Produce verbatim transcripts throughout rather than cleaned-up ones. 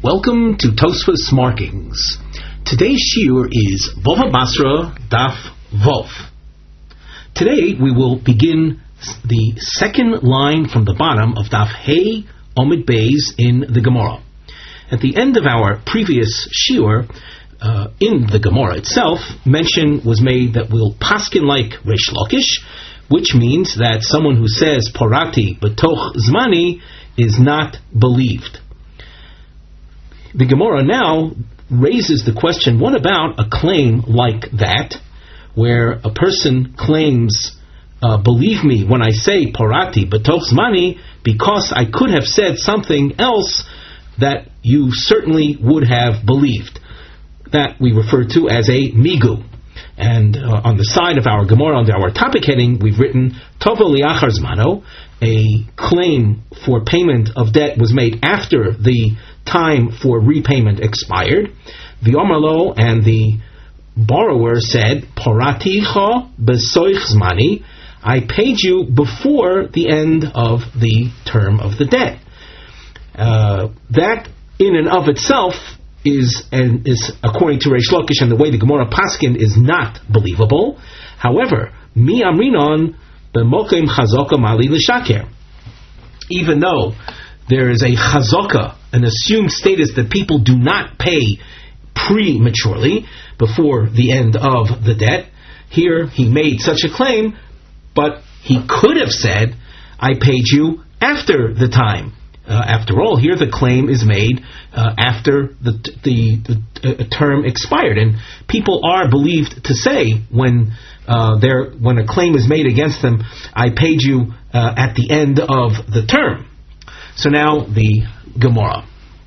Welcome to Tosfos Markings. Today's shiur is Vova Basra Daf Vov. Today we will begin the second line from the bottom of Daf Hey Omid Beis in the Gemara. At the end of our previous shiur, uh, in the Gemara itself, mention was made that we'll paskin like Reish Lakish, which means that someone who says Parati B'toch Zmani is not believed. The Gemara now raises the question, what about a claim like that, where a person claims, uh, believe me when I say Parati B'toch Zmani, because I could have said something else that you certainly would have believed. That we refer to as a migu. And uh, on the side of our Gemara, under our topic heading, we've written Tovo liachar zmano, a claim for payment of debt was made after the time for repayment expired. The Omarlo, and the borrower said, Paraticha besoich zmani, I paid you before the end of the term of the debt. Uh, that in and of itself is, and is according to Reish Lakish and the way the Gemara paskin, is not believable. However, mi amrinon b'mokim chazaka mali l'shaker. Even though there is a chazaka, an assumed status that people do not pay prematurely before the end of the debt, here he made such a claim, but he could have said, I paid you after the time. Uh, after all, here the claim is made uh, after the, the, the uh, term expired, and people are believed to say when uh, there when a claim is made against them, I paid you uh, at the end of the term. So now the Gemara.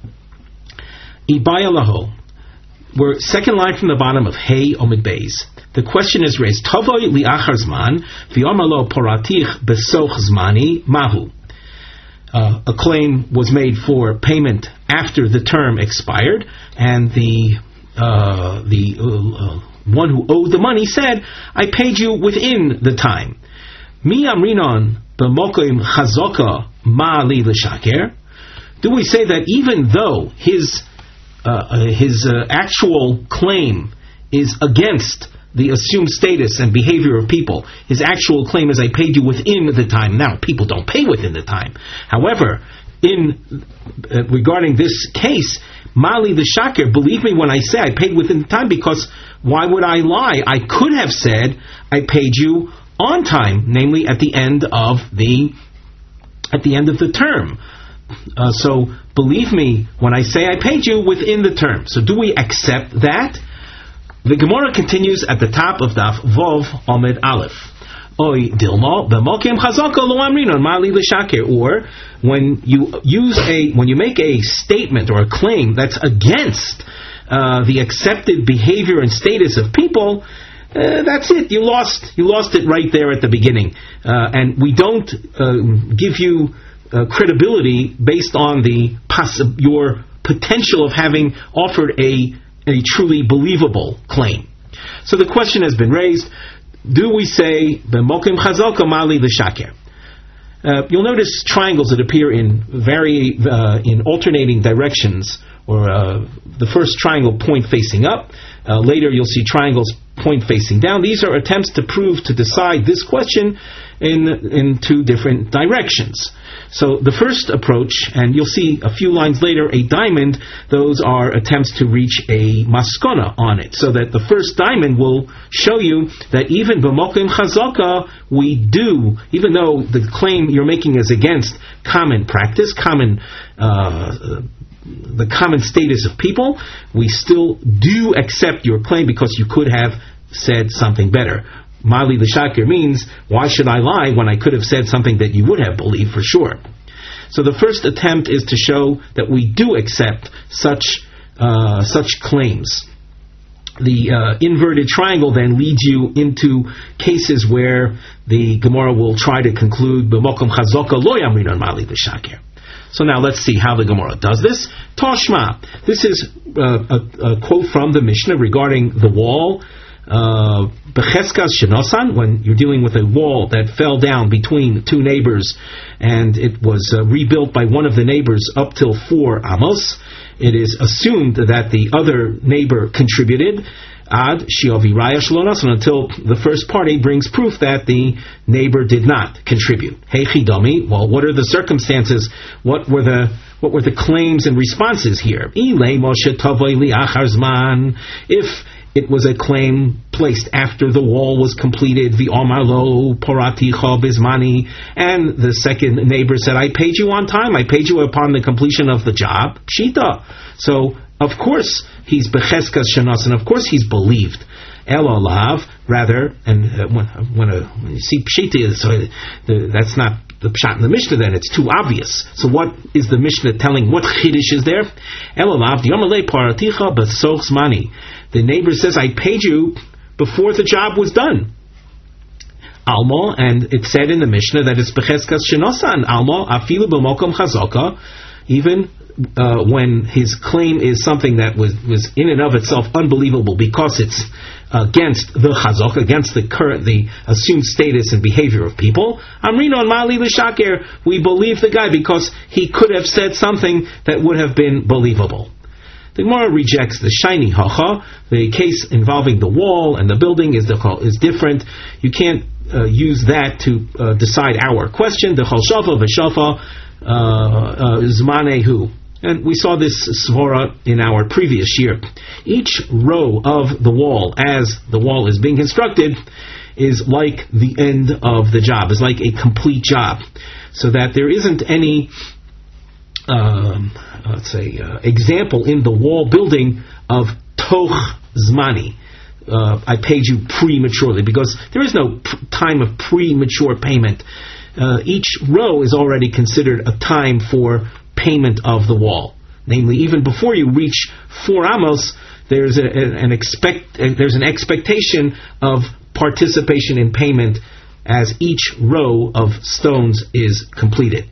Ibaya laho. We're second line from the bottom of Hey Omid Beis. The question is raised. Tavoy liachar zman v'yomalo poratich besoch zmani mahu. Uh, a claim was made for payment after the term expired, and the uh, the uh, one who owed the money said, I paid you within the time. Mi amrinon b'mokim chazaka ma li l'shaker. Do we say that even though his uh, his uh, actual claim is against the assumed status and behavior of people, his actual claim is I paid you within the time. Now, people don't pay within the time. However, in uh, regarding this case, Mali the Shaker, believe me when I say I paid within the time, because why would I lie? I could have said I paid you on time, namely at the end of the at the end of the term. Uh, so believe me when I say I paid you within the term. So do we accept that? The Gemara continues at the top of Daf Vov Omed Aleph. Oy dilmo b'mokim chazaka lo amrinon mali l'shaker. Or when you use a when you make a statement or a claim that's against uh, the accepted behavior and status of people, uh, that's it. You lost. You lost it right there at the beginning, uh, and we don't uh, give you uh, credibility based on the poss- your potential of having offered a a truly believable claim. So the question has been raised, do we say b'mokim chazaka mali l'shaker? Uh, you'll notice triangles that appear in very uh, in alternating directions, or uh, the first triangle point facing up. Uh, later you'll see triangles point facing down. These are attempts to prove, to decide this question in in two different directions. So the first approach, and you'll see a few lines later, a diamond, those are attempts to reach a maskona on it. So that the first diamond will show you that even b'mokim chazaka, we do, even though the claim you're making is against common practice, common uh, the common status of people, we still do accept your claim because you could have said something better. Mali l'shaker means, why should I lie when I could have said something that you would have believed for sure? So the first attempt is to show that we do accept such uh, such claims. The uh, inverted triangle then leads you into cases where the Gemara will try to conclude b'mokom chazaka lo yamrinon mali l'shaker. So now let's see how the Gemara does this. Toshma. This is uh, a, a quote from the Mishnah regarding the wall. Becheskas shenosan, when you're dealing with a wall that fell down between two neighbors, and it was uh, rebuilt by one of the neighbors up till four amos, it is assumed that the other neighbor contributed. Ad shiovi raya shalonasan, until the first party brings proof that the neighbor did not contribute. Hey chidami, well, what are the circumstances? What were the what were the claims and responses here? Ilay moshe tavoi li achar zman, if it was a claim placed after the wall was completed, v'omar lo poraticha bizmani, and the second neighbor said, I paid you on time, I paid you upon the completion of the job, pshita. So, of course, he's becheskas shenas, and of course he's believed. Elolav, rather, and uh, when, when, a, when you see pshita, so the, that's not the pshat in the Mishnah, then it's too obvious. So what is the Mishnah telling? What chiddush is there? Elolav, diyomalei paraticha b'soch zmani. The neighbor says, I paid you before the job was done. Alma, and it said in the Mishnah that it's becheskas shenosan. Alma, afilu b'mokom chazaka, even uh, when his claim is something that was, was in and of itself unbelievable because it's against the chazaka, against the current, the assumed status and behavior of people. Amrino and Mali l'shaker, we believe the guy because he could have said something that would have been believable. The Gemara rejects the shiny hacha. The case involving the wall and the building is the, is different. You can't uh, use that to uh, decide our question. The chol shafa v'shafa zmanehu. And we saw this svara in our previous year. Each row of the wall, as the wall is being constructed, is like the end of the job, is like a complete job. So that there isn't any Um, let's say, uh, example in the wall building of toch zmani. Uh, I paid you prematurely, because there is no pr- time of premature payment. Uh, each row is already considered a time for payment of the wall. Namely, even before you reach four amos, there's a, an expect uh, there's an expectation of participation in payment as each row of stones is completed.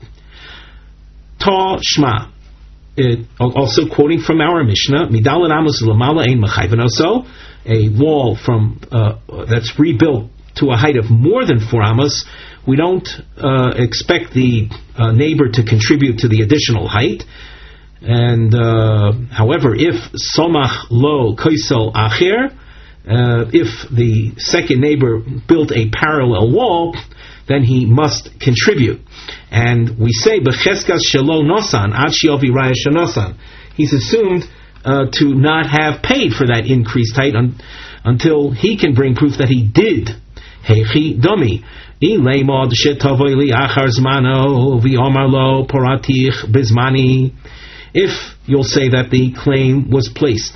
Ta shma. It, also quoting from our Mishnah, Midal amos lamala ein mechayvenoso, a wall from uh, that's rebuilt to a height of more than four amos, we don't uh, expect the uh, neighbor to contribute to the additional height. And uh, however, if somach lo koisel acher, uh, if the second neighbor built a parallel wall, then he must contribute. And we say, b'cheskas shelo nosan, ad shiovi raya shenosan. He's assumed uh, to not have paid for that increased height un- until he can bring proof that he did. Heichi domi. Ileimod shetovoi li achar zmano v'omar lo poratich bizmani. If you'll say that the claim was placed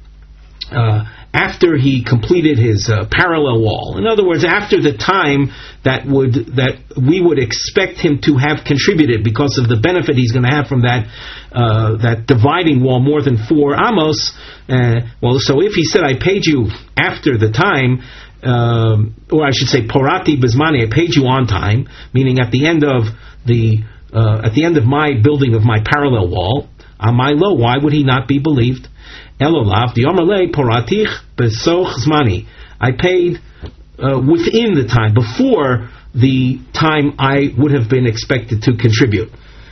uh, after he completed his uh, parallel wall. In other words, after the time that would that we would expect him to have contributed because of the benefit he's going to have from that uh, that dividing wall more than four amos. Uh, well, so if he said, I paid you after the time, um, or I should say, porati bizmani, I paid you on time, meaning at the end of the uh, at the end of my building of my parallel wall, amai lo, why would he not be believed? Elolav, the Omerle poratich besoch zmani. I paid uh, within the time, before the time I would have been expected to contribute.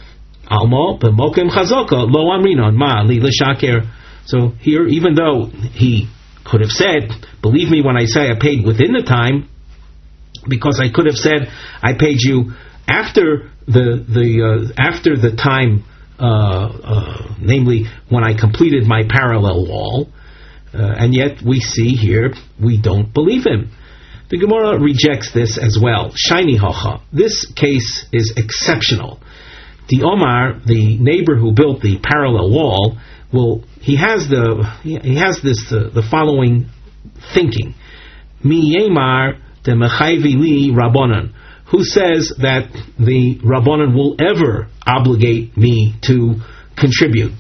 Almo b'mokem chazaka lo amrinon ma li l'shaker. So here, even though he could have said, believe me when I say I paid within the time, because I could have said I paid you after the the uh, after the time. Uh, uh, namely, when I completed my parallel wall, uh, and yet we see here we don't believe him. The Gemara rejects this as well. Shiny hacha. This case is exceptional. The Omar, the neighbor who built the parallel wall, will he has the he has this uh, the following thinking: Mi yemar de mechayvi li rabbanan. Who says that the Rabbanan will ever obligate me to contribute?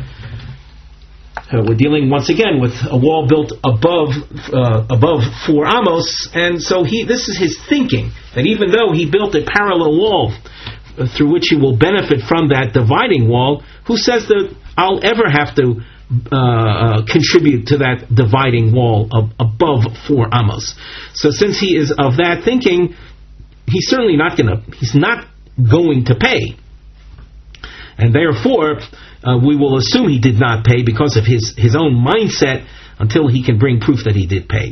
Uh, we're dealing once again with a wall built above uh, above four amos, and so he this is his thinking, that even though he built a parallel wall uh, through which he will benefit from that dividing wall, who says that I'll ever have to uh, uh, contribute to that dividing wall of above four amos? So since he is of that thinking, he's certainly not going to, he's not going to pay. and therefore uh, we will assume he did not pay because of his, his own mindset until he can bring proof that he did pay.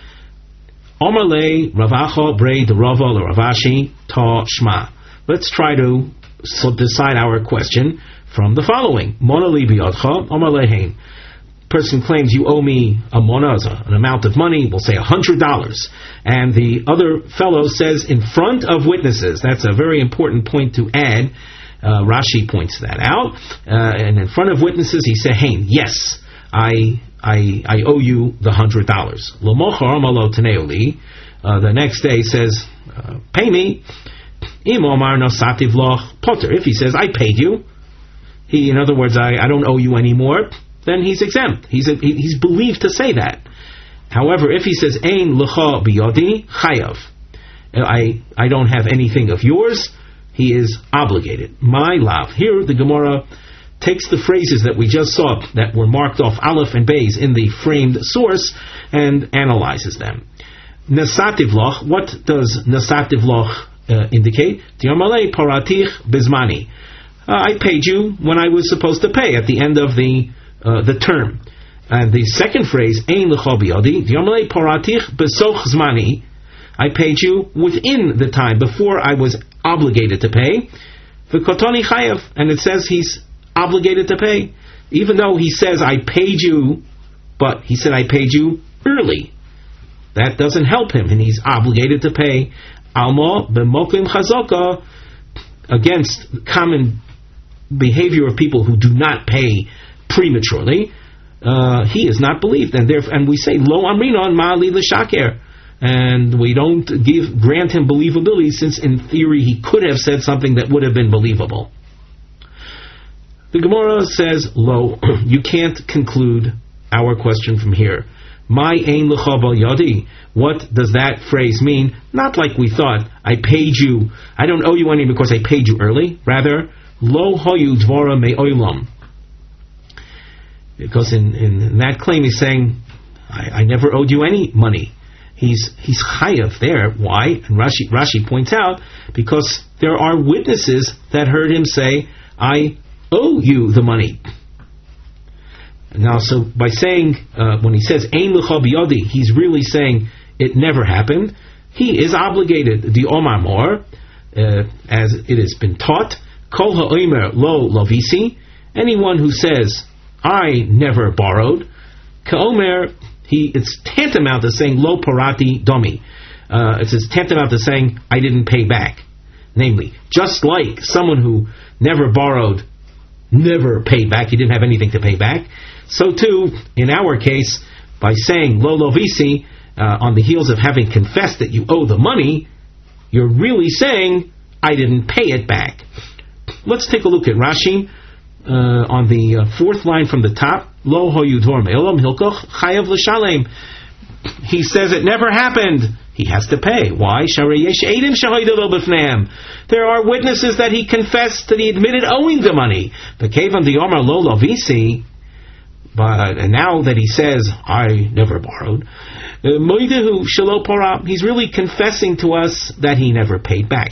Omar le Ravacha Brei de Rava or Ravashi Ta Shma. Let's try to so decide our question from the following. Mona li biyadcha, Omar lehein. Person claims you owe me a mona, an amount of money, we'll say a hundred dollars. And the other fellow says in front of witnesses. That's a very important point to add. Uh, Rashi points that out. Uh, and in front of witnesses he said, hey, yes, I I I owe you the hundred dollars. L'mochar malo teneoli. The next day he says, uh, pay me. Im omar nosativ loch poter. If he says, I paid you, he, in other words, I, I don't owe you anymore, then he's exempt. He's a, he's believed to say that. However, if he says, ein lecha biyodi chayav, I I don't have anything of yours, he is obligated. My lav. Here the Gemara takes the phrases that we just saw that were marked off Aleph and Beis in the framed source and analyzes them. Nesativ loch. What does nesativ loch uh, indicate? Diamalei paratich bizmani. I paid you when I was supposed to pay at the end of the uh, the term. And the second phrase, ein lecha biyodi, diamalei paratich besoch zmani. I paid you within the time before I was obligated to pay. V'kotoni chayav, and it says he's obligated to pay, even though he says I paid you, but he said I paid you early. That doesn't help him, and he's obligated to pay. Alma b'mokim chazaka, against common behavior of people who do not pay prematurely, uh, he is not believed, and therefore, and we say lo amrinon ma'ali l'shaker, and we don't give grant him believability, since in theory he could have said something that would have been believable. The Gemara says, lo, you can't conclude our question from here. My ein lecha b'yadi. What does that phrase mean? Not like we thought, I paid you, I don't owe you any because I paid you early. Rather, lo hoyu dvara me'olam. Because in, in that claim he's saying, I, I never owed you any money. He's he's chayav there. Why? And Rashi, Rashi points out, because there are witnesses that heard him say, I owe you the money. Now, so by saying, uh, when he says ein lecha biyadi, he's really saying it never happened. He is obligated. The omar mor, uh, as it has been taught, kol ha'omer lo lovisi. Anyone who says I never borrowed, ka'omer, he it's tantamount to saying lo parati domi. Uh, it's, it's tantamount to saying I didn't pay back. Namely, just like someone who never borrowed never paid back, he didn't have anything to pay back. So too, in our case, by saying lo lovisi, uh, on the heels of having confessed that you owe the money, you're really saying I didn't pay it back. Let's take a look at Rashi uh, on the uh, fourth line from the top. Lo hoyudor me'olam hilkoch chayav l'shalem. He says it never happened. He has to pay. Why? There are witnesses that he confessed, that he admitted owing the money. But and now that he says, I never borrowed, he's really confessing to us that he never paid back.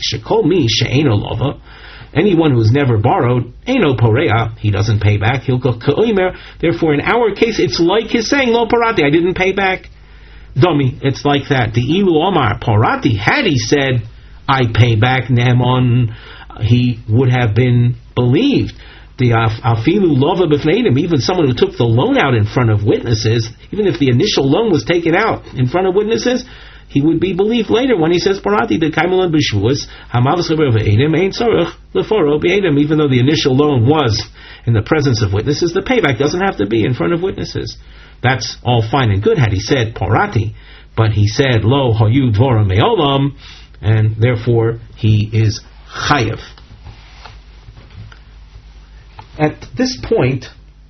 Anyone who's never borrowed, eino porea, he doesn't pay back. Therefore, in our case, it's like his saying, lo parati, I didn't pay back. Domi, it's like that. The ilu omar parati, had he said, I pay back Naaman, he would have been believed. The afilu lova b'fneidim, even someone who took the loan out in front of witnesses, even if the initial loan was taken out in front of witnesses, he would be believed later when he says parati the kaimelan b'shvuas hamavas b'eidim ein tzorich leforo b'eidim. Even though the initial loan was in the presence of witnesses, the payback doesn't have to be in front of witnesses. That's all fine and good had he said parati, but he said lo hayu dvora me'olam, and therefore he is chayav. At this point,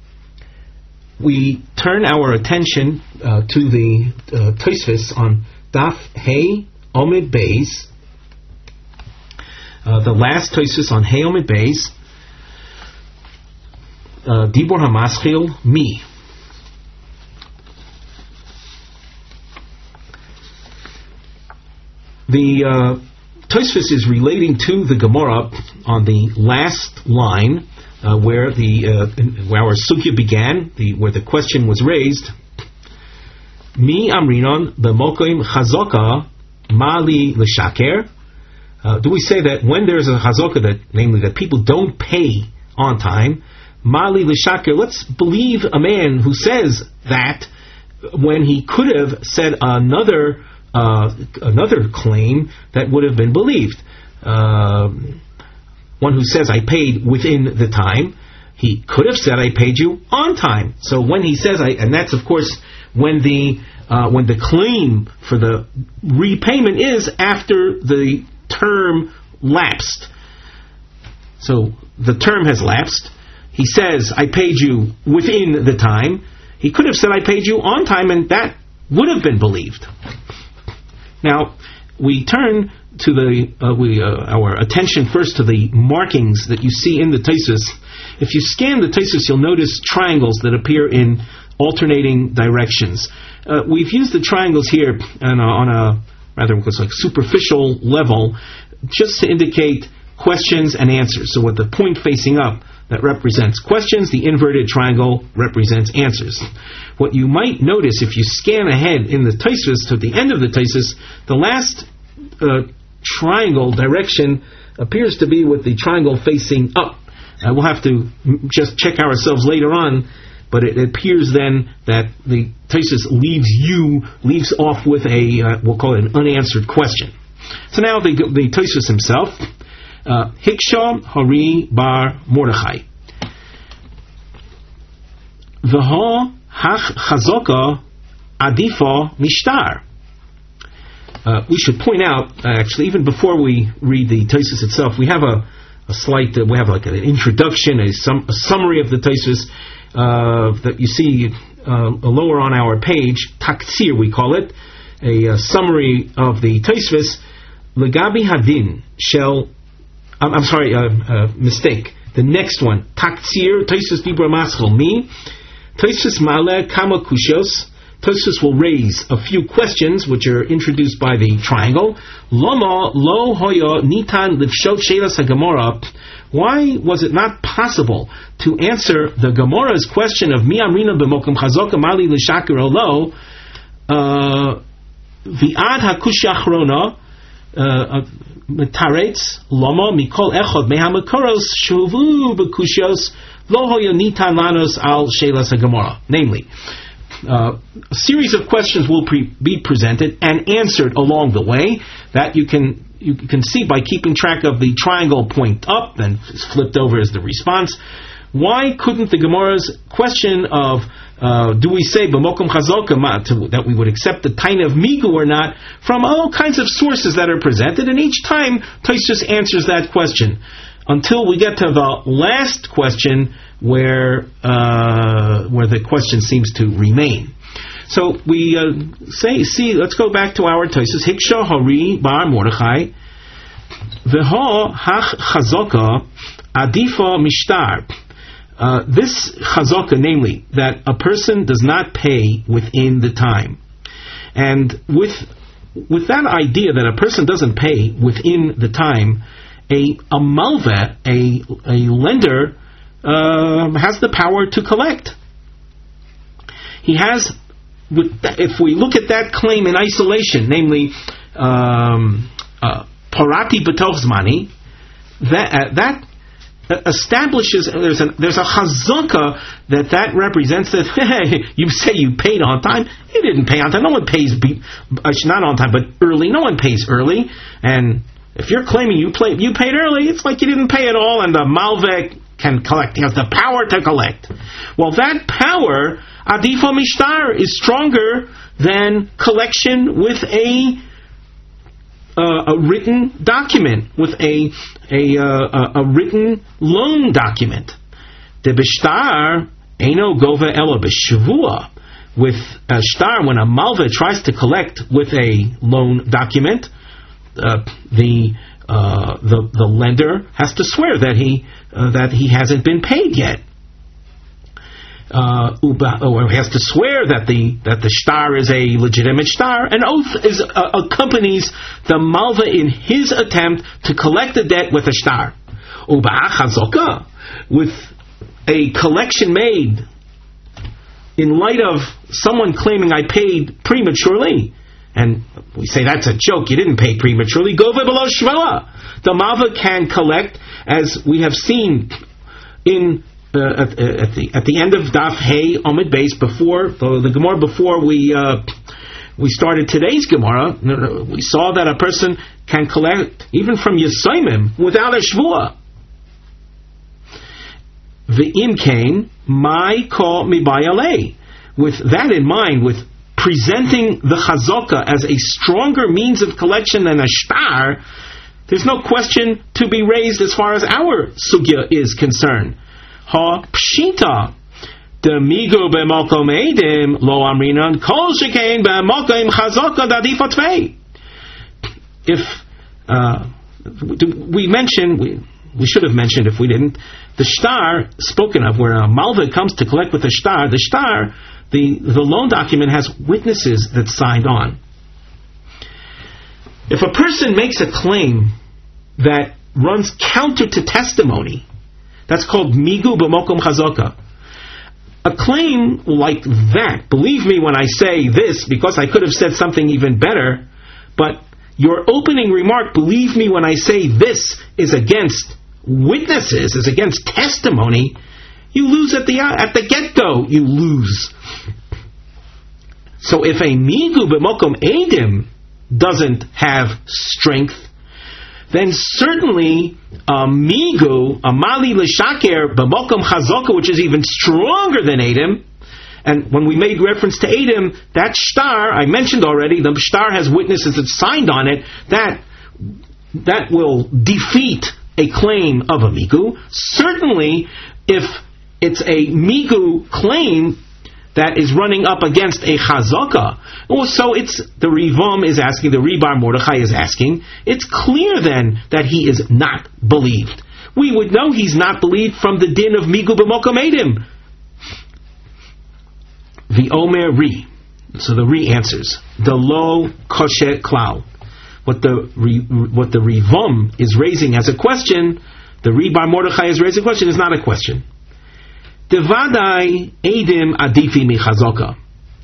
we turn our attention uh, to the uh, Tosfos on Daf Hey Omid Beis, uh, the last Tosfos on Hey Omid Beis, uh, Dibur HaMaschil Mi. The uh, Tosfos is relating to the Gemara on the last line uh, where the uh, where our sugya began, the, where the question was raised. Mi amrinon b'mokim chazaka mali l'shaker. Uh, do we say that when there's a chazaka, that namely that people don't pay on time, mali l'shaker, let's believe a man who says that when he could have said another uh, another claim that would have been believed. Uh, one who says I paid within the time, he could have said I paid you on time. So when he says I, and that's of course when the uh, when the claim for the repayment is after the term lapsed. So the term has lapsed. He says I paid you within the time. He could have said I paid you on time, and that would have been believed. Now we turn to the uh, we uh, our attention first to the markings that you see in the Tosfos. If you scan the Tosfos, you'll notice triangles that appear in alternating directions. Uh, we've used the triangles here on a, on a rather like superficial level, just to indicate questions and answers. So with the point facing up, that represents questions. The inverted triangle represents answers. What you might notice if you scan ahead in the Tosfos to the end of the Tosfos, the last uh, triangle direction appears to be with the triangle facing up. Uh, we'll have to just check ourselves later on, but it appears then that the Tosfos leaves you, leaves off with a, uh, we'll call it an unanswered question. So now the, the Tosfos himself, Uh, Hiksha Hari Bar Mordechai. V'ha hach chazoka adifa mishtar. Uh, we should point out, uh, actually, even before we read the Tosfos itself, we have a, a slight, uh, we have like an introduction, a, sum, a summary of the Tosfos uh, that you see uh, lower on our page, taktsir we call it, a, a summary of the Tosfos. Legabi hadin shel I'm, I'm sorry, uh, uh, mistake. The next one, Taktsir, Tosfos Dibra Maschel Mi, Tosfos Male Kama Kushos. Tosfos will raise a few questions which are introduced by the triangle. Loma lo hoyo nitan livshot shelas haGemara. Why was it not possible to answer the Gemara's question of Mi amrina b'mokum chazoka mali l'shaker olo v'ad hakushya achrona Metaretz Lama Mikol Echad Mehamakoros Shuvu Bekushos Lo Hoya Nitan Lanos Al Shelas HaGemara. Namely, uh, a series of questions will pre- be presented and answered along the way that you can you can see by keeping track of the triangle point up and flipped over as the response. Why couldn't the Gemara's question of Uh, do we say b'mokum chazoka that we would accept the taina of migu or not from all kinds of sources that are presented, and each time Tosfos answers that question until we get to the last question where uh, where the question seems to remain. So we uh, say, see, let's go back to our Tosfos. Hiksha Hari Bar Mordechai V'ho hach chazoka adifa mishtar. Uh, this chazaka, namely, that a person does not pay within the time. And with with that idea that a person doesn't pay within the time, a, a malveh, a, a lender, uh, has the power to collect. He has, with that, if we look at that claim in isolation, namely, um, uh, parati b'toch zmani, that, uh, that establishes there's a there's a chazaka that that represents that hey, you say you paid on time, you didn't pay on time. No one pays be, uh, not on time, but early. No one pays early, and if you're claiming you play you paid early, it's like you didn't pay at all, and the malveh can collect. He has the power to collect. Well, that power, adifa mishtar, is stronger than collection with a Uh, a written document, with a a uh, a written loan document. The b'shtar eino gova ela b'shavua. With a shtar, when a malveh tries to collect with a loan document, uh, the uh, the the lender has to swear that he uh, that he hasn't been paid yet. uh, or has to swear that the that the shtar is a legitimate shtar. An oath is uh, accompanies the malva in his attempt to collect the debt with a shtar. Uba'ach hazokah, with a collection made in light of someone claiming I paid prematurely, and we say that's a joke, you didn't pay prematurely, gova below shvua. The malva can collect, as we have seen in uh, at, at the at the end of Daf Hey Omid Beis, before the, the Gemara before we uh, we started today's Gemara, we saw that a person can collect even from Yisayimim without a shvua. V'im kain my call mi bayalei. With that in mind, with presenting the chazaka as a stronger means of collection than a shtar, there's no question to be raised as far as our sugya is concerned. Ha pshita demigo b'malkom edim lo amrinan kol shekain b'malkom chazaka dadifat vei. If uh, we mentioned, we, we should have mentioned if we didn't, the shtar spoken of, where a malva comes to collect with a shtar, the shtar, the, the loan document has witnesses that signed on. If a person makes a claim that runs counter to testimony, that's called migu b'mokom chazaka. A claim like that, believe me when I say this, because I could have said something even better, but your opening remark, believe me when I say this, is against witnesses, is against testimony, you lose at the at the get-go. You lose. So if a migu b'mokom edim doesn't have strength, then certainly a migu, a mali l'shaker b'mokom chazaka, which is even stronger than edim. And when we made reference to edim, that shtar I mentioned already, the shtar has witnesses that signed on it. That that will defeat a claim of a migu. Certainly, if it's a migu claim that is running up against a chazaka, so it's the Rivam is asking, the Ribar Mordechai is asking, it's clear then that he is not believed. We would know he's not believed from the din of migu b'mokom edim. The Omer Ri. So the Ri answers, the lo kosher klal. What the what the Rivam is raising as a question, the Ribar Mordechai is raising a question, is not a question. Devadai edim adifi mi chazaka.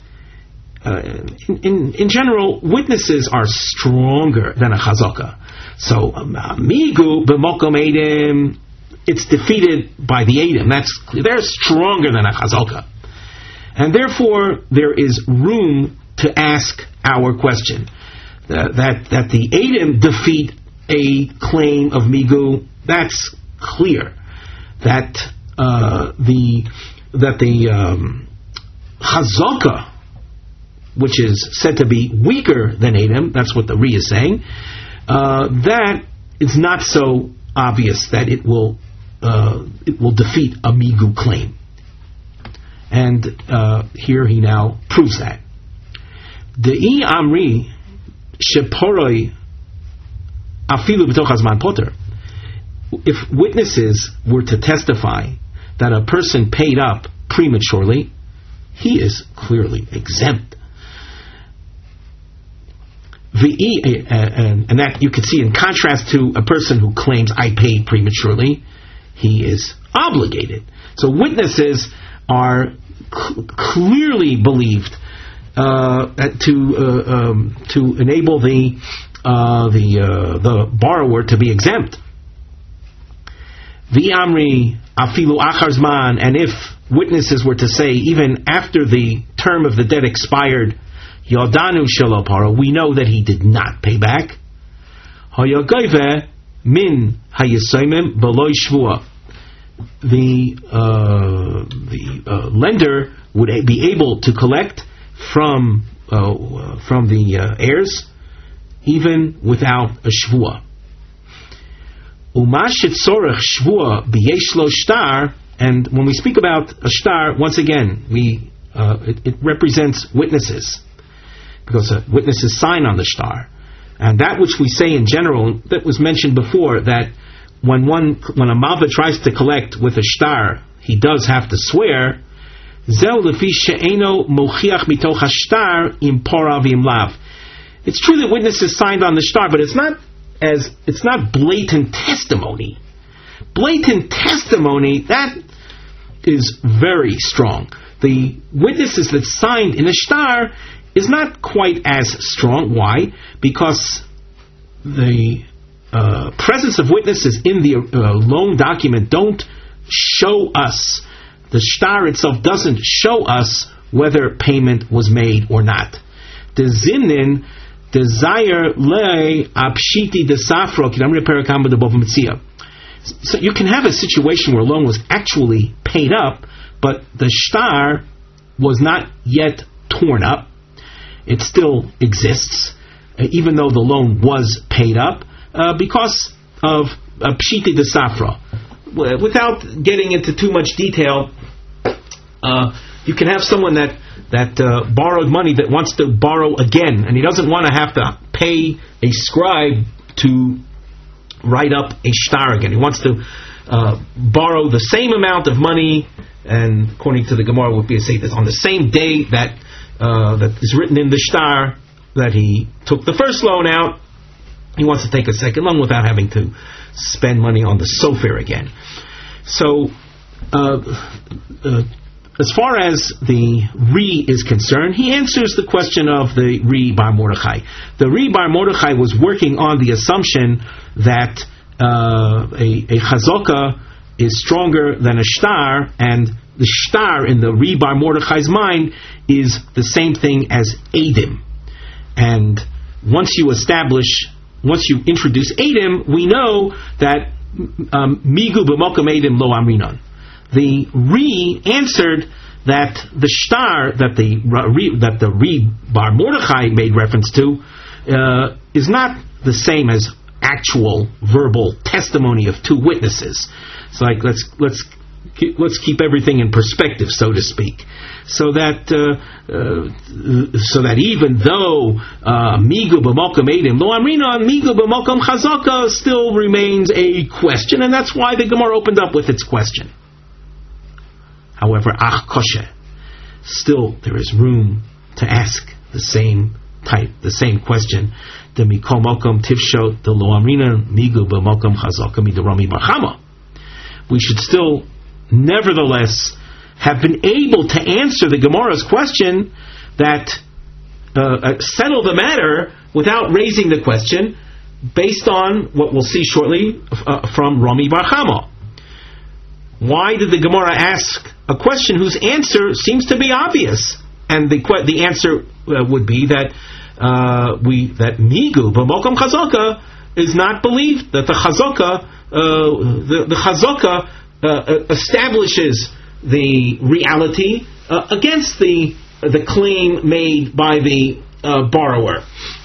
In, in, in general, witnesses are stronger than a chazaka. So migu b'mokom edim, it's defeated by the edim. That's they're stronger than a chazaka, and therefore there is room to ask our question. Uh, that that the edim defeat a claim of migu, that's clear. That uh, the that the um, chazaka, which is said to be weaker than edim, that's what the Ri is saying. Uh, that it's not so obvious that it will uh, it will defeat a migu claim, and uh, here he now proves that. The I Amri. Sheporoi afilu b'toch hazman poter. If witnesses were to testify that a person paid up prematurely, he is clearly exempt. The and that you could see in contrast to a person who claims I paid prematurely, he is obligated. So witnesses are cl- clearly believed. Uh, to uh, um, to enable the uh, the uh, the borrower to be exempt. V'amri afilu achar zman, and if witnesses were to say even after the term of the debt expired, yodanu shelo paro, we know that he did not pay back. Hayagayve min hayisayimim beloy shvua. The uh, the uh, lender would be able to collect from uh, from the uh, heirs, even without a shvua. Umashit sorech shvua b'yesh lo shtar, and when we speak about a shtar, once again, we uh, it, it represents witnesses, because uh, witnesses sign on the shtar, and that which we say in general, that was mentioned before, that when one when a malva tries to collect with a shtar, he does have to swear. Zeu lefi she'eno mochiach mitoch hashtar im pora v'im lav. It's true that witnesses signed on the shtar, but it's not as it's not blatant testimony. Blatant testimony, that is very strong. The witnesses that signed in a shtar is not quite as strong. Why? Because the uh, presence of witnesses in the uh, loan document don't show us, the shtar itself doesn't show us whether payment was made or not. The zimnin desire le apshiti de safro kidamri perakamba de bova mitzia. So you can have a situation where a loan was actually paid up, but the shtar was not yet torn up. It still exists, uh, even though the loan was paid up, uh, because of uh, pshiti de safra. Without getting into too much detail, uh, you can have someone that that uh, borrowed money that wants to borrow again, and he doesn't want to have to pay a scribe to write up a shtar again. He wants to uh, borrow the same amount of money, and according to the Gemara, would be to say that on the same day that uh, that is written in the shtar that he took the first loan out, he wants to take a second loan without having to spend money on the sofer again. So, uh, uh, as far as the Ri is concerned, he answers the question of the Ri Bar Mordechai. The Ri Bar Mordechai was working on the assumption that uh, a, a chazaka is stronger than a shtar, and the shtar in the Ri Bar Mordechai's mind is the same thing as edim. And once you establish, once you introduce edim, we know that migu b'mokum edim lo amrinon. The Ri answered that the shtar that the that the Ri Bar Mordechai made reference to uh, is not the same as actual verbal testimony of two witnesses. It's like let's let's let's keep everything in perspective, so to speak. So that uh, uh, so that even though migu b'mokum edim lo amrinon, migu b'mokum chazaka still remains a question, and that's why the Gemara opened up with its question. However, ach koshe, still there is room to ask the same type, the same question. The mikol mokom tifsho the lo amrina migu b'mokom chazaka midarami barchama. We should still, nevertheless, have been able to answer the Gemara's question, that uh, settle the matter without raising the question, based on what we'll see shortly uh, from Rami Bar Chama. Why did the Gemara ask a question whose answer seems to be obvious? And the the answer uh, would be that uh, we that migu b'mokom chazaka is not believed, that the chazaka uh, the, the chazaka uh, establishes the reality uh, against the the claim made by the uh, borrower,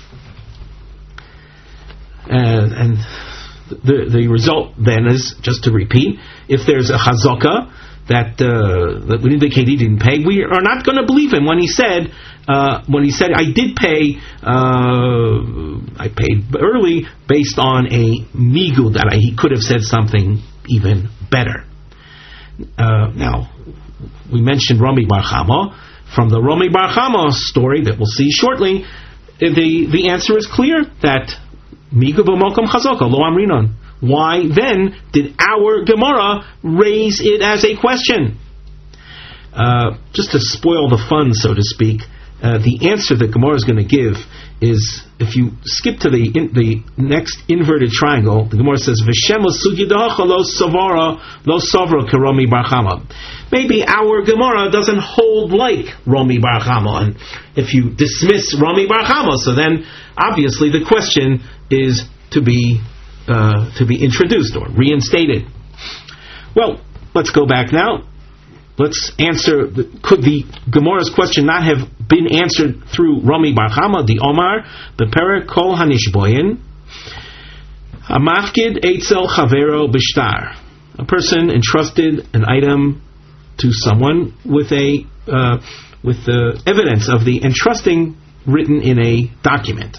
and, and the the result then is, just to repeat, if there's a chazaka that uh, that would indicate he didn't pay, we are not going to believe him when he said uh, when he said I did pay, uh, I paid early based on a migu, that I, he could have said something even better. Uh, now, we mentioned Rami Bar Chama. From the Rami Bar Chama story that we'll see shortly, the the answer is clear, that migu b'mokom chazaka lo amrinon. Why then did our Gemara raise it as a question? Uh, just to spoil the fun, so to speak, uh, the answer that Gemara is going to give is, if you skip to the in, the next inverted triangle, the Gemara says, "V'shem sugidacha lo savara lo savra keromi bar chama." Maybe our Gemara doesn't hold like Rami Bar Chama, and if you dismiss Rami Bar Chama, so then obviously the question is to be uh, to be introduced or reinstated. Well, let's go back now. Let's answer, the, could the Gemara's question not have been answered through Rami Bar Chama, the Omar, Beperek Kol Hanishboyin, Amafkid Eitzel Chavero Bishtar. A person entrusted an item to someone with a uh, with the evidence of the entrusting written in a document.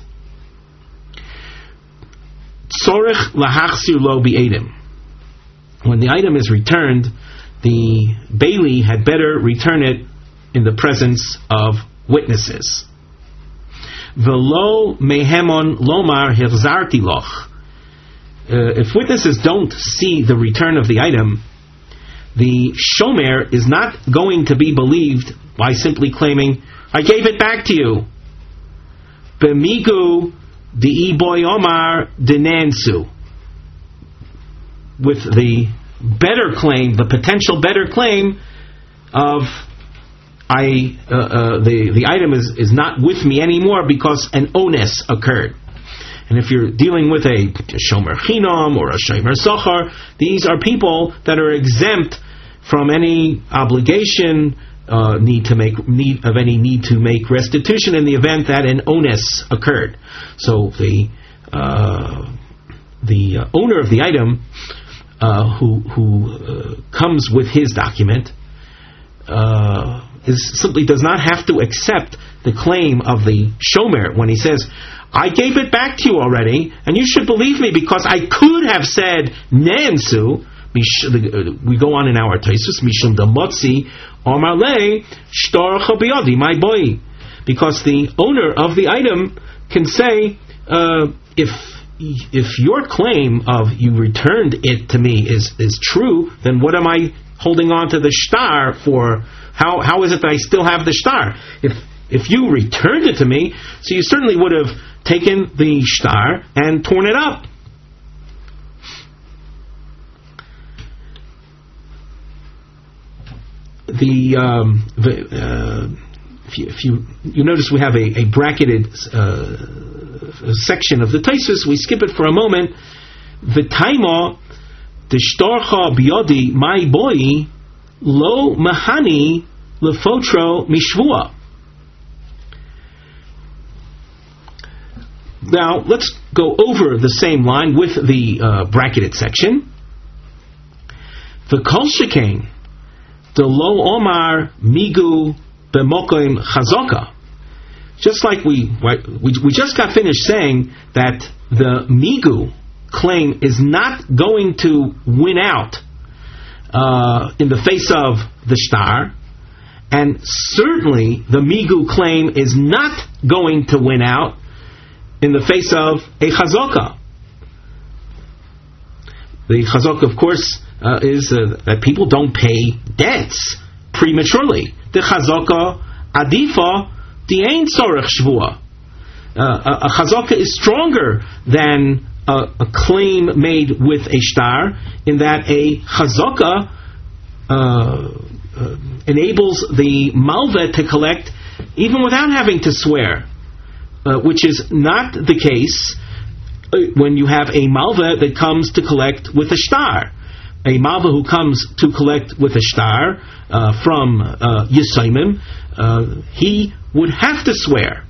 Tzorech lahachsir lo bi'edim. When the item is returned, the bailee had better return it in the presence of witnesses. Velo mehemon lomar hirzarti loch. If witnesses don't see the return of the item, the shomer is not going to be believed by simply claiming, I gave it back to you. Bemigu di boy omar denansu. With the better claim, the potential better claim of I uh, uh, the the item is, is not with me anymore because an onus occurred. And if you're dealing with a shomer chinam or a shomer sochar, these are people that are exempt from any obligation, uh, need to make need of any need to make restitution in the event that an onus occurred. So the uh, the uh, owner of the item, uh, who who uh, comes with his document, uh, is simply does not have to accept the claim of the shomer when he says, I gave it back to you already, and you should believe me because I could have said Nensu. We go on in our Taisus, Mishum Damotzi Omarle Shtor Chabiodi, my boy. Because the owner of the item can say, uh, if if your claim of you returned it to me is, is true, then what am I holding on to the shtar for? How how is it that I still have the shtar? If if you returned it to me, so you certainly would have taken the shtar and torn it up. The, um, the uh, if you, if you you notice we have a, a bracketed uh, section of the Taisus. We skip it for a moment. V'taima d'shtorcha biyodi my boy lo mahani lefotro mishvua. Now let's go over the same line with the uh, bracketed section. V'kol shekain the lo omar migu b'mokim chazaka. Just like we, we we just got finished saying that the migu claim is not going to win out uh, in the face of the shtar, and certainly the migu claim is not going to win out in the face of a chazaka. The chazaka, of course, Uh, is uh, that people don't pay debts prematurely. The chazaka adifa the ein tzorech shvua. A chazaka is stronger than a, a claim made with a shtar, in that a chazaka uh, uh, enables the malveh to collect even without having to swear, uh, which is not the case when you have a malveh that comes to collect with a shtar. A malveh who comes to collect with a shtar uh, from uh, Yisaimim, uh, he would have to swear.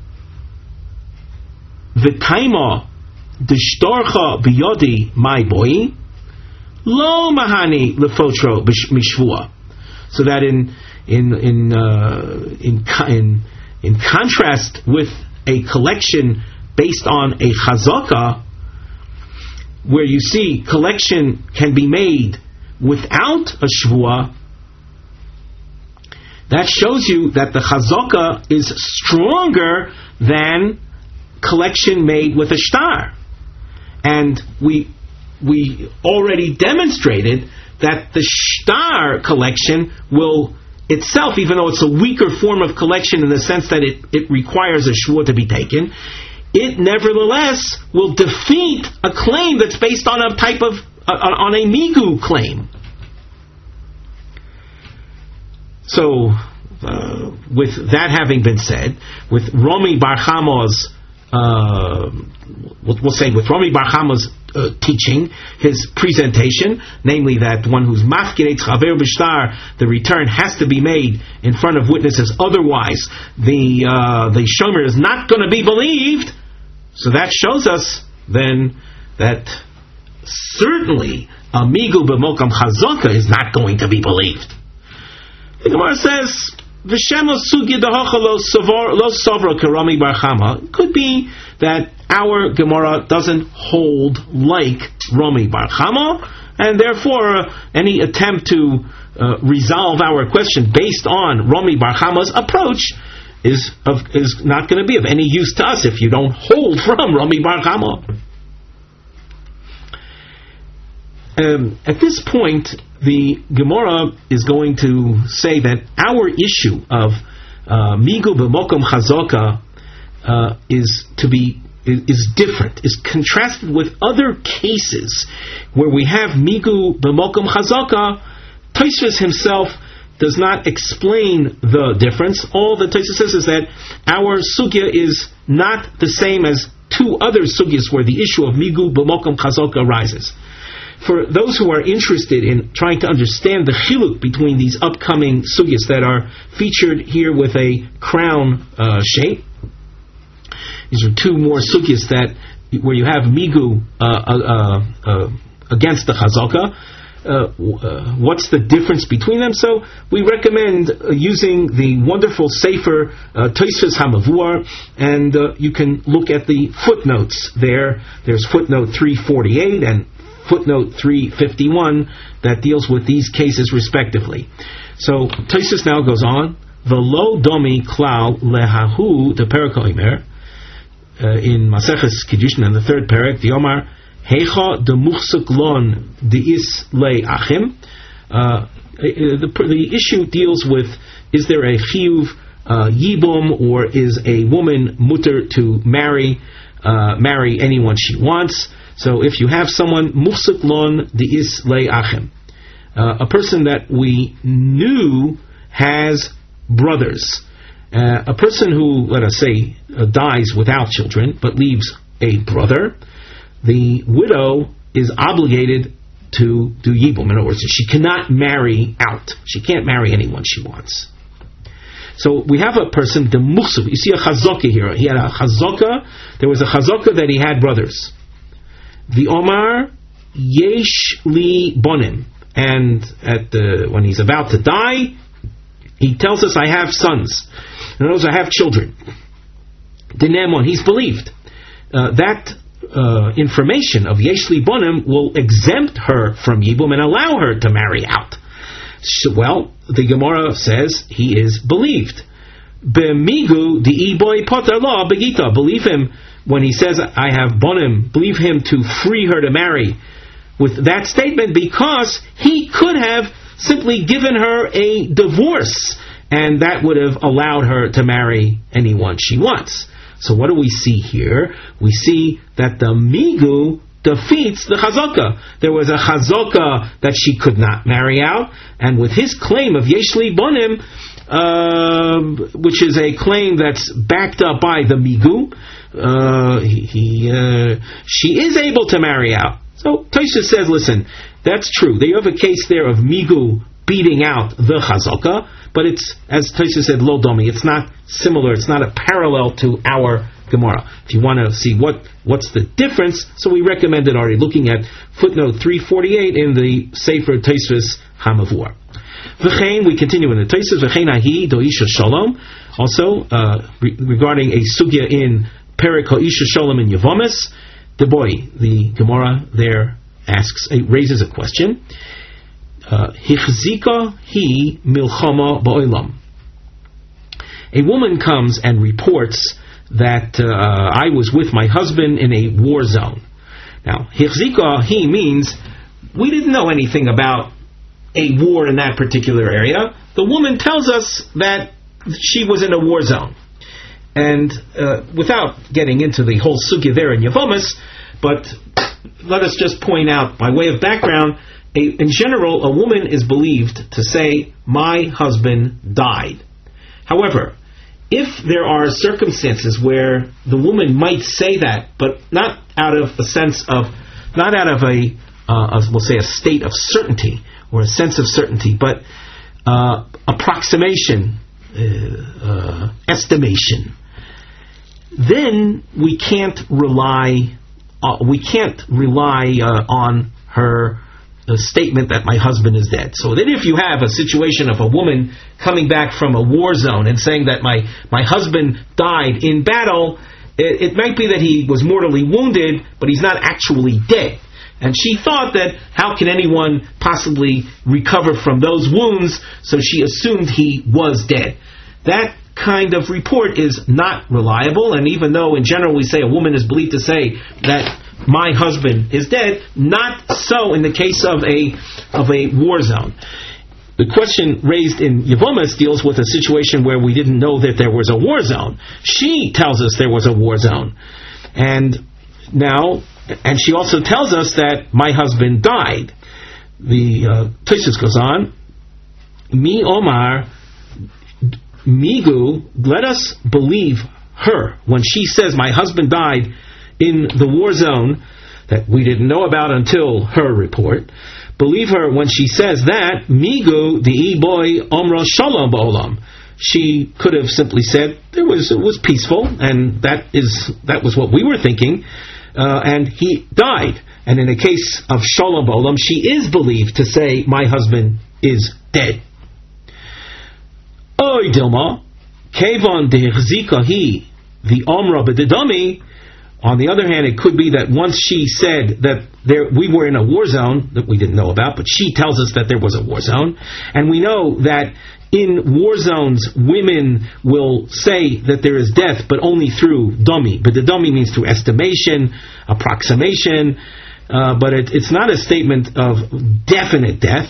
V'taima d'shtorcha biyodi my boy lo mahani lefotro mishvua. So that in in in uh, in in in contrast with a collection based on a chazaka, where you see collection can be made without a shvua, that shows you that the chazaka is stronger than collection made with a shtar. And we we already demonstrated that the shtar collection will itself, even though it's a weaker form of collection in the sense that it, it requires a shvua to be taken, it nevertheless will defeat a claim that's based on a type of uh, on a migu claim. So, uh, with that having been said, with Romi Bar Chama's, uh, we'll, we'll say with Romi Bar Chama's uh, teaching, his presentation, namely that one who's mafkiret chaver b'shtar, the return has to be made in front of witnesses, otherwise the uh, the shomer is not going to be believed. So that shows us then that certainly a migu b'mokam chazaka is not going to be believed. The Gemara says, "V'shemo sugi dahacha lo savra karami bar chama." It could be that our Gemara doesn't hold like Rami bar Chama, and therefore uh, any attempt to uh, resolve our question based on Rami Bar Chama's approach is of, is not going to be of any use to us if you don't hold from Rami Bar Chama. Um, at this point, the Gemara is going to say that our issue of uh, Migu b'mokom chazaka uh, is to be is, is different, is contrasted with other cases where we have Migu b'mokom chazaka. Tosfos himself does not explain the difference. All that Tosfos says is that our sugya is not the same as two other sugyas where the issue of Migu b'mokom chazaka arises. For those who are interested in trying to understand the chiluk between these upcoming sugyas that are featured here with a crown uh, shape, these are two more sugyas that where you have migu uh, uh, uh, against the chazaka. Uh, uh, what's the difference between them? So we recommend uh, using the wonderful Sefer uh, Tosfos HaMavur, and uh, you can look at the footnotes there. There's footnote three forty-eight and footnote three fifty-one that deals with these cases respectively. So Tosfos now goes on, V'lo domi klal lehahu de perek ha'omer, in Maseches Kiddushin in the third perek, the Omar heicha de muchsuk lon deis le achim. Uh, the, the issue deals with, is there a chiyuv uh, yibum, or is a woman mutter to marry uh, marry anyone she wants? So if you have someone, muhsuk lon deis le achim, uh, a person that we knew has brothers, uh, a person who, let us say, uh, dies without children, but leaves a brother, the widow is obligated to do yibum. In other words, she cannot marry out. She can't marry anyone she wants. So we have a person, the muhsuk, you see a chazaka here. He had a chazaka, there was a chazaka that he had brothers. The Omar yesh li bonim, and at the, when he's about to die, he tells us, I have sons. In other words, I have children. Dinemon, he's believed. Uh, that uh, information of yesh li bonim will exempt her from yibum and allow her to marry out. So, well, the Gemara says he is believed. Bemigu di iboy poter la begita. Believe him when he says, I have bonim, believe him to free her to marry with that statement, because he could have simply given her a divorce, and that would have allowed her to marry anyone she wants. So what do we see here? We see that the migu defeats the chazaka. There was a chazaka that she could not marry out, and with his claim of yesh li bonim, uh, which is a claim that's backed up by the migu, Uh, he, he uh, she is able to marry out. So Tosfos says, listen, that's true. They have a case there of migu beating out the chazaka, but it's, as Tosfos said, lo domi. It's not similar. It's not a parallel to our Gemara. If you want to see what what's the difference, so we recommended already looking at footnote three forty-eight in the Sefer Tosfos HaMavur. V'chein, we continue in the Tosfos. V'chein ahi do isha shalom. Also, uh, re- regarding a sugya in Perek Ha'isha Shalom in Yevomis, the boy, the Gemara there asks, uh, raises a question. Hichzika hi milchama ba'olam. A woman comes and reports that uh, I was with my husband in a war zone. Now, hichzika hi means we didn't know anything about a war in that particular area. The woman tells us that she was in a war zone. And uh, without getting into the whole sugya there in Yevomis, but let us just point out, by way of background, a, in general, a woman is believed to say, my husband died. However, if there are circumstances where the woman might say that, but not out of a sense of, not out of a, uh, a we'll say, a state of certainty, or a sense of certainty, but uh, approximation, uh, uh, estimation, then we can't rely uh, we can't rely uh, on her uh, statement that my husband is dead. So then if you have a situation of a woman coming back from a war zone and saying that my, my husband died in battle, it, it might be that he was mortally wounded, but he's not actually dead. And she thought that how can anyone possibly recover from those wounds, so she assumed he was dead. That kind of report is not reliable, and even though in general we say a woman is believed to say that my husband is dead, not so in the case of a of a war zone. The question raised in Yevomas deals with a situation where we didn't know that there was a war zone. She tells us there was a war zone. And now, and she also tells us that my husband died. The uh, Tosfos goes on, Mi Omar, Migu, let us believe her when she says my husband died in the war zone that we didn't know about until her report. Believe her when she says that, Migu di boy omra shalom ba'olam. She could have simply said there was it was peaceful, and that is that was what we were thinking, uh, and he died. And in the case of shalom ba'olam, she is believed to say my husband is dead. Oy Dilma, Kevon dehzika hi the omra b'dedami. On the other hand, it could be that once she said that there we were in a war zone that we didn't know about, but she tells us that there was a war zone, and we know that in war zones women will say that there is death, but only through dummy. But the dummy means through estimation, approximation, uh, but it, it's not a statement of definite death.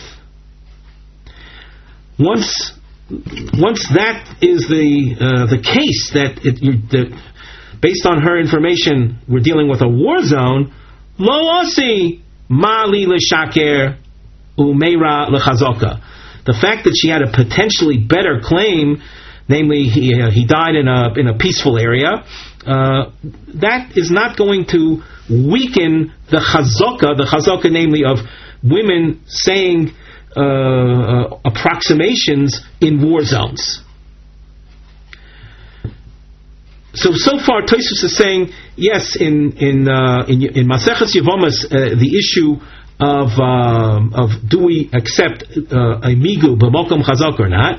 Once, once that is the uh, the case that it, you, the based on her information, we're dealing with a war zone. Lo osi mali l'shaker umeira l'chazoka. The fact that she had a potentially better claim, namely he uh, he died in a in a peaceful area, uh, that is not going to weaken the chazoka, the chazoka namely of women saying uh, uh, approximations in war zones. So, so far, Tosfos is saying, yes, in in uh, in, in Maseches Yevomas, uh, the issue of uh, of do we accept uh, a migu b'mokom chazak or not?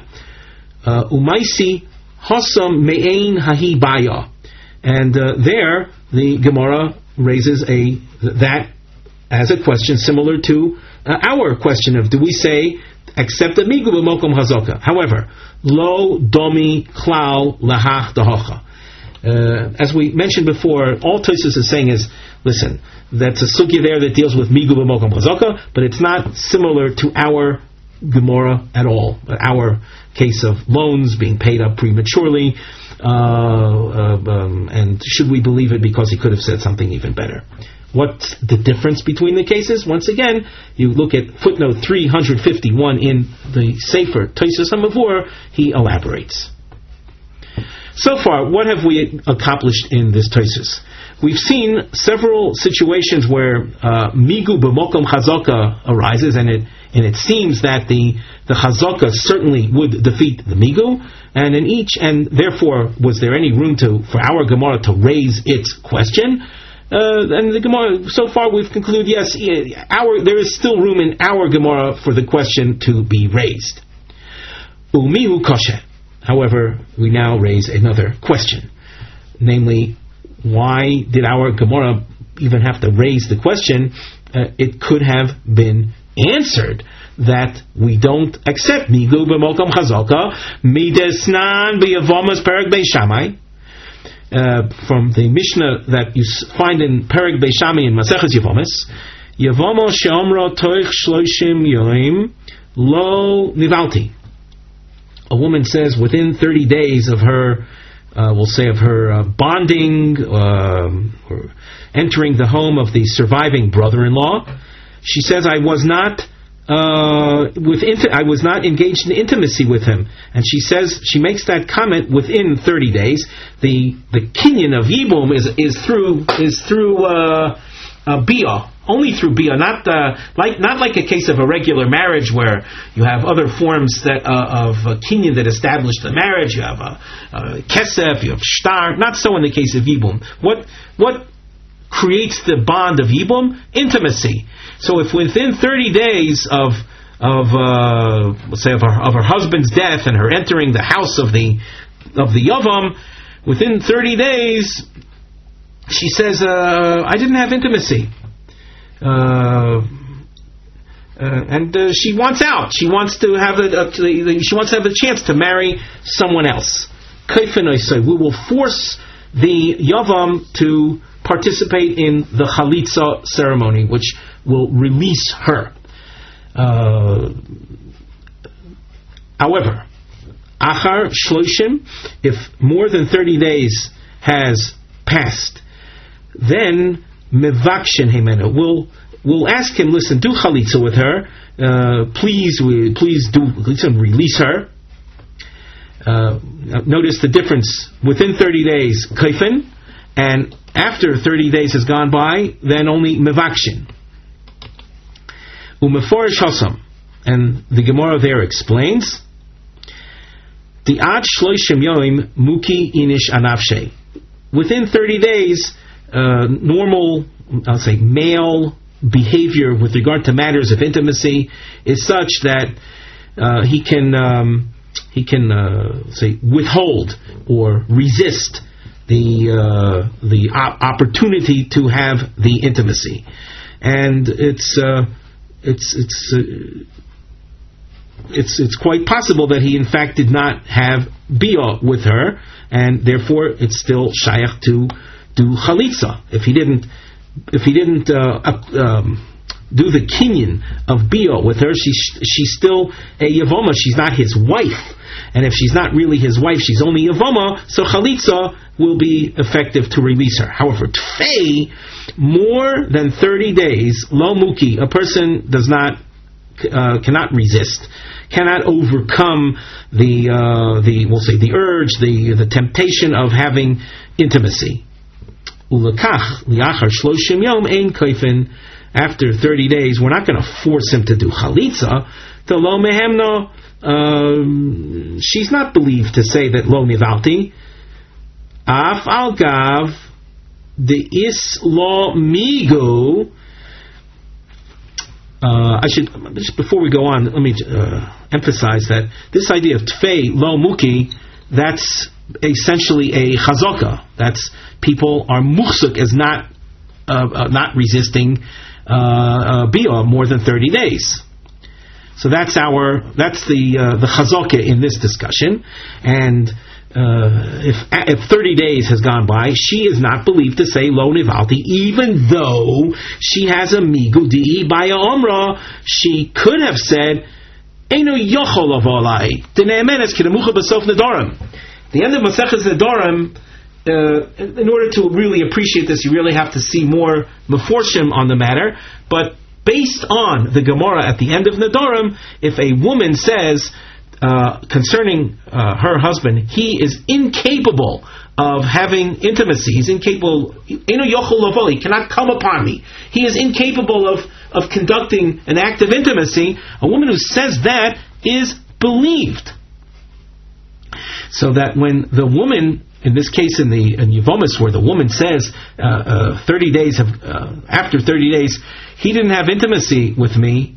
Umaisi hasam me'ein hahi baya, and uh, there the Gemara raises a that as a question similar to uh, our question of do we say accept a migu b'mokom chazaka? However, lo domi klau lahach dahocha. Uh, as we mentioned before, all Tosfos is saying is, listen, that's a sugya there that deals with migu b'mokom chazaka, but it's not similar to our Gemara at all. Our case of loans being paid up prematurely, uh, uh, um, and should we believe it because he could have said something even better? What's the difference between the cases? Once again, you look at footnote three fifty-one in the Sefer Tosfos HaMavur, he elaborates. So far, what have we accomplished in this Tosfos? We've seen several situations where uh, migu b'mokom chazaka arises, and it and it seems that the the chazaka certainly would defeat the migu, and in each, and therefore, was there any room to for our Gemara to raise its question? Uh, and the Gemara, so far, we've concluded yes, our there is still room in our Gemara for the question to be raised. Umihu kosher. However, we now raise another question, namely, why did our Gemara even have to raise the question? Uh, it could have been answered that we don't accept migu b'mokom chazaka midesnan b'Yevomas perek Beis Shammai. Uh, from the Mishnah that you find in Perek Beis Shammai in Maseches Yevomas, Yevomo she'omra toich shloshim yoim lo nivalti. A woman says within thirty days of her, uh, we'll say of her uh, bonding, um, or entering the home of the surviving brother-in-law, she says, "I was not uh, with inti- I was not engaged in intimacy with him." And she says she makes that comment within thirty days. The the kinyan of yibum is is through is through uh, uh, bia. Only through bia, not uh, like not like a case of a regular marriage where you have other forms that uh, of uh, kinyan that establish the marriage. You have a, a kesef, you have shtar. Not so in the case of yibum. What what creates the bond of yibum? Intimacy. So if within thirty days of of uh, let's say of her of her husband's death and her entering the house of the of the yavam, within thirty days, she says, uh, "I didn't have intimacy." Uh, Uh, and uh, she wants out. She wants to have a, a, a she wants to have a chance to marry someone else. We will force the Yavam to participate in the Chalitza ceremony, which will release her. Uh, however, Achar Shloshim, if more than thirty days has passed, then Mevakshin Himenu will We'll ask him, listen, do chalitza with her. Uh, please, we, please do listen, release her. Uh, notice the difference. Within thirty days, kaifin, and after thirty days has gone by, then only mevakshin. Umeforish hasam, and the Gemara there explains, the ad shloishim yoim muki inish anavshe. Within thirty days, uh, normal, I'll say, male behavior with regard to matters of intimacy is such that uh, he can um, he can uh, say withhold or resist the uh, the op- opportunity to have the intimacy, and it's uh, it's it's uh, it's it's quite possible that he in fact did not have bia with her, and therefore it's still shayach to do chalitza. If he didn't. If he didn't uh, um, do the kinyan of bia with her, she's she's still a yavoma. She's not his wife, and if she's not really his wife, she's only yavoma. So chalitza will be effective to release her. However, tfei, more than thirty days, lo muki, a person does not uh, cannot resist, cannot overcome the uh, the we'll say the urge, the the temptation of having intimacy. Ulakach liachar shloshim yom ein kaifin. After thirty days, we're not going to force him to do chalitza. To lo mehemno, um, she's not believed to say that lo nivalti. Af al gav de is lo migu. Uh, I should just before we go on, let me uh, emphasize that this idea of tfei lo muki, that's essentially a chazaka. That's people are muhsuk as not uh, uh, not resisting uh, uh, bia more than thirty days. So that's our that's the uh, the chazaka in this discussion. And uh, if if thirty days has gone by, she is not believed to say lo nivalti, even though she has a migu di'i baya omra. She could have said eino yochol avolai dene'emenes kidemucha b'sof nedarim. The end of Maseches Nedarim, uh, in order to really appreciate this, you really have to see more meforshim on the matter. But based on the Gemara at the end of Nedarim, if a woman says uh, concerning uh, her husband, he is incapable of having intimacy, he's incapable, he cannot come upon me, he is incapable of, of conducting an act of intimacy, a woman who says that is believed. So that when the woman, in this case in the in Yevomis, where the woman says uh, uh, thirty days have, uh, after thirty days, he didn't have intimacy with me.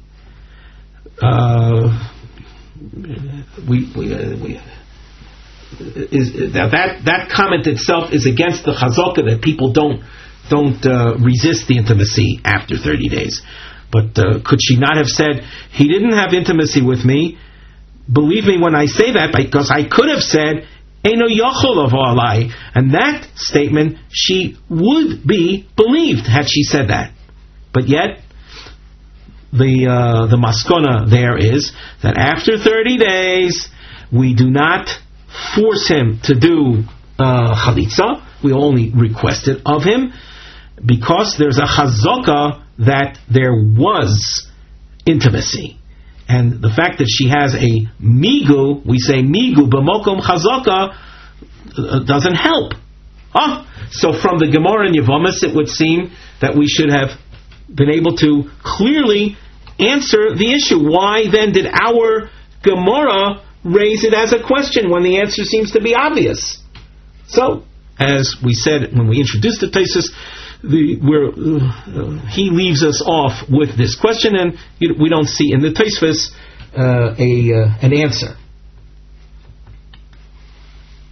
Uh, we we, uh, we is that that comment itself is against the chazaka that people don't don't uh, resist the intimacy after thirty days. But uh, could she not have said he didn't have intimacy with me? Believe me when I say that, because I could have said, Eino yochol avolai, and that statement, she would be believed had she said that. But yet, the uh, the maskona there is that after thirty days, we do not force him to do uh, chalitza. We only request it of him, because there's a chazaka that there was intimacy. And the fact that she has a migu, we say migu b'mokom chazaka, uh, doesn't help. Ah, so from the Gemara in Yevomis, it would seem that we should have been able to clearly answer the issue. Why then did our Gemara raise it as a question when the answer seems to be obvious? So, as we said when we introduced the Taisus, The, where uh, he leaves us off with this question, and you know, we don't see in the Tosfos uh, a uh, an answer.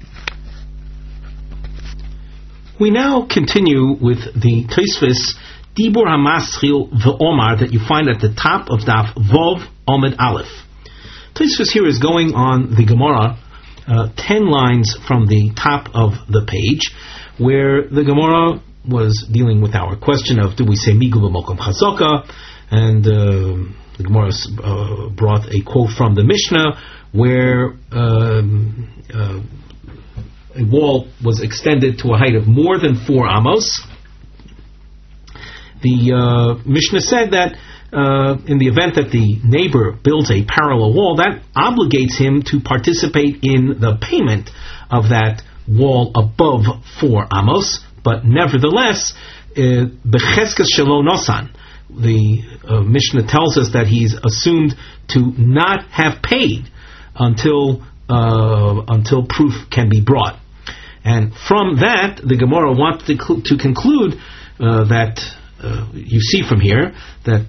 We now continue with the Tosfos Dibur Hamaschil V'Omar that you find at the top of Daf Vov Omed Aleph. Tosfos here is going on the Gemara uh, ten lines from the top of the page, where the Gemara was dealing with our question of do we say Migu B'Mokom Chazaka, and uh, the Gemara uh, brought a quote from the Mishnah where um, uh, a wall was extended to a height of more than four amos. The uh, Mishnah said that uh, in the event that the neighbor builds a parallel wall, that obligates him to participate in the payment of that wall above four amos. But nevertheless, becheskes shelo nosan, the uh, Mishnah tells us that he's assumed to not have paid until uh, until proof can be brought. And from that, the Gemara wants to, cl- to conclude uh, that uh, you see from here that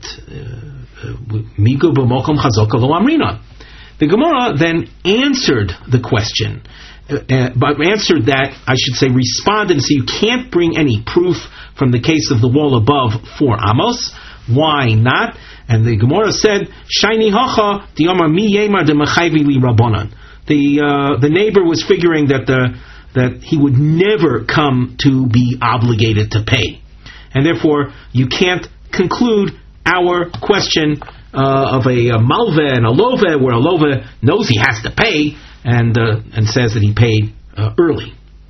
Migu b'mokom chazaka lo amrinon. The Gemara then answered the question, uh, but answered that, I should say, responded and said you can't bring any proof from the case of the wall above four amos. Why not? And the Gemara said, "Shiny hacha diamar mi yemar de mechayvi li rabbanan." The uh, the neighbor was figuring that the that he would never come to be obligated to pay, and therefore you can't conclude our question uh, of a, a malve and a love, where a love knows he has to pay and uh, and says that he paid uh, early.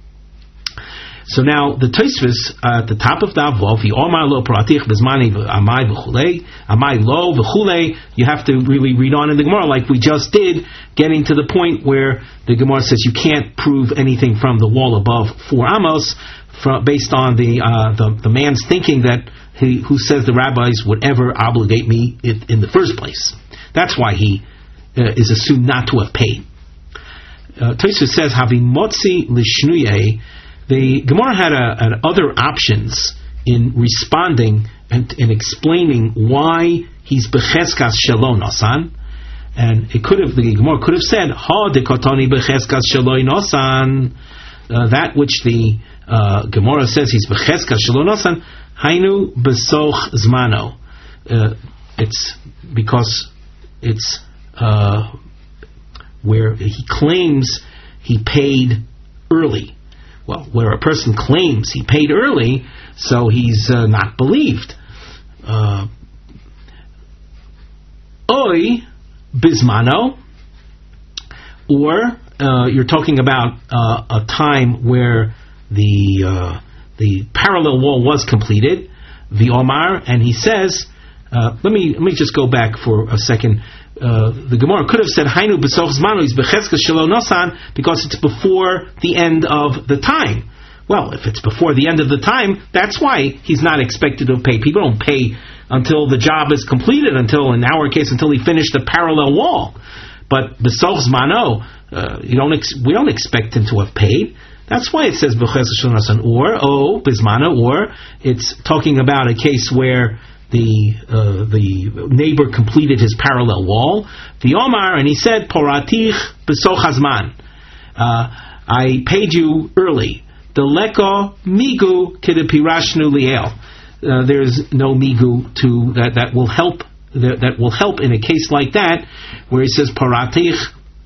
So now the Tosfos uh, at the top of Daf Vav, Omar lo pratich bezmani amai v'chulei, amai lo v'chulei. You have to really read on in the Gemara like we just did, getting to the point where the Gemara says you can't prove anything from the wall above four amos, from, based on the, uh, the the man's thinking that he who says the rabbis would ever obligate me in, in the first place. That's why he uh, is assumed not to have paid. Uh, Tosfos says havimotzi lishnuye. The Gemara had a, a other options in responding and in explaining why he's becheskas shelo nosan, and it could have the Gemara could have said ha dekotoni becheskas shelo nosan, that which the uh, Gemara says he's becheskas shelo nosan hainu besoch zmano. Uh, it's because it's uh, where he claims he paid early. Well, where a person claims he paid early, so he's uh, not believed. Uh, Oi bismano, or uh, you're talking about uh, a time where the uh, the parallel wall was completed, the Omar, and he says, uh, let me let me just go back for a second. Uh, the Gemara could have said Hainu b'soch zmanu is becheskes shelo nosan because it's before the end of the time. Well, if it's before the end of the time, that's why he's not expected to pay. People don't pay until the job is completed, until, in our case, until he finished the parallel wall. But b'soch zmano, uh, you don't ex- we don't expect him to have paid. That's why it says becheskes shelo nosan, or oh bismano, or it's talking about a case where the uh, the neighbor completed his parallel wall, the Omar, and he said, Poratich besoch hazman. Uh, I paid you early. The leko migu kidepirashnu liel. There's no migu to that that will help that, that will help in a case like that, where he says Poratich,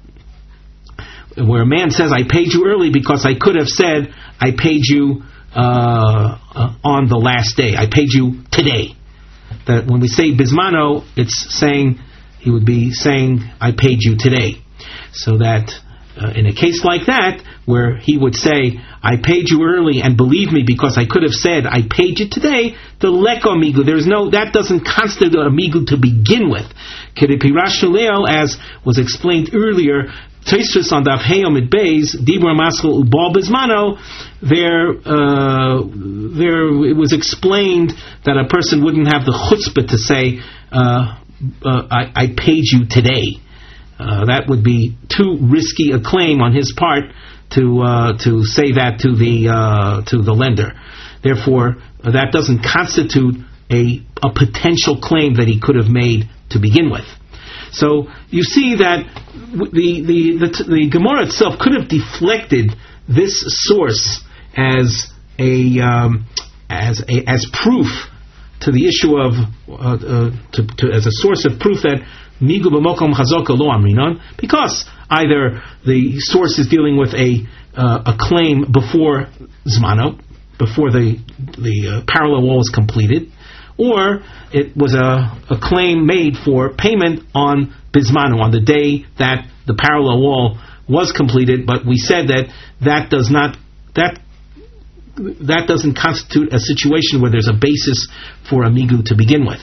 where a man says, I paid you early because I could have said I paid you uh, uh, on the last day. I paid you today. That when we say bismano, it's saying, he would be saying, I paid you today. So that uh, in a case like that, where he would say, I paid you early and believe me because I could have said, I paid you today, the leko migu, there's no, that doesn't constitute a migu to begin with. Kedepirashnu leo, as was explained earlier, Tosfos on Daf Hey Amud Beis, Dibur Maschil Ubal Bismano, there, uh, there it was explained that a person wouldn't have the chutzpah to say, uh, uh, I, I paid you today. Uh, that would be too risky a claim on his part to uh, to say that to the uh, to the lender. Therefore, uh, that doesn't constitute a a potential claim that he could have made to begin with. So you see that the the the, the Gemara itself could have deflected this source as a um, as a as proof to the issue of uh, uh, to, to, as a source of proof that migu b'mokom chazoka lo amrinon, because either the source is dealing with a uh, a claim before zmano, before the the uh, parallel wall is completed, or it was a, a claim made for payment on bismano, on the day that the parallel wall was completed. But we said that that does not that that doesn't constitute a situation where there's a basis for a migu to begin with.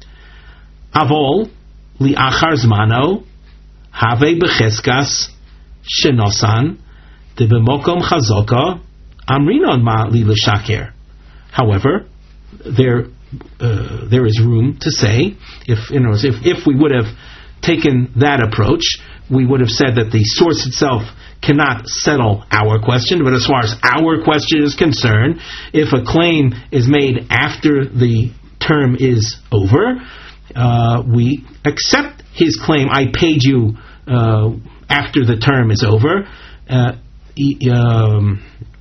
Avol li'achar zmano have becheskas shenosan de b'mokom chazoka amrinon ma li l'shaker. However, there uh, there is room to say, if you know, if if we would have taken that approach, we would have said that the source itself cannot settle our question. But as far as our question is concerned, if a claim is made after the term is over, uh, we accept his claim. I paid you uh, after the term is over. Uh, um,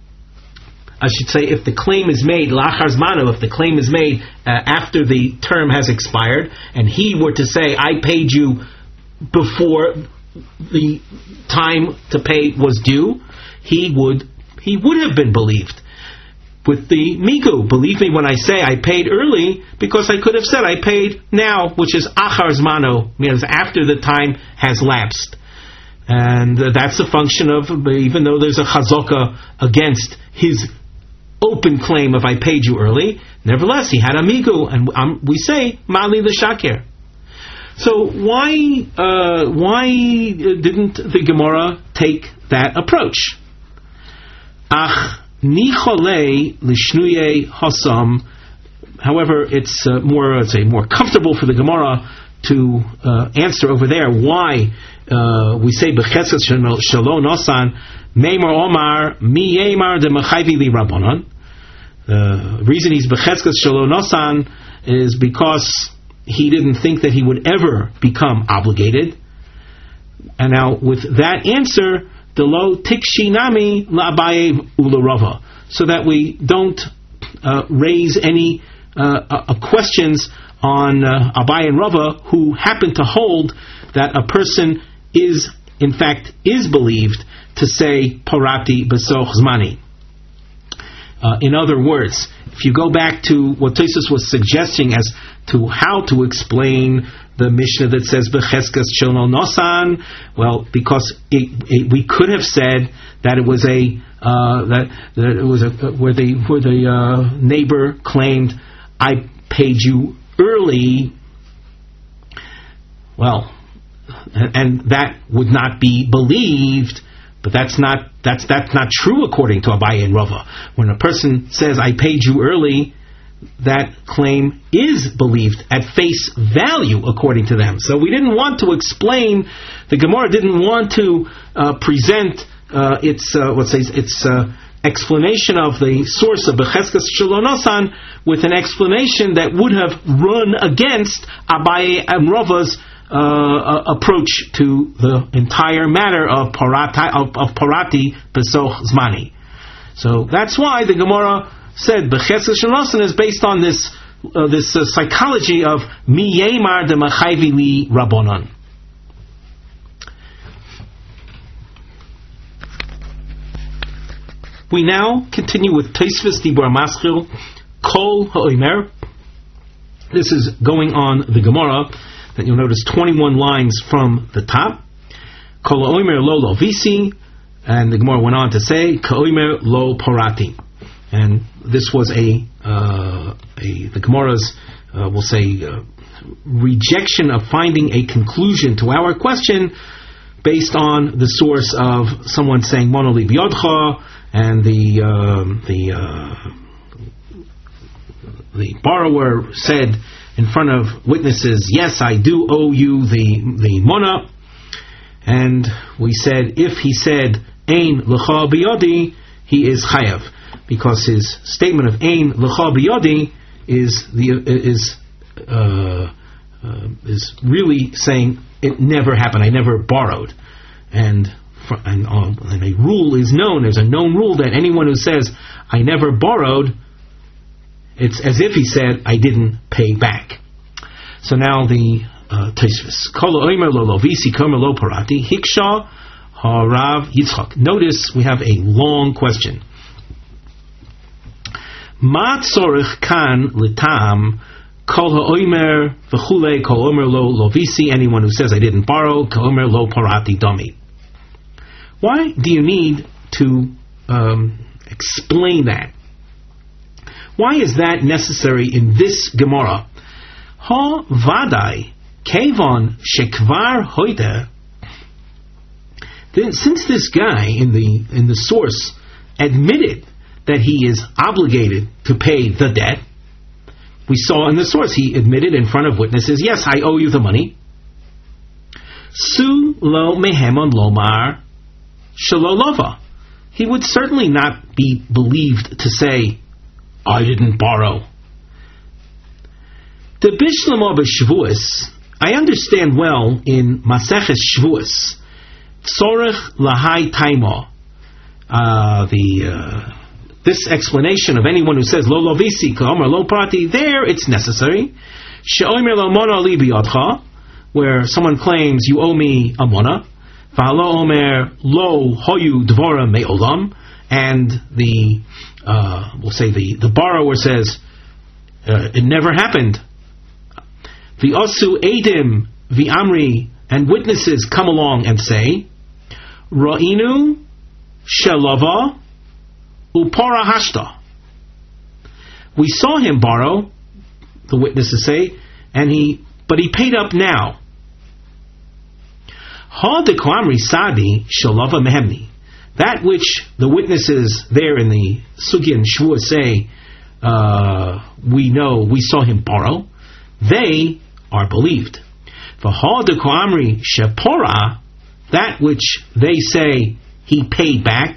I should say, if the claim is made, lachar zmano, if the claim is made uh, after the term has expired, and he were to say, I paid you before the time to pay was due, he would he would have been believed. With the migu, believe me when I say I paid early, because I could have said I paid now, which is achar zmano, means after the time has lapsed. And uh, that's a function of, even though there's a chazaka against his open claim of I paid you early, nevertheless he had a migu, and um, we say mali l'shaker. So why uh, why didn't the Gemara take that approach? Ach nicholei l'shnuye hasam. However, it's uh, more it's a more comfortable for the Gemara to uh, answer over there why uh, we say b'chesed shalom nosan meimar omar mi yemar de mechayvi li rabbanon. The reason he's b'chesed shalom nosan is because he didn't think that he would ever become obligated. And now, with that answer, the lo tikshinami la'abaye ularava, so that we don't uh, raise any uh, uh, questions on uh, Abaye and Rava, who happen to hold that a person is, in fact, is believed to say parati besoch zmani. Uh, in other words, if you go back to what Tosfos was suggesting as to how to explain the Mishnah that says b'cheskas shelo nosan, well, because it, it, we could have said that it was a uh, that, that it was a where the where the uh, neighbor claimed I paid you early. Well, and, and that would not be believed. But that's not that's that's not true according to Abaye and Rava. When a person says I paid you early, that claim is believed at face value according to them. So we didn't want to explain. The Gemara didn't want to uh, present uh, its uh, let's say its uh, explanation of the source of becheskas shelo nosan with an explanation that would have run against Abaye and Rava's Uh, approach to the entire matter of parati of, of parati besoch zmani. So that's why the Gemara said b'chesed shel nosan is based on this uh, this uh, psychology of mi yemar de machayvi li rabbanon. We now continue with Tosfos Dibur Maschil Kol Ha'omer. This is going on the Gemara. That you'll notice twenty-one lines from the top. Kol ha'omer lo lo visi, and the Gemara went on to say ka'omer lo parati, and this was a uh, a the Gemara's uh, we'll say uh, rejection of finding a conclusion to our question based on the source of someone saying mono li biyodcha, and the um, the uh, the borrower said in front of witnesses, yes, I do owe you the the mona. And we said, if he said ein l'cha biyodi, he is chayav, because his statement of ein l'cha biyodi is the is uh, uh, is really saying it never happened. I never borrowed, and for, and, uh, and a rule is known. There's a known rule that anyone who says I never borrowed It's as if he said, I didn't pay back. So now the uh, Tosfos. Kol omer lo lovisi komer lo parati hiksha harav Yitzchak. Notice we have a long question. Ma tzorich kan litam kol ha'omer v'chulei kol omer lo lovisi. Anyone who says I didn't borrow, kol omer lo parati domi. Why do you need to um, explain that? Why is that necessary in this Gemara? Ha vadai kevon shekvar hoide. Since this guy in the in the source admitted that he is obligated to pay the debt, we saw in the source he admitted in front of witnesses, yes, I owe you the money. Su lo mehemon lomar shalolova. He would certainly not be believed to say, I didn't borrow. The Bishlamo b'Shvuos, I understand well in Maseches Shvuos, Tzorech lahai taimo. Uh, the uh, this explanation of anyone who says lo lovisi k'omer lo parati, there it's necessary. She'omer lo mona li biyadcha, where someone claims you owe me a mona. V'halo omer lo hoyu dvora me'olam, and the uh, we'll say the, the borrower says uh, it never happened. V'osu edim v'amri, and witnesses come along and say ra'inu shelava upara hashta. We saw him borrow, the witnesses say, and he but he paid up now. Ha de kwamri sadi shalava mehemni. That which the witnesses there in the Sugya and Shvuah say, uh, we know, we saw him borrow, they are believed. V'ha de kwamri shepora, that which they say he paid back,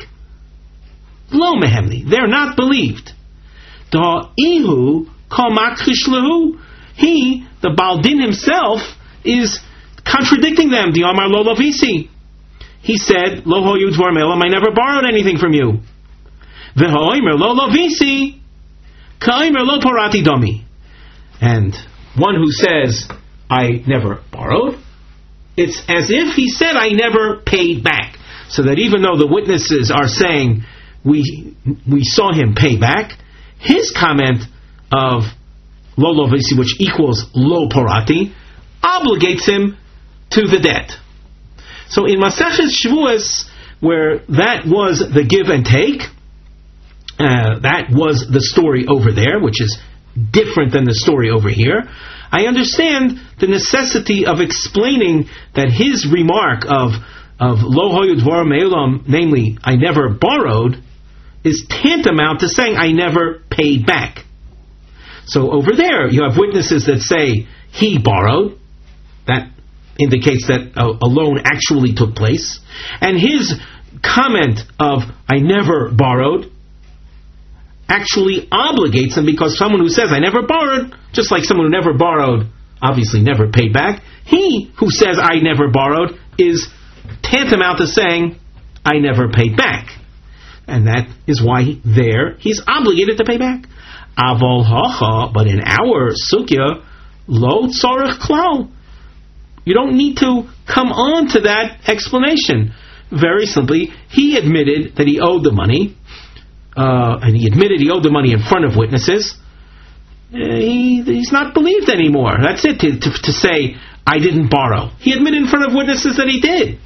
lo mehemni, they're not believed. Da ihu kamakrish lehu, he, the Baldin himself, is contradicting them. Di amar lo lovisi. He said, lo hoyu dvar me'olam, I never borrowed anything from you. V'ha'omer lo lovisi ka'omer lo parati domi. And one who says, I never borrowed, it's as if he said, I never paid back. So that even though the witnesses are saying, we we saw him pay back, his comment of lo lovisi, which equals lo parati, obligates him to the debt. So in Maseches Shvuos, where that was the give and take, uh, that was the story over there, which is different than the story over here, I understand the necessity of explaining that his remark of of lo hoyu dvar me'olam, namely, I never borrowed, is tantamount to saying I never paid back. So over there, you have witnesses that say he borrowed. That indicates that a, a loan actually took place. And his comment of, I never borrowed, actually obligates him, because someone who says, I never borrowed, just like someone who never borrowed, obviously never paid back, he who says, I never borrowed, is tantamount to saying, I never paid back. And that is why he, there, he's obligated to pay back. Avol hacha, but in our sukya, lo tzorech klal. You don't need to come on to that explanation. Very simply, he admitted that he owed the money, uh, and he admitted he owed the money in front of witnesses. Uh, he, he's not believed anymore. That's it, to, to, to say, I didn't borrow. He admitted in front of witnesses that he did.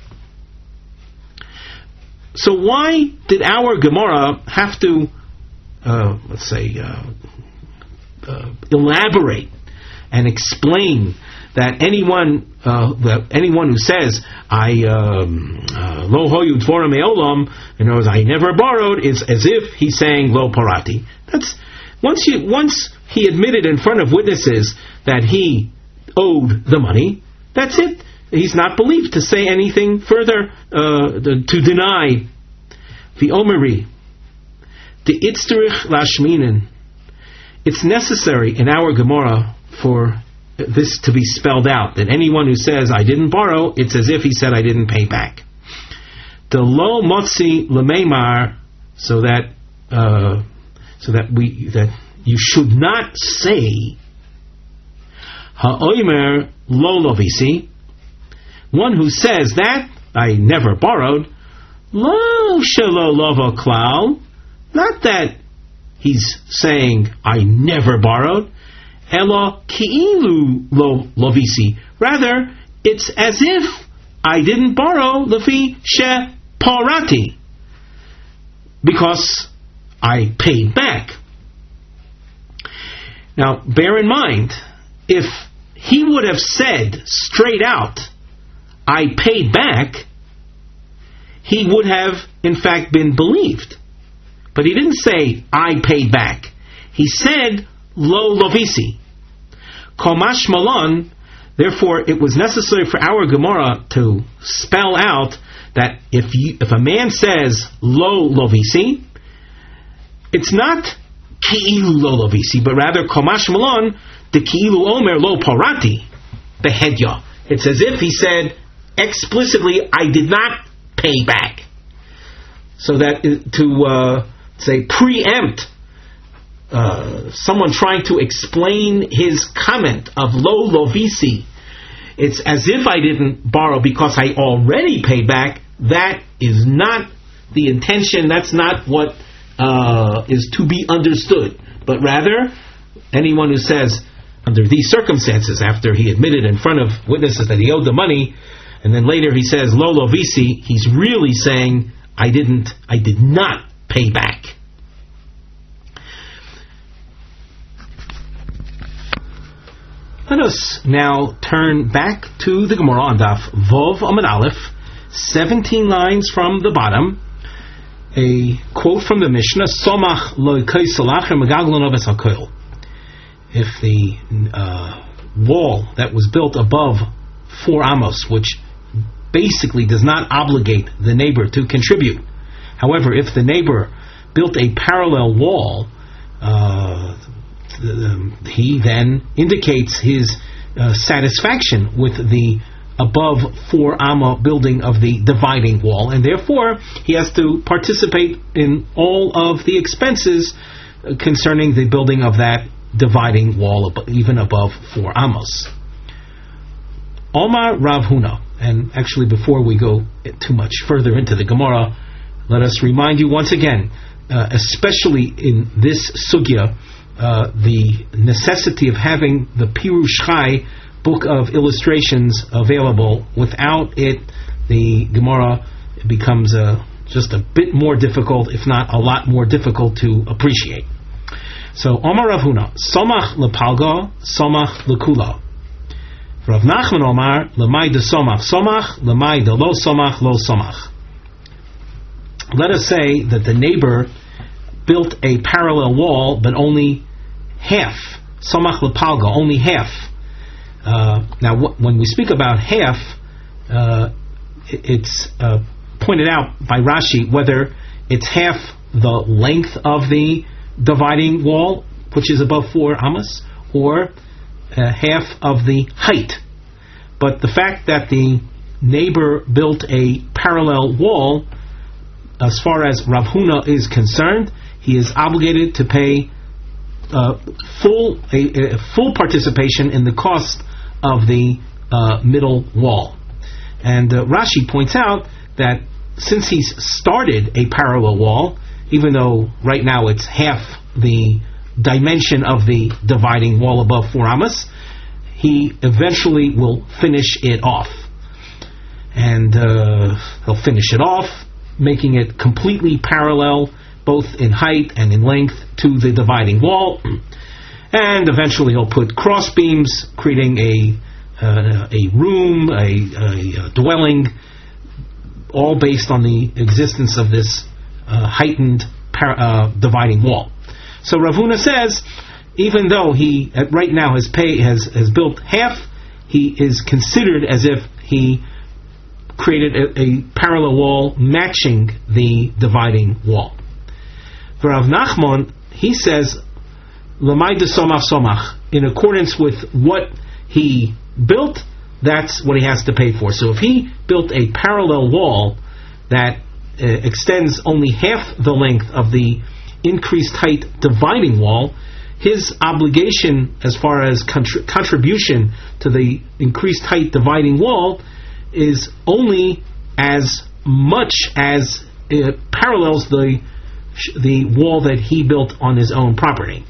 So why did our Gemara have to, uh, let's say, uh, uh, elaborate and explain that anyone uh, that anyone who says I lo hoyu dvora me'olam, in other words, I never borrowed, is as if he's saying lo parati. That's once you once he admitted in front of witnesses that he owed the money. That's it. He's not believed to say anything further uh, to deny the omeri. The itzterich lashminin. It's necessary in our Gemara for this to be spelled out, that anyone who says I didn't borrow, it's as if he said I didn't pay back. The lo motzi lemeimar, so that uh, so that we that you should not say ha'omer lo lovisi, one who says that I never borrowed, lo shelo lova klal, not that he's saying I never borrowed, elo ki'ilu lo lovisi, rather it's as if I didn't borrow lefi she parati, because I paid back. Now, bear in mind, if he would have said straight out, I paid back, he would have, in fact, been believed. But he didn't say, I paid back. He said, lo lovisi. Komash malon, therefore, it was necessary for our Gemara to spell out that if you, if a man says, lo lovisi, it's not ki'ilu lo lovisi, but rather komash malon, the ki'ilu omer lo parati, behedya. It's as if he said explicitly, I did not pay back. So that to uh, say preempt uh, someone trying to explain his comment of lo lovisi, it's as if I didn't borrow because I already paid back. That is not the intention. That's not what uh, is to be understood. But rather, anyone who says, under these circumstances, after he admitted in front of witnesses that he owed the money, and then later he says lo lovisi, he's really saying I didn't, I did not pay back. Let us now turn back to the Gemara on Daf Vov Amud Aleph, seventeen lines from the bottom. A quote from the Mishnah: Somach lo kaisalach megaglon oves hakoil. If the uh, wall that was built above four amos, which basically does not obligate the neighbor to contribute. However, if the neighbor built a parallel wall, uh, he then indicates his uh, satisfaction with the above four amma building of the dividing wall, and therefore he has to participate in all of the expenses concerning the building of that dividing wall, even above four amos. Omar Rav Huna, and actually before we go too much further into the Gemara, let us remind you once again, uh, especially in this sugya, uh, the necessity of having the Pirush Chai book of illustrations available. Without it, the Gemara becomes uh, just a bit more difficult, if not a lot more difficult to appreciate. So, Omar Rav Huna, Somach lepalga, Somach lekula. Rav Nachman Omar, Lemay de Somach Somach, Lemay de Lo Somach Lo Somach. Let us say that the neighbor built a parallel wall, but only half. Somach lepalga, only half. Uh, now, w- when we speak about half, uh, it's uh, pointed out by Rashi whether it's half the length of the dividing wall, which is above four amas, or uh, half of the height. But the fact that the neighbor built a parallel wall, as far as Rav Huna is concerned, he is obligated to pay uh, full a, a full participation in the cost of the uh, middle wall. And uh, Rashi points out that since he's started a parallel wall, even though right now it's half the dimension of the dividing wall above four amas, he eventually will finish it off. And uh, he'll finish it off, making it completely parallel, both in height and in length, to the dividing wall. And eventually he'll put cross beams, creating a uh, a room, a, a, a dwelling, all based on the existence of this uh, heightened par- uh, dividing wall. So Rav Huna says, even though he uh, right now has pay has has built half, he is considered as if he created a, a parallel wall matching the dividing wall. For Rav Nachman, he says, L'may de somach somach, in accordance with what he built, that's what he has to pay for. So if he built a parallel wall that uh, extends only half the length of the increased height dividing wall, his obligation as far as contri- contribution to the increased height dividing wall is only as much as it parallels the the wall that he built on his own property.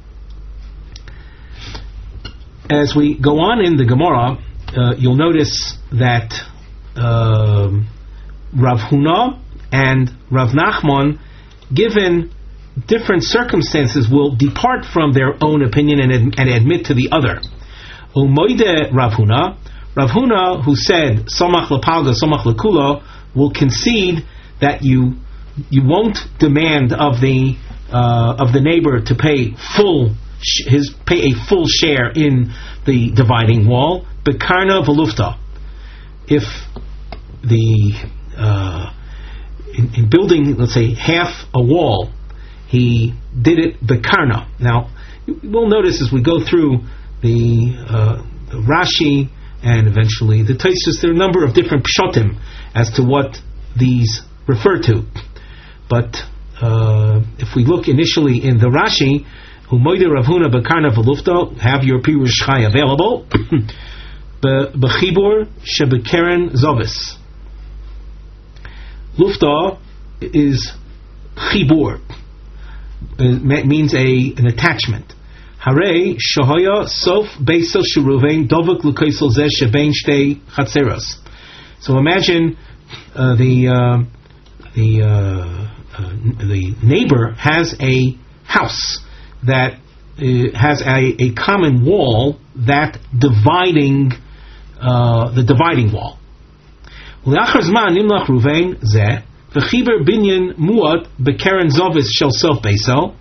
As we go on in the Gemara, uh, you'll notice that um, Rav Huna and Rav Nachman, given different circumstances, will depart from their own opinion and, ad- and admit to the other. Umoide Rav Huna, Rav Huna, who said Somach Lepalga, Somach Lekula, will concede that you you won't demand of the uh, of the neighbor to pay full sh- his pay a full share in the dividing wall. Bekarna velufta. If the uh, in, in building, let's say, half a wall, he did it bekarna. Now we'll notice as we go through the, uh, the Rashi and eventually the Tosfos, there are a number of different pshatim as to what these refer to. But uh, if we look initially in the Rashi, Umoide Rav Huna bekarna velufta, have your pirush chai available. Bechibur shebekeren zovis. Lufta is chibur. It means a an attachment. Hare shahaya sof beisel sheruvein dovuk l'kaisel zeh shebein shtei chatzeros. So imagine uh, the uh, the uh, uh, the neighbor has a house that uh, has a, a common wall that dividing uh, the dividing wall. L'achar zman nimlach Ruvain zeh v'chiber binyan muad bekeren zovis shel sof beisel.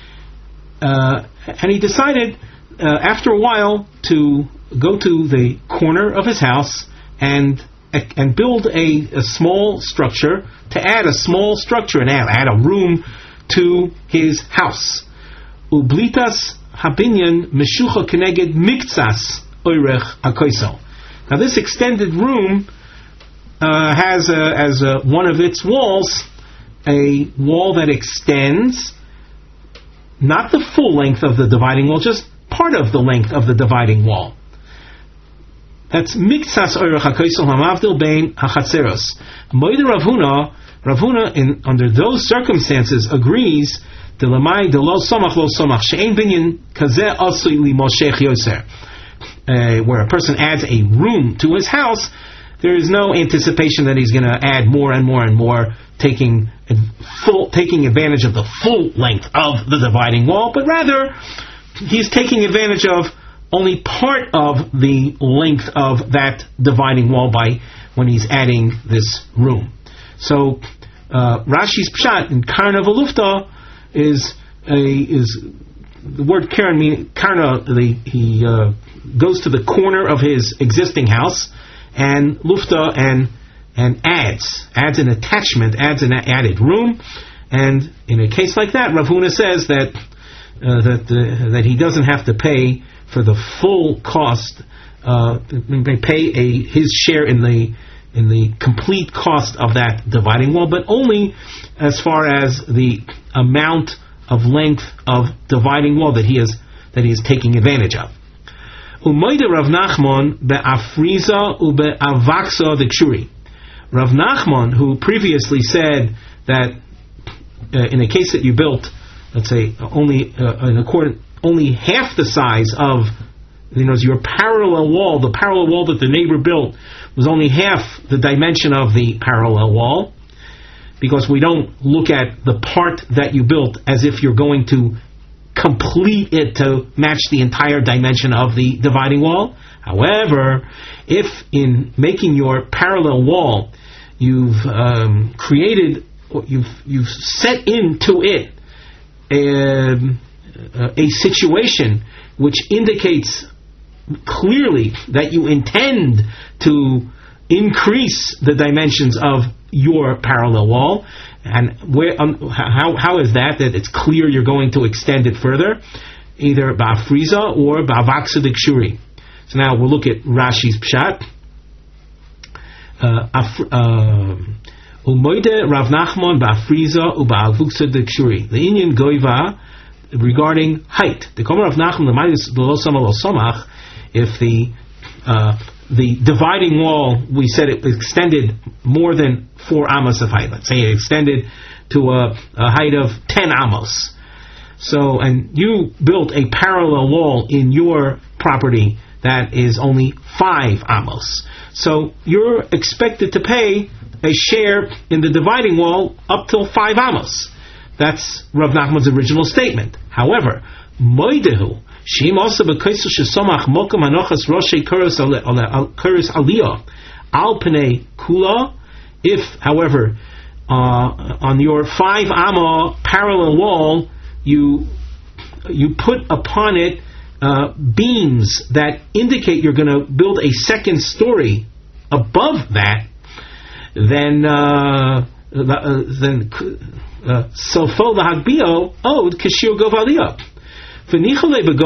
And he decided uh, after a while to go to the corner of his house and and build a, a small structure, to add a small structure and add, add a room to his house. Ublitas habinyan meshucha keneged miktsas oirech akoisel. Now this extended room uh, has a, as a, one of its walls a wall that extends not the full length of the dividing wall, just part of the length of the dividing wall. That's miktsas oirech hakoisel hamavdil bein hachatzeros. Moed Rav Huna, Rav Huna, in under those circumstances agrees delamai delo somach lo somach she'ein binyan kazeh asui li moshech yoser. Where a person adds a room to his house, there is no anticipation that he's going to add more and more and more, taking full taking advantage of the full length of the dividing wall, but rather he's taking advantage of only part of the length of that dividing wall by when he's adding this room. So uh, Rashi's pshat in karna velufta is a is the word karen mean karna. The, he uh, goes to the corner of his existing house and lufta and and adds adds an attachment, adds an added room, and in a case like that, Rav Huna says that uh, that uh, that he doesn't have to pay for the full cost. Uh, they pay a his share in the in the complete cost of that dividing wall, but only as far as the amount of length of dividing wall that he is that he is taking advantage of. Umoide Rav Nachman be'afriza ube'avaksa dekshuri. Rav Nachman, who previously said that uh, in a case that you built, let's say only uh, in accord, only half the size of, you know, your parallel wall, the parallel wall that the neighbor built was only half the dimension of the parallel wall, because we don't look at the part that you built as if you're going to complete it to match the entire dimension of the dividing wall. However, if in making your parallel wall you've um, created, you've you've set into it a, a situation which indicates clearly that you intend to increase the dimensions of your parallel wall, and where um, how how is that that it's clear you're going to extend it further, either ba'afriza or ba'avaksa dekshuri. So now we'll look at Rashi's pshat. Umoide Rav Nachman ba'afriza u'ba'avuksa dekshuri. The Inyan goiva regarding height. The Komer of Nachum Somach, if the uh, the dividing wall, we said it extended more than four amos of height. Let's say it extended to a, a height of ten amos. So, and you built a parallel wall in your property that is only five amos. So you're expected to pay a share in the dividing wall up till five amos. That's Rav Nachman's original statement. However, Moidehu, Shim also b'kaisel shesomach mokum anochas roshei kuros aliyah al pnei kula. If, however, uh, on your five amma parallel wall, you you put upon it uh, beams that indicate you're going to build a second story above that, then uh, uh, then sofo lahagbio od kashir govaliyah. Since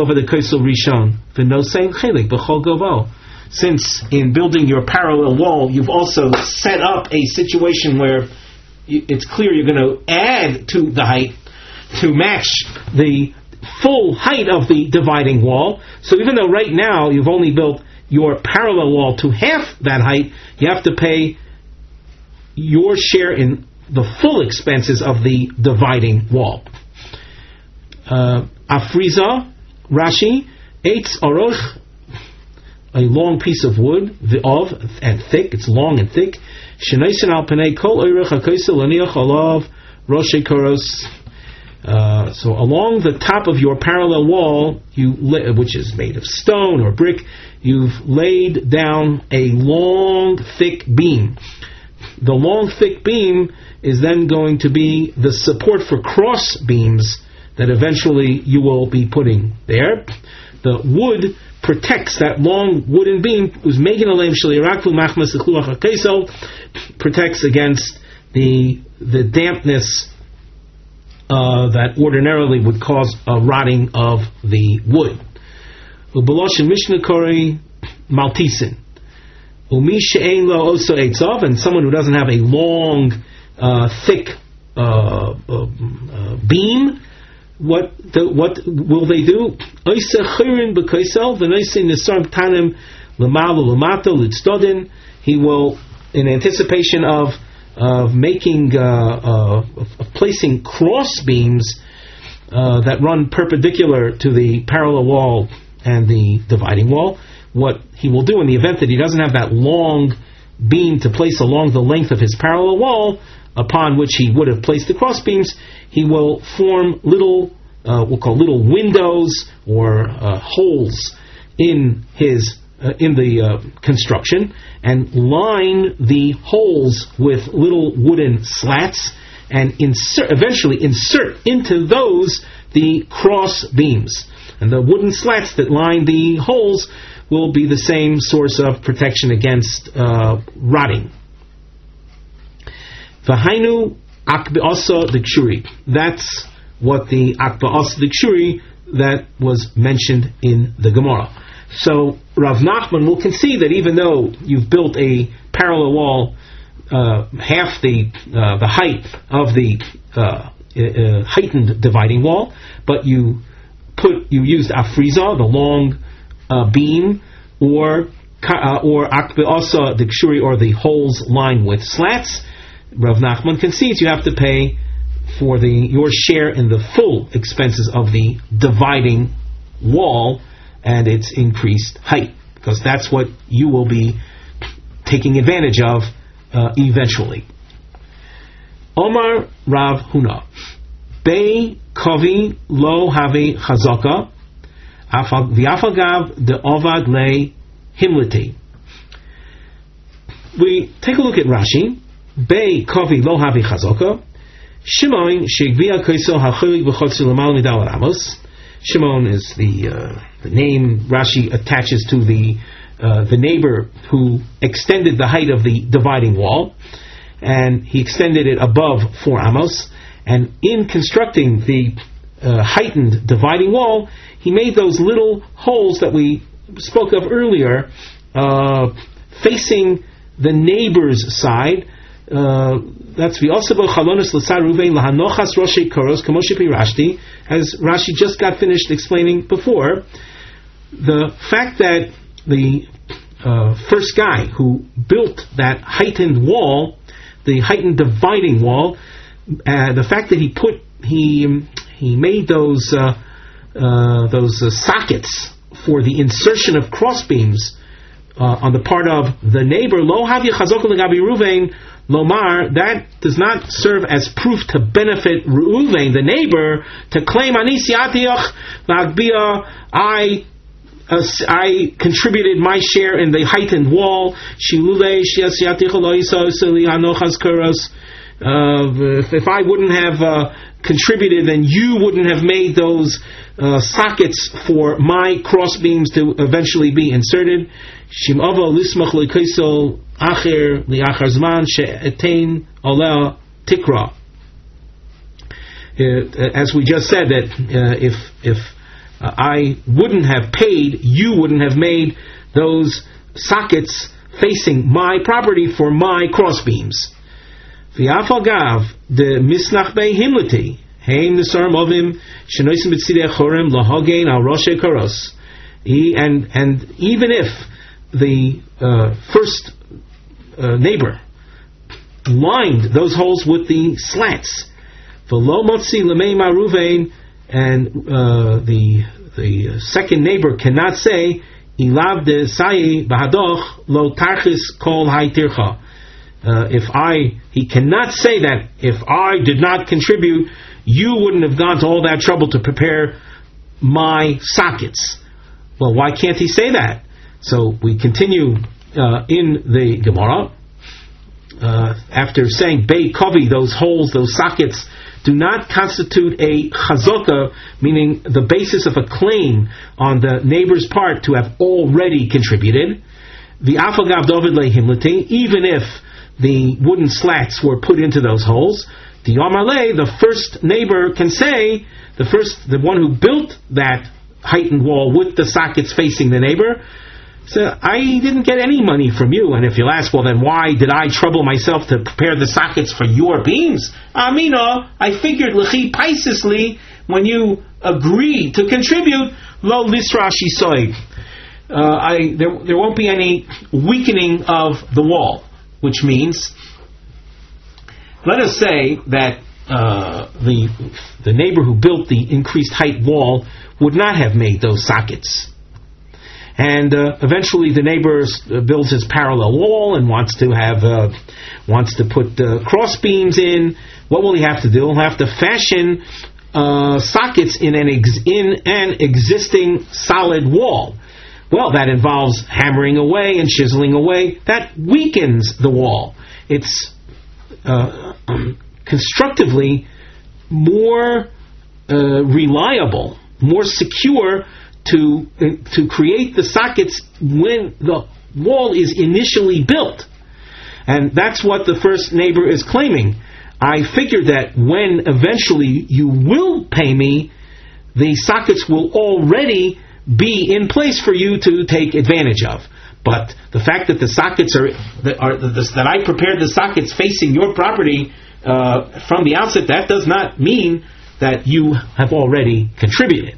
in building your parallel wall, you've also set up a situation where it's clear you're going to add to the height to match the full height of the dividing wall. So even though right now you've only built your parallel wall to half that height, you have to pay your share in the full expenses of the dividing wall. Uh, Afriza, Rashi, eitz aroch, a long piece of wood, of and thick, it's long and thick. Shneisen al penei kol oirech hakoisel laniach alav roshei koros. So along the top of your parallel wall, you la- which is made of stone or brick, you've laid down a long, thick beam. The long, thick beam is then going to be the support for cross beams that eventually you will be putting there. The wood protects that long wooden beam, protects against the the dampness uh, that ordinarily would cause a rotting of the wood. Maltisin. And someone who doesn't have a long, uh, thick uh, uh, uh, beam, What the, what will they do? He will, in anticipation of of making uh, uh, of placing cross beams uh, that run perpendicular to the parallel wall and the dividing wall. What he will do in the event that he doesn't have that long beam to place along the length of his parallel wall, upon which he would have placed the cross beams, he will form little, uh, we'll call little windows or uh, holes in his uh, in the uh, construction, and line the holes with little wooden slats, and insert, eventually insert into those the cross beams. And the wooden slats that line the holes will be the same source of protection against uh, rotting. V'hainu akbe'asa d'kshuri. That's what the akbe'asa d'kshuri that was mentioned in the Gemara. So Rav Nachman will concede that even though you've built a parallel wall uh, half the uh, the height of the uh, uh, heightened dividing wall, but you put you used afriza, the long uh, beam, or uh, or akbe'asa d'kshuri, or the holes lined with slats, Rav Nachman concedes you have to pay for the your share in the full expenses of the dividing wall and its increased height, because that's what you will be taking advantage of uh, eventually. Omar Rav Huna, Bei Kavi Lo Have Chazaka V'Afagav De Ovad Le Himliti. We take a look at Rashi. Bei Kavi Lo Have Chazaka. Shimon Shegvia Kaiso Hachilik V'Chotzi L'Mal Midal Ramos. Shimon is the uh, the name Rashi attaches to the uh, the neighbor who extended the height of the dividing wall, and he extended it above four amos. And in constructing the uh, heightened dividing wall, he made those little holes that we spoke of earlier, uh, facing the neighbor's side, Uh, that's v'osabo chalonis l'tzar Ruvain lahanochas roshei koros kamoshi pirashti, as Rashi just got finished explaining before. The fact that the uh, first guy who built that heightened wall, the heightened dividing wall, uh, the fact that he put he he made those uh, uh, those uh, sockets for the insertion of crossbeams uh, on the part of the neighbor, lo havya chazok legabi Ruvain. Lomar, that does not serve as proof to benefit Reuven, the neighbor, to claim Anisiatioch Lagbia, I uh, I contributed my share in the heightened wall. Shilule Shiasiatich Loisosili Hanochas Kuros. If I wouldn't have uh, contributed, then you wouldn't have made those uh, sockets for my crossbeams to eventually be inserted. Shimavo Lismach Lekeisel Acher Liachar Zman She'etain Oleh Tikra. As we just said, that uh, if if uh, I wouldn't have paid, you wouldn't have made those sockets facing my property for my crossbeams. V'afagav the misnach bei himlati heim nesarim ovim shenoisim b'tzidei chorem lahagein al roshei koros. And and even if the uh, first uh, neighbor lined those holes with the slats, v'lo motzi lemei maruvein, and uh, the the second neighbor cannot say ilav de sayi bahadoch lo tarchis kol haytircha. Uh, if I, he cannot say that if I did not contribute, you wouldn't have gone to all that trouble to prepare my sockets. Well, why can't he say that? So we continue uh, in the Gemara. Uh, after saying Bei Kovi, those holes, those sockets, do not constitute a chazaka, meaning the basis of a claim on the neighbor's part to have already contributed. The Afagav David Lehimlati, even if the wooden slats were put into those holes, the Yamalei, the first neighbor, can say, the first, the one who built that heightened wall with the sockets facing the neighbor, so I didn't get any money from you. And if you'll ask, well, then why did I trouble myself to prepare the sockets for your beams? Amina, I figured l'chi paisisly, when you agreed to contribute, lo lisrashi soig. Uh, I there there won't be any weakening of the wall. Which means, let us say that uh, the the neighbor who built the increased height wall would not have made those sockets. And uh, eventually the neighbor uh, builds his parallel wall and wants to have uh, wants to put uh, cross beams in. What will he have to do? He'll have to fashion uh, sockets in an ex- in an existing solid wall. Well, that involves hammering away and chiseling away. That weakens the wall. It's uh, constructively more uh, reliable, more secure to uh, to create the sockets when the wall is initially built. And that's what the first neighbor is claiming. I figured that when eventually you will pay me, the sockets will already be in place for you to take advantage of. But the fact that the sockets are that, are, that I prepared the sockets facing your property uh, from the outset, that does not mean that you have already contributed.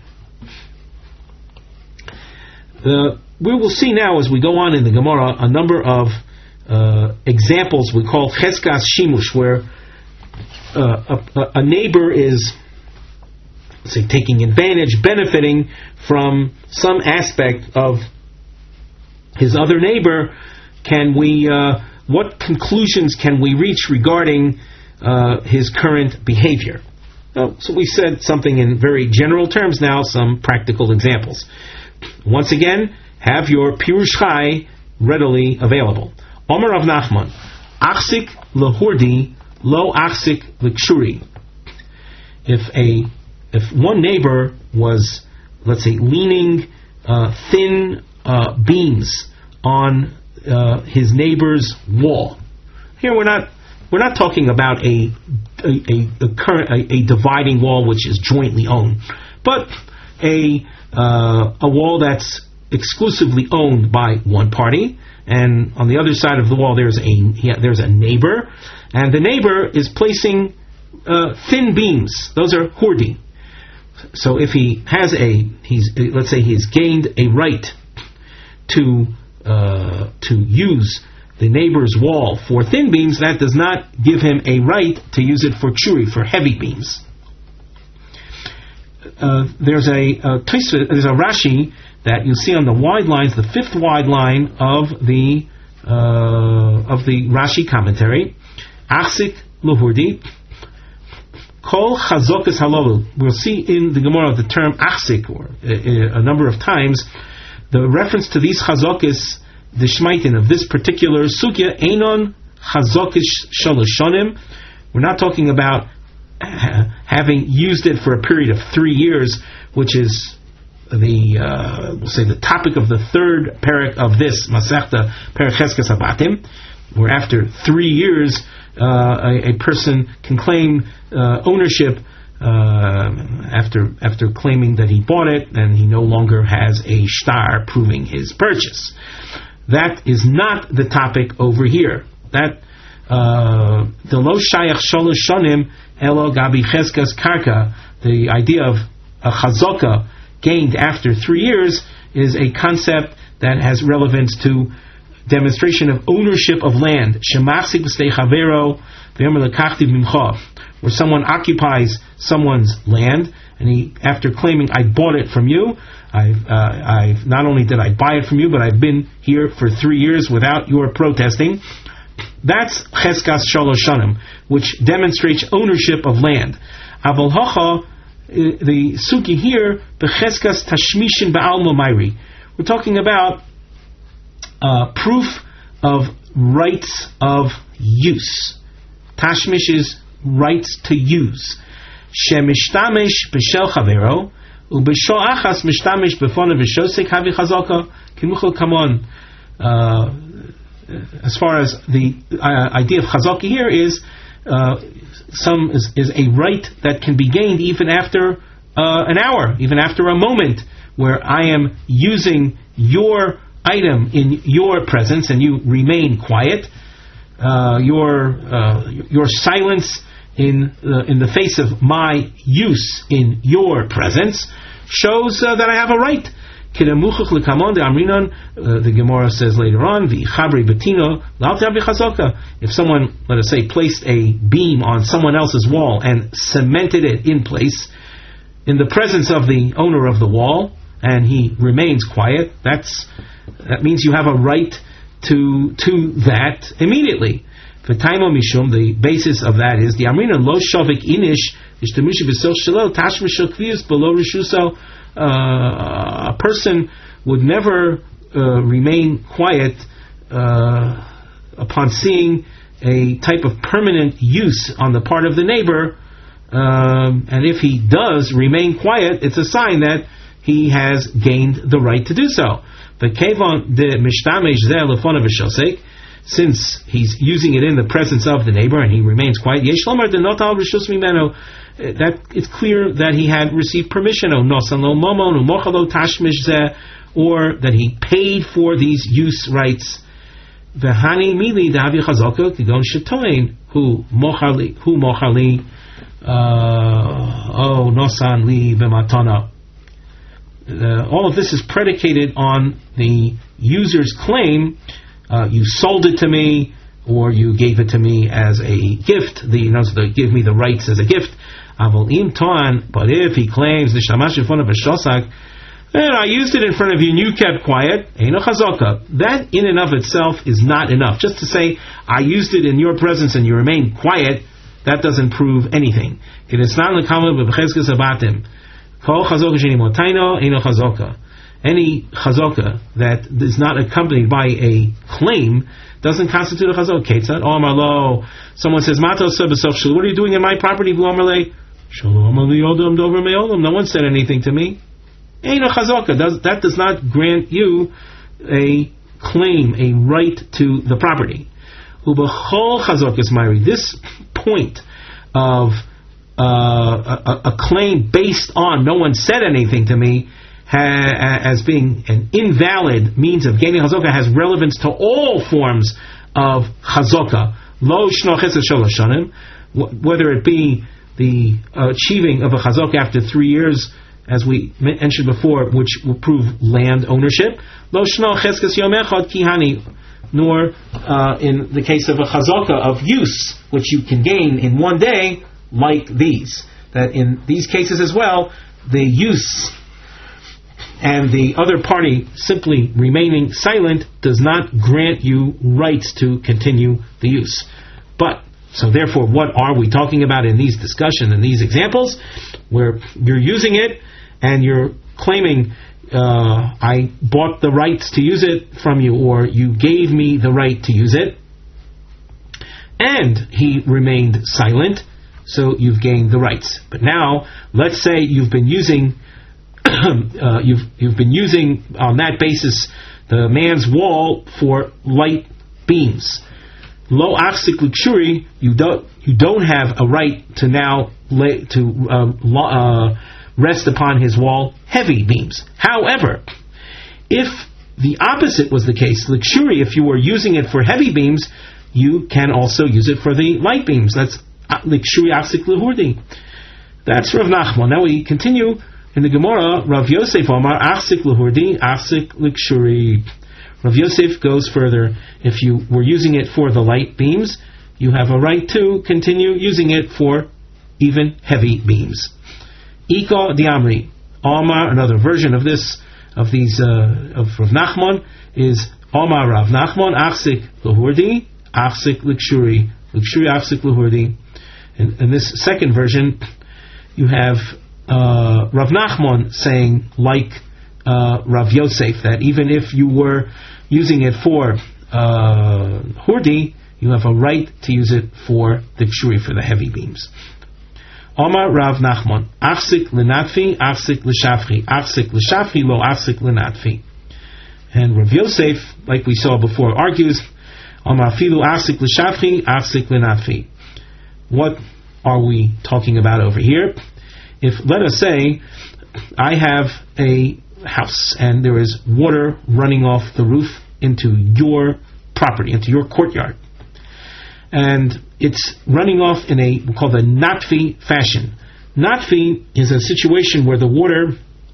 Uh, we will see now as we go on in the Gemara a number of uh, examples we call cheskas shimush, where uh, a, a neighbor is, say, taking advantage, benefiting from some aspect of his other neighbor. Can we, uh, what conclusions can we reach regarding uh, his current behavior? Well, so we said something in very general terms now, some practical examples. Once again, have your Pirush Chai readily available. Omer Rav Nachman, Achsik lahurdi, lo achsik l'kshuri. If a If one neighbor was, let's say, leaning uh, thin uh, beams on uh, his neighbor's wall, here we're not we're not talking about a a, a, a current a, a dividing wall which is jointly owned, but a uh, a wall that's exclusively owned by one party, and on the other side of the wall there's a yeah, there's a neighbor, and the neighbor is placing uh, thin beams. Those are hurdi. So if he has a, he's let's say he's gained a right to uh, to use the neighbor's wall for thin beams, that does not give him a right to use it for churi, for heavy beams. Uh, there's a uh, there's a Rashi that you'll see on the wide lines, the fifth wide line of the uh, of the Rashi commentary. Achzik luhurdi kol chazokas halalu. We'll see in the Gemara the term achzik or uh, a number of times. The reference to these chazokas, the shmaitin of this particular sugya, einon chazokish shaloshonim. We're not talking about having used it for a period of three years, which is the uh, we'll say the topic of the third parak of this Masechta Perek Cheskes Habatim, where after three years uh, a, a person can claim uh, ownership uh, after after claiming that he bought it and he no longer has a shtar proving his purchase. That is not the topic over here. That uh, the lo shayach shalosh shonim elo gabi cheskas karka, the idea of a chazaka gained after three years, is a concept that has relevance to demonstration of ownership of land. Shemachzik b'stei chavero v'yomer lekachti mimcha, where someone occupies someone's land, and he, after claiming, I bought it from you, I've, uh, I've not only did I buy it from you, but I've been here for three years without your protesting. That's cheskas shalosh shanim, which demonstrates ownership of land. Aval hacha, the suki here, the cheskas tashmishin ba'alma mayri. We're talking about uh, proof of rights of use. Tashmish is rights to use. Shemishtamish b'shel chavero ub'sho achas mishtamish b'fonav v'shosek havi chazaka kinuchel kamon. As far as the uh, idea of chazaka here is, uh, some is, is a right that can be gained even after uh, an hour, even after a moment, where I am using your item in your presence and you remain quiet. Uh, your uh, your silence in uh, in the face of my use in your presence shows uh, that I have a right. Uh, the Gemara says later on, if someone, let us say, placed a beam on someone else's wall and cemented it in place in the presence of the owner of the wall, and he remains quiet, that's that means you have a right to to that immediately. For Taimo Mishum, the basis of that is the Amrina lo shavik inish ishtamishi b'soch shelo tashmish kvius below rishuso. Uh, a person would never uh, remain quiet uh, upon seeing a type of permanent use on the part of the neighbor, um, and if he does remain quiet, it's a sign that he has gained the right to do so. The kevon de mishtamesh zeh lefonav v'shosek, since he's using it in the presence of the neighbor and he remains quiet, yesh lomar de notal rishus mimeno, that it's clear that he had received permission, or that he paid for these use rights. V'hani mili davi chazaka kigon shetoin hu mochali hu mochali oh nosan li b'matana. All of this is predicated on the user's claim. Uh, you sold it to me, or you gave it to me as a gift. The you know, the, give me the rights as a gift. But if he claims that I used it in front of you and you kept quiet, that in and of itself is not enough. Just to say I used it in your presence and you remained quiet, that doesn't prove anything. Any chazaka that is not accompanied by a claim doesn't constitute a chazaka. Someone says, what are you doing in my property? No one said anything to me. Ain't a chazaka. That does not grant you a claim, a right to the property. This point of uh, a, a claim based on no one said anything to me ha- as being an invalid means of gaining chazaka has relevance to all forms of chazaka. Lo shno chesed shalosh shanim, whether it be the uh, achieving of a chazaka after three years, as we mentioned before, which will prove land ownership. Lo shno cheskes yom echad kihani, nor uh, in the case of a chazaka of use, which you can gain in one day, like these. That in these cases as well, the use and the other party simply remaining silent does not grant you rights to continue the use. But, so therefore, what are we talking about in these discussions, in these examples, where you're using it and you're claiming, uh, I bought the rights to use it from you, or you gave me the right to use it, and he remained silent, so you've gained the rights. But now, let's say you've been using, uh, you've you've been using on that basis the man's wall for light beams. Lo achzik l'kshuri, you don't you don't have a right to now lay, to uh, uh, rest upon his wall heavy beams. However, if the opposite was the case, l'kshuri, if you were using it for heavy beams, you can also use it for the light beams. That's l'kshuri achzik l'hurdi. That's Rav Nachman. Now we continue in the Gemara. Rav Yosef Omar achzik l'hurdi achzik l'kshuri. Rav Yosef goes further. If you were using it for the light beams, you have a right to continue using it for even heavy beams. Ika diamri. Omar, another version of this, of these, uh, of Rav Nachman, is Omar Rav Nachman, achzik l'hurdi, achzik l'kshuri, l'kshuri achzik l'hurdi. In, in this second version, you have uh, Rav Nachman saying, like uh, Rav Yosef, that even if you were using it for uh, hurdi, you have a right to use it for the kshuri, for the heavy beams. Omar Rav Nachman, achzik l'natfi, achzik l'shafri, achzik l'shafri lo achzik l'natfi. And Rav Yosef, like we saw before, argues, Omar filu achzik l'shafri, achzik l'natfi. What are we talking about over here? If, let us say, I have a house and there is water running off the roof into your property, into your courtyard, and it's running off in a, we call the natfi fashion. Natfi is a situation where the water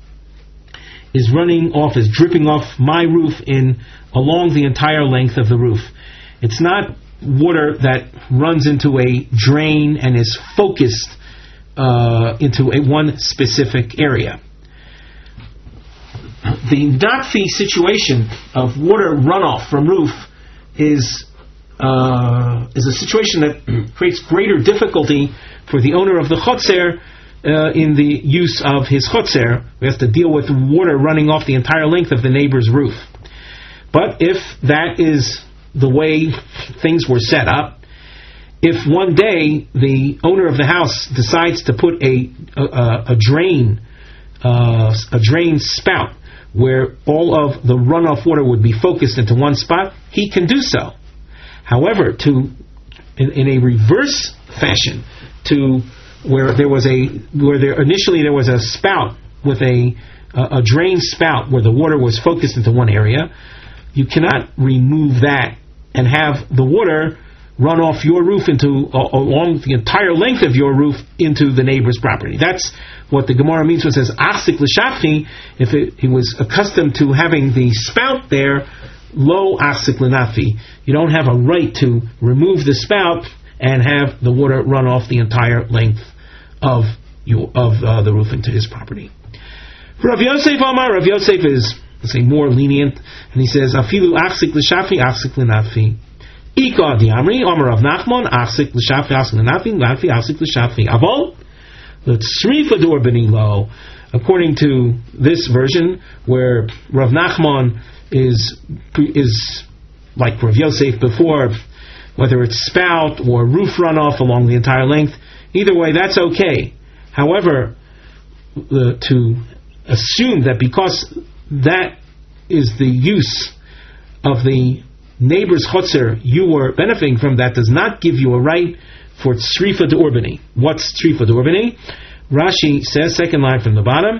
is running off, is dripping off my roof in along the entire length of the roof. It's not water that runs into a drain and is focused uh, into a one specific area. The natfi situation of water runoff from roof is uh, is a situation that creates greater difficulty for the owner of the chotzer uh, in the use of his chotzer. We have to deal with water running off the entire length of the neighbor's roof. But if that is the way things were set up, if one day the owner of the house decides to put a a, a drain uh, a drain spout where all of the runoff water would be focused into one spot, he can do so. However, to in, in a reverse fashion, to where there was a where there initially there was a spout with a a, a drain spout where the water was focused into one area, you cannot remove that and have the water run off your roof into uh, along the entire length of your roof into the neighbor's property. That's what the Gemara means when it says achzik l'shafchi. If it, he was accustomed to having the spout there, lo achzik l'nafi, you don't have a right to remove the spout and have the water run off the entire length of your, of uh, the roof into his property. For Rav Yosef Amar, Rav Yosef is, let's say, more lenient, and he says afilu achzik l'shafchi, achzik l'nafi. Ika diamri, Amar Rav Nachman, achzik l'shafchi, achzik l'nafi, l'nafi, achzik l'shafchi. Avol, the tzrifa dor b'ni lo. According to this version, where Rav Nachman is is like Rav Yosef before, whether it's spout or roof runoff along the entire length, either way, that's okay. However, uh, to assume that because that is the use of the neighbor's chotzer, you were benefiting from that, does not give you a right for tzrifa d'urbani. What's tzrifa d'urbani? Rashi says, second line from the bottom,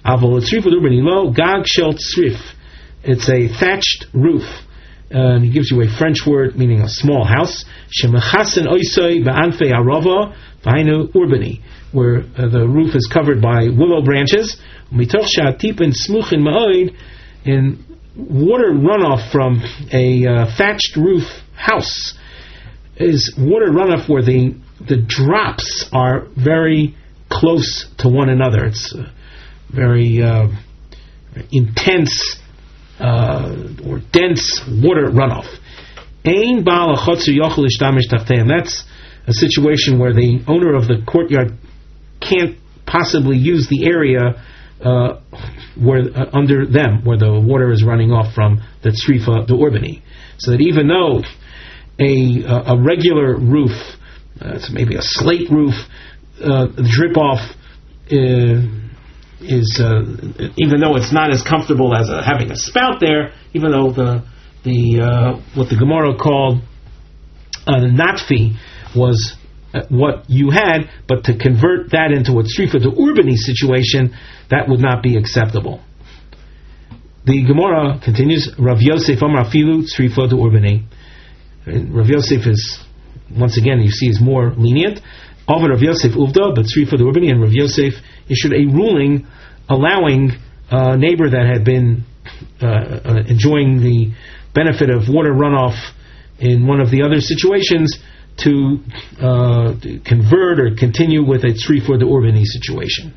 Avol tzrifa d'urbani lo gag shel tzrif. It's a thatched roof. And he gives you a French word meaning a small house. Shemechasen oisoi ba'anfei arava v'hainu urbani, where uh, the roof is covered by willow branches. Mitoch sha'atipin smuchin ma'oid, in water runoff from a uh, thatched roof house is water runoff where the the drops are very close to one another. It's uh, very uh, intense uh, or dense water runoff. Ein ba'al hachotzer yochel ishtamish tachteim. That's a situation where the owner of the courtyard can't possibly use the area uh, where uh, under them, where the water is running off from the tzrifa d'urbani. So that even though a a regular roof, uh, it's maybe a slate roof, uh, drip off uh, is uh, even though it's not as comfortable as a, having a spout there, even though the the uh, what the Gemara called uh, the natfi was uh, what you had, but to convert that into a tzrifa d'urbani situation, that would not be acceptable. The Gemara continues, Rav Yosef Amar Afilu tzrifa d'urbani. Rav Yosef is, once again, you see, is more lenient. Over Rav Yosef Uvda, but tzrifa d'urbani, and Rav Yosef issued a ruling allowing a neighbor that had been uh, uh, enjoying the benefit of water runoff in one of the other situations to, uh, to convert or continue with a tzrifa d'urbani situation.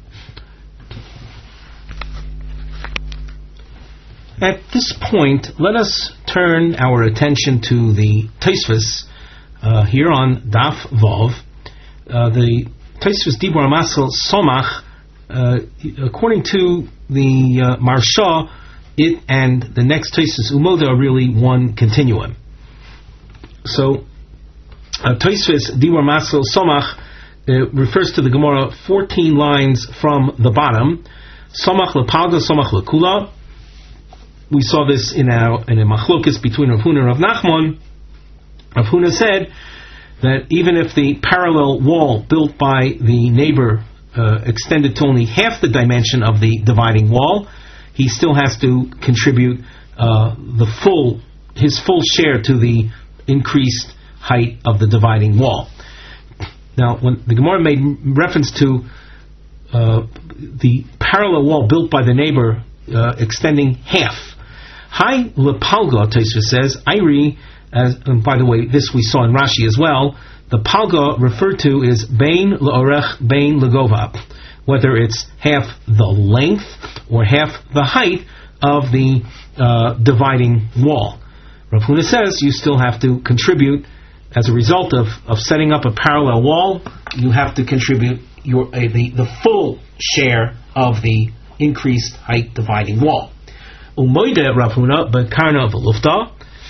At this point, let us turn our attention to the Tosfos uh, here on Daf Vav. Uh, the Tosfos Dibur Masel Somach, uh, according to the uh, Marsha, it and the next Tosfos Umoda are really one continuum. So, uh, Tosfos Dibur Masel Somach uh, refers to the Gemara fourteen lines from the bottom. Somach lepalga, Somach lekula. We saw this in our in a machlokas between Rav Huna and Rav Nachman. Rav Huna said that even if the parallel wall built by the neighbor uh, extended to only half the dimension of the dividing wall, he still has to contribute uh, the full his full share to the increased height of the dividing wall. Now, when the Gemara made reference to uh, the parallel wall built by the neighbor uh, extending half, Hai lepalga, Tosfos says, Iri, as, and by the way, this we saw in Rashi as well, the palga referred to is Bain le'orech, Bain legova, whether it's half the length or half the height of the uh, dividing wall. Rav Huna says you still have to contribute, as a result of, of setting up a parallel wall, you have to contribute your uh, the, the full share of the increased height dividing wall. Umoide Rav Huna bekarna v'lufta.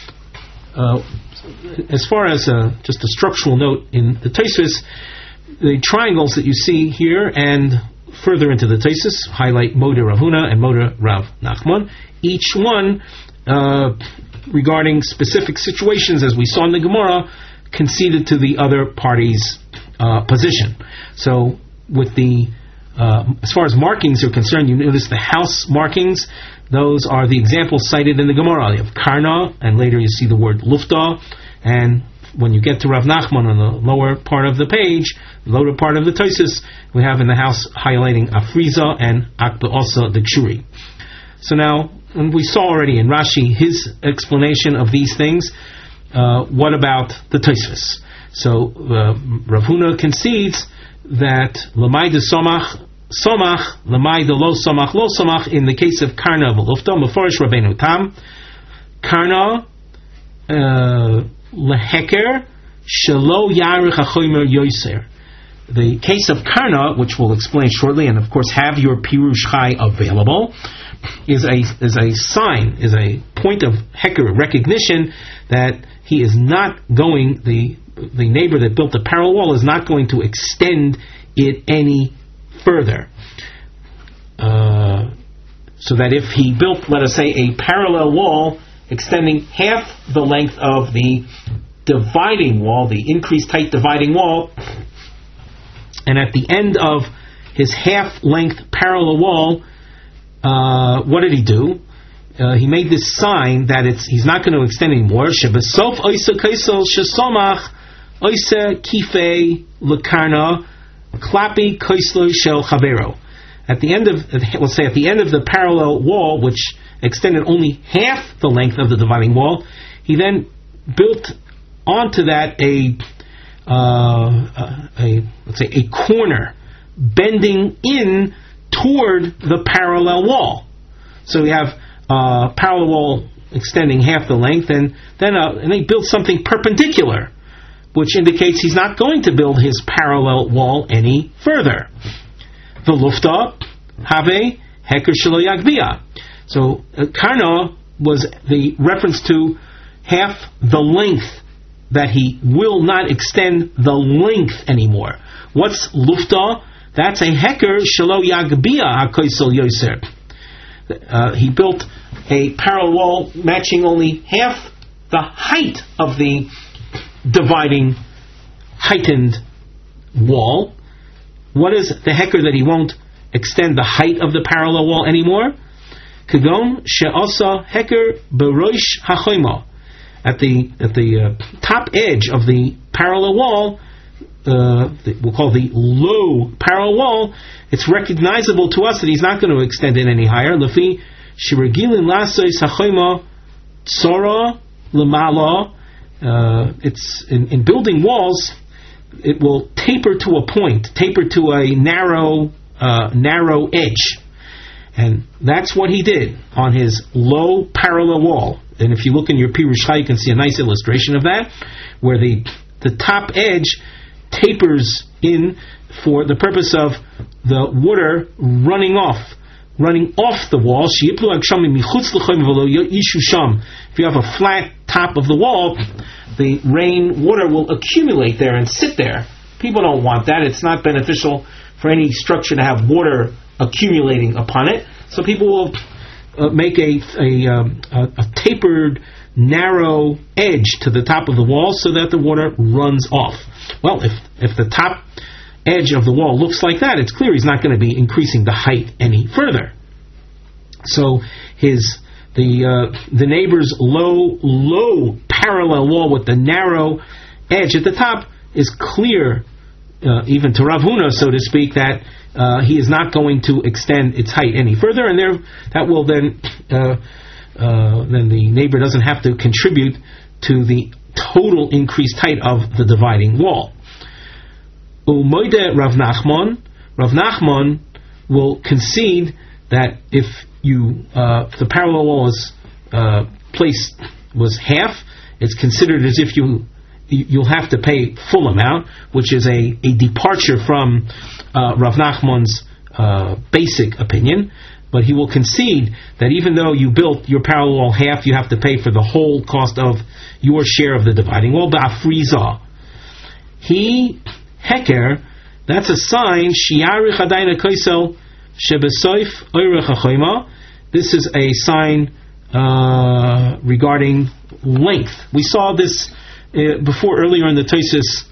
As far as uh, just a structural note in the Tosfos, the triangles that you see here and further into the Tosfos highlight Moda Rav Huna and Moda Rav Nachman. Each one uh, regarding specific situations, as we saw in the Gemara, conceded to the other party's uh, position. So, with the uh, as far as markings are concerned, you notice the house markings. Those are the examples cited in the Gemara. You have Karna, and later you see the word Lufta. And when you get to Rav Nachman on the lower part of the page, lower part of the Tosfos, we have in the house highlighting Afriza and Akba also the Kshuri. So now, and we saw already in Rashi his explanation of these things. Uh, what about the Tosfos? So uh, Rav Huna concedes that L'mayda Somach Somach, L'mayda lo Somach lo Somach, in the case of Karna v'lufta, Meforish Rabbeinu Tam, Karna leheker shelo yarich hachomer yoser. The case of Karna, which we'll explain shortly, and of course have your Pirush Chai available, is a is a sign, is a point of heker, recognition that he is not going, the the neighbor that built the parallel wall is not going to extend it any further. Uh, so that if he built, let us say, a parallel wall extending half the length of the dividing wall, the increased height dividing wall, and at the end of his half-length parallel wall, uh, what did he do? Uh, he made this sign that it's he's not going to extend anymore. Shebesof oisa kaisel shesomach oisa kifei lekarna klapi kaisel shel chavero. At the end of, let's say, at the end of the parallel wall, which extended only half the length of the dividing wall, he then built onto that a, uh, a let's say, a corner bending in toward the parallel wall. So we have a parallel wall extending half the length, and then uh, and he built something perpendicular, which indicates he's not going to build his parallel wall any further. The lufta have heker shelo yagbia. So uh, karna was the reference to half the length, that he will not extend the length anymore. What's lufta? That's a heker shelo yagbia hakoisel yoser. Uh, he built a parallel wall matching only half the height of the dividing heightened wall. What is the heker that he won't extend the height of the parallel wall anymore? Kagon she'asa heker beroish hachoima. At the at the uh, top edge of the parallel wall, uh, the, we'll call the low parallel wall, it's recognizable to us that he's not going to extend it any higher. Lefi shiragilin lasois hachoima tsora lemala. It's in, in building walls, it will taper to a point, taper to a narrow, uh, narrow edge, and that's what he did on his low parallel wall. And if you look in your Pirush Chai, you can see a nice illustration of that, where the the top edge tapers in for the purpose of the water running off, running off the wall. If you have a flat top of the wall, the rain water will accumulate there and sit there. People don't want that. It's not beneficial for any structure to have water accumulating upon it. So people will uh, make a a, um, a a tapered, narrow edge to the top of the wall so that the water runs off. Well, if if the top edge of the wall looks like that, it's clear he's not going to be increasing the height any further. So his the uh, the neighbor's low low parallel wall with the narrow edge at the top is clear, uh, even to Rav Huna, so to speak, that uh, he is not going to extend its height any further, and there that will then uh, uh, then the neighbor doesn't have to contribute to the total increased height of the dividing wall. Umoide Rav Nachman, Rav Nachman will concede that if you uh, if the parallel wall is uh, placed was half, it's considered as if you you'll have to pay full amount, which is a, a departure from uh, Rav Nachman's uh, basic opinion. But he will concede that even though you built your parallel wall half, you have to pay for the whole cost of your share of the dividing wall. Ba'afriza. He heker, that's a sign. Shiarich adayna koisel shebesoif oirech hachoima. This is a sign uh, regarding length. We saw this uh, before earlier in the Tosfos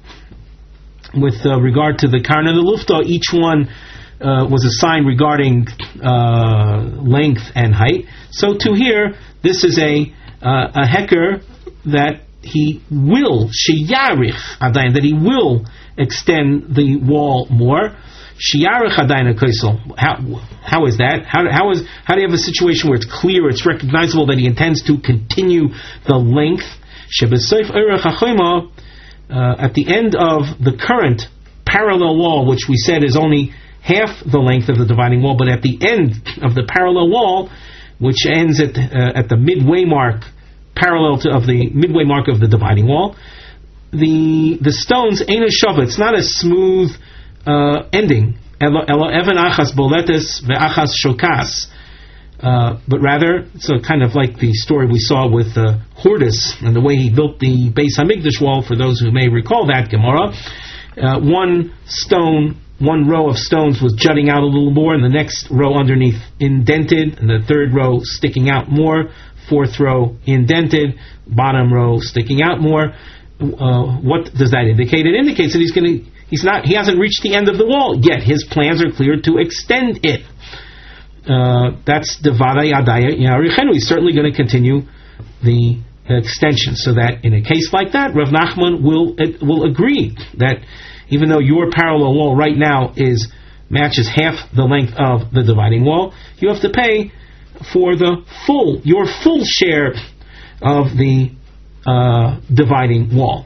with uh, regard to the Karna and the Lufta. Each one uh, was a sign regarding uh, length and height. So to here, this is a uh, a heker that he will sheyarich adayin, that he will extend the wall more. Shiarich adayin kaisel. How how is that? How how is how do you have a situation where it's clear, it's recognizable that he intends to continue the length? Shebesoif oirech hachoima. At the end of the current parallel wall, which we said is only half the length of the dividing wall, but at the end of the parallel wall, which ends at uh, at the midway mark, parallel to of the midway mark of the dividing wall, the the stones ain't a shava. It's not a smooth uh, ending. Elo even achas boletes ve'achas shokas. Uh, but rather, it's a kind of like the story we saw with uh, Hordus and the way he built the Beis Hamikdash wall. For those who may recall that Gemara, uh, one stone, one row of stones was jutting out a little more, and the next row underneath indented, and the third row sticking out more. Fourth row indented, bottom row sticking out more. Uh, what does that indicate? It indicates that he's going to, he's not, he hasn't reached the end of the wall yet. His plans are clear to extend it. uh, that's the Vada Yadaya Yarichenu. He's certainly going to continue the extension. So that in a case like that, Rav Nachman will uh, will agree that even though your parallel wall right now is matches half the length of the dividing wall, you have to pay for the full, your full share of the uh, dividing wall.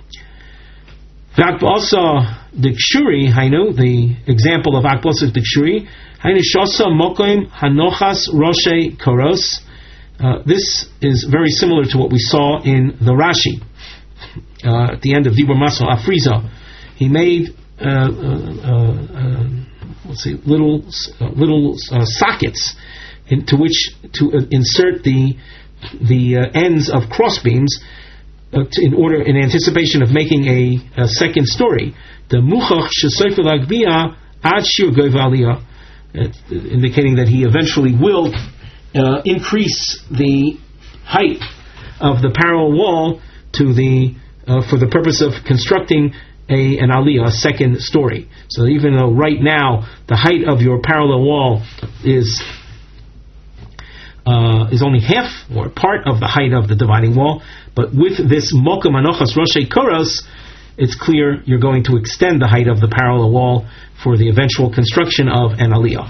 Also, the Kshuri, Hainu, the example of Akbosik the Kshuri, Hainu Shosa Mokoim Hanochas Roshe Koros. Uh, this is very similar to what we saw in the Rashi uh, at the end of Dibur Maso Afriza. He made uh, uh, uh, let's see, little uh, little uh, sockets into which to uh, insert the the uh, ends of cross beams uh, to, in order in anticipation of making a, a second story. The Muchach Shesoifel Agbiya Ad Shir Govaliyah, indicating that he eventually will uh, increase the height of the parallel wall to the uh, for the purpose of constructing A, an aliyah, a second story. So even though right now the height of your parallel wall is uh, is only half or part of the height of the dividing wall, but with this mokum anochas roshe koros, it's clear you're going to extend the height of the parallel wall for the eventual construction of an aliyah.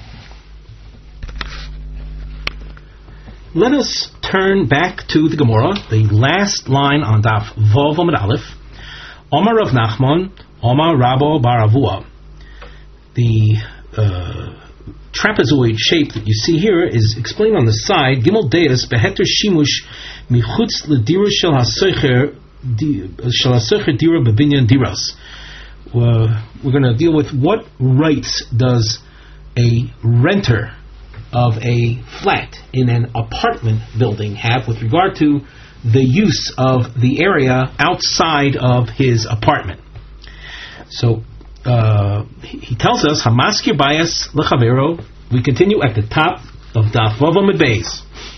Let us turn back to the Gemara, the last line on Daf Vav Amud Aleph. Omar Rav Nachman, Omar Rabo Bar Avua. The uh, trapezoid shape that you see here is explained on the side. Gimel Deis beheter shimush michutz ledira shel hasocher shel hasocher dira bebinyan diras. We're going to deal with what rights does a renter of a flat in an apartment building have with regard to the use of the area outside of his apartment. So uh, he tells us, Hamaskir Bayas Lechavero. We continue at the top of Daf Vav Amud Beis.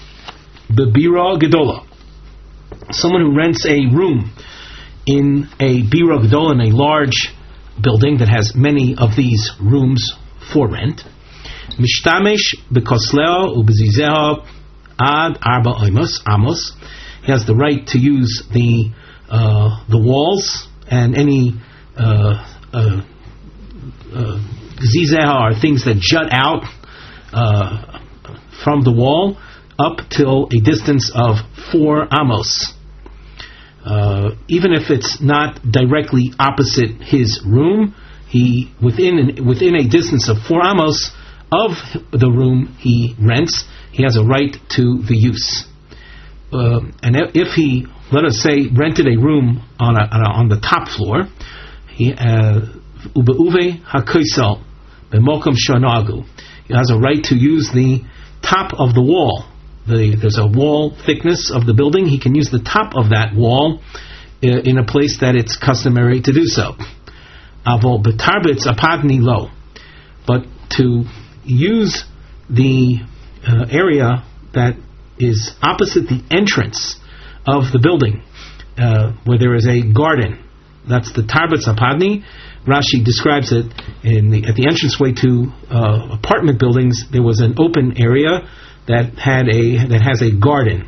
Bebira Gedola. Someone who rents a room in a Bira Gedola, in a large building that has many of these rooms for rent. Mishtamesh Bekosleo Ubezizeo Ad Arba Amos Amos. He has the right to use the uh, the walls and any uh, uh, uh, zizeh are things that jut out uh, from the wall up till a distance of four amos. Uh, even if it's not directly opposite his room, he within within a distance of four amos of the room he rents, he has a right to the use. Uh, and if he, let us say, rented a room on a, on, a, on the top floor, he ubeuve hakoisel b'mokum shanagu, he has a right to use the top of the wall. The, there's a wall thickness of the building. He can use the top of that wall uh, in a place that it's customary to do so. Avol betarbitz apadni lo, but to use the uh, area that is opposite the entrance of the building, uh, where there is a garden. That's the Tarbetz Apadni. Rashi describes it in the, at the entranceway to uh, apartment buildings. There was an open area that had a that has a garden,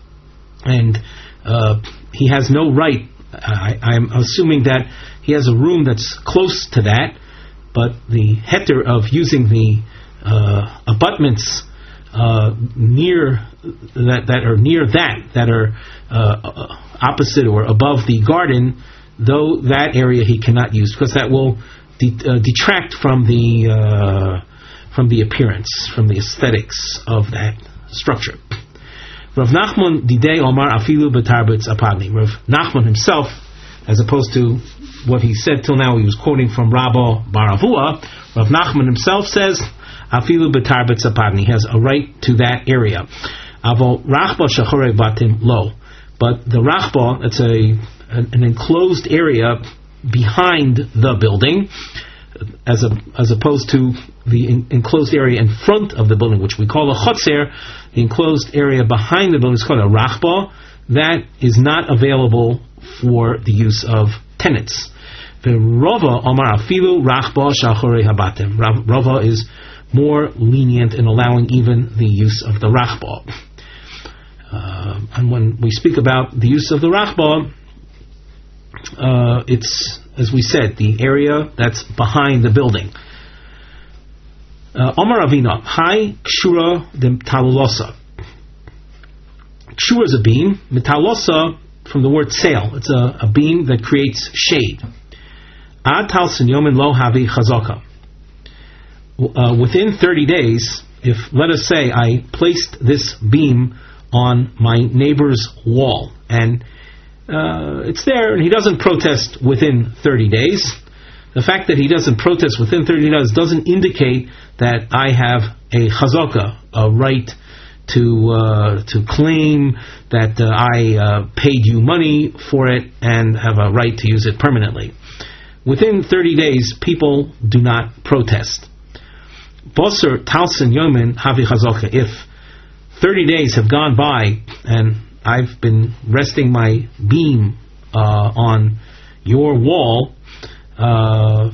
and uh, he has no right. I, I'm assuming that he has a room that's close to that, but the heter of using the uh, abutments Uh, near that that are near that that are uh, opposite or above the garden, though that area he cannot use because that will de- uh, detract from the uh, from the appearance, from the aesthetics of that structure. Rav Nachman didei Omar afilu b'tarbetz apadni. Rav Nachman himself, as opposed to what he said till now, he was quoting from Rabba Bar Avua. Rav Nachman himself says, Afilu betarbetz apadni. He has a right to that area. Avo rachba shachorei batim lo. But the rachba, it's a an, an enclosed area behind the building, as a, as opposed to the in, enclosed area in front of the building, which we call a chotzer. The enclosed area behind the building is called a rachba. That is not available for the use of tenants. The Rava Omar Afilu Rachba Shachorei Habatim. Rava is more lenient in allowing even the use of the rachba. Uh, and when we speak about the use of the rachba, uh, it's, as we said, the area that's behind the building. Omar Avina, Hai Kshura de Talulosa. Kshura is a beam. Metalosa, from the word sail, it's a, a beam that creates shade. Ad tal sinyomin lo havi chazaka. Uh, within thirty days, if, let us say, I placed this beam on my neighbor's wall, and uh, it's there, and he doesn't protest within thirty days, the fact that he doesn't protest within thirty days doesn't indicate that I have a chazaka, a right to uh, to claim that uh, I uh, paid you money for it and have a right to use it permanently. Within thirty days, people do not protest. Boser talsin yomin havi chazaka. If thirty days have gone by and I've been resting my beam uh, on your wall, uh,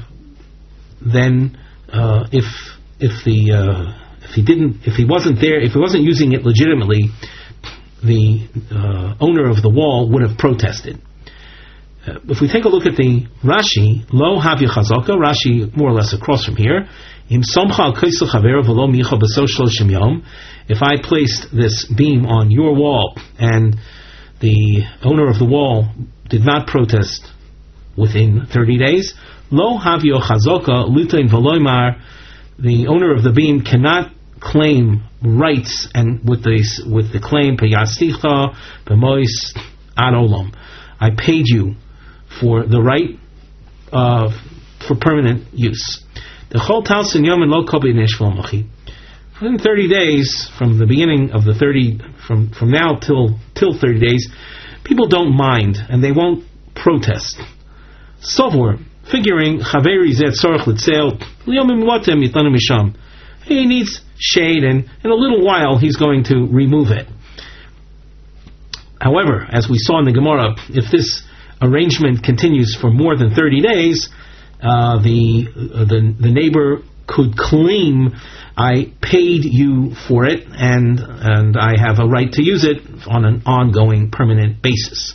then uh, if if the uh, if he didn't if he wasn't there if he wasn't using it legitimately, the uh, owner of the wall would have protested. Uh, if we take a look at the Rashi, lo havi chazaka, Rashi more or less across from here. Im somcha al kaisel chaver v'lo micha b'so shloshim yom. If I placed this beam on your wall and the owner of the wall did not protest within thirty days, lo havio chazaka lutein v'loymar. The owner of the beam cannot claim rights and with the with the claim peyasticha b'mois ad olam. I paid you for the right uh, for permanent use. The chol talsin yom and lo kobi neshvol machi. Within thirty days, from the beginning of the thirty, from from now till till thirty days, people don't mind and they won't protest. Sovor, figuring chaveri zet sorach l'tzeil liyomim watem yitanu misham. He needs shade, and in a little while he's going to remove it. However, as we saw in the Gemara, if this arrangement continues for more than thirty days, uh, the, uh, the the neighbor could claim, I paid you for it, and and I have a right to use it on an ongoing, permanent basis.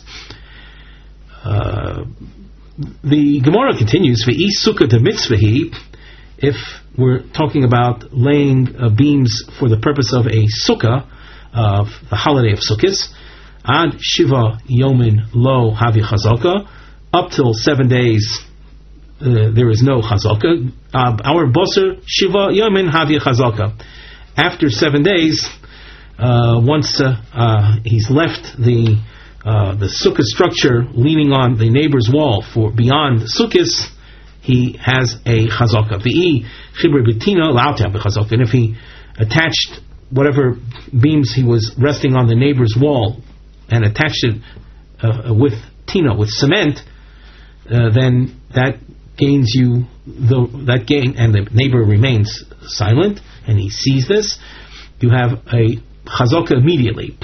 Uh, the Gemara continues, V'is sukkah de mitzvahi. If we're talking about laying uh, beams for the purpose of a sukkah, of uh, the holiday of Sukkot, ad shiva yomin lo havi chazaka, up till seven days, uh, there is no chazaka. Uh, our boser shiva yomin havi chazaka. After seven days, uh, once uh, uh, he's left the uh, the sukkah structure leaning on the neighbor's wall for beyond Sukkot, he has a chazaka. V'i chibri betina l'auta b'chazaka. And if he attached whatever beams he was resting on the neighbor's wall and attached it uh, with tina, with cement, uh, then that gains you the that gain, and the neighbor remains silent, and he sees this. You have a chazaka immediately.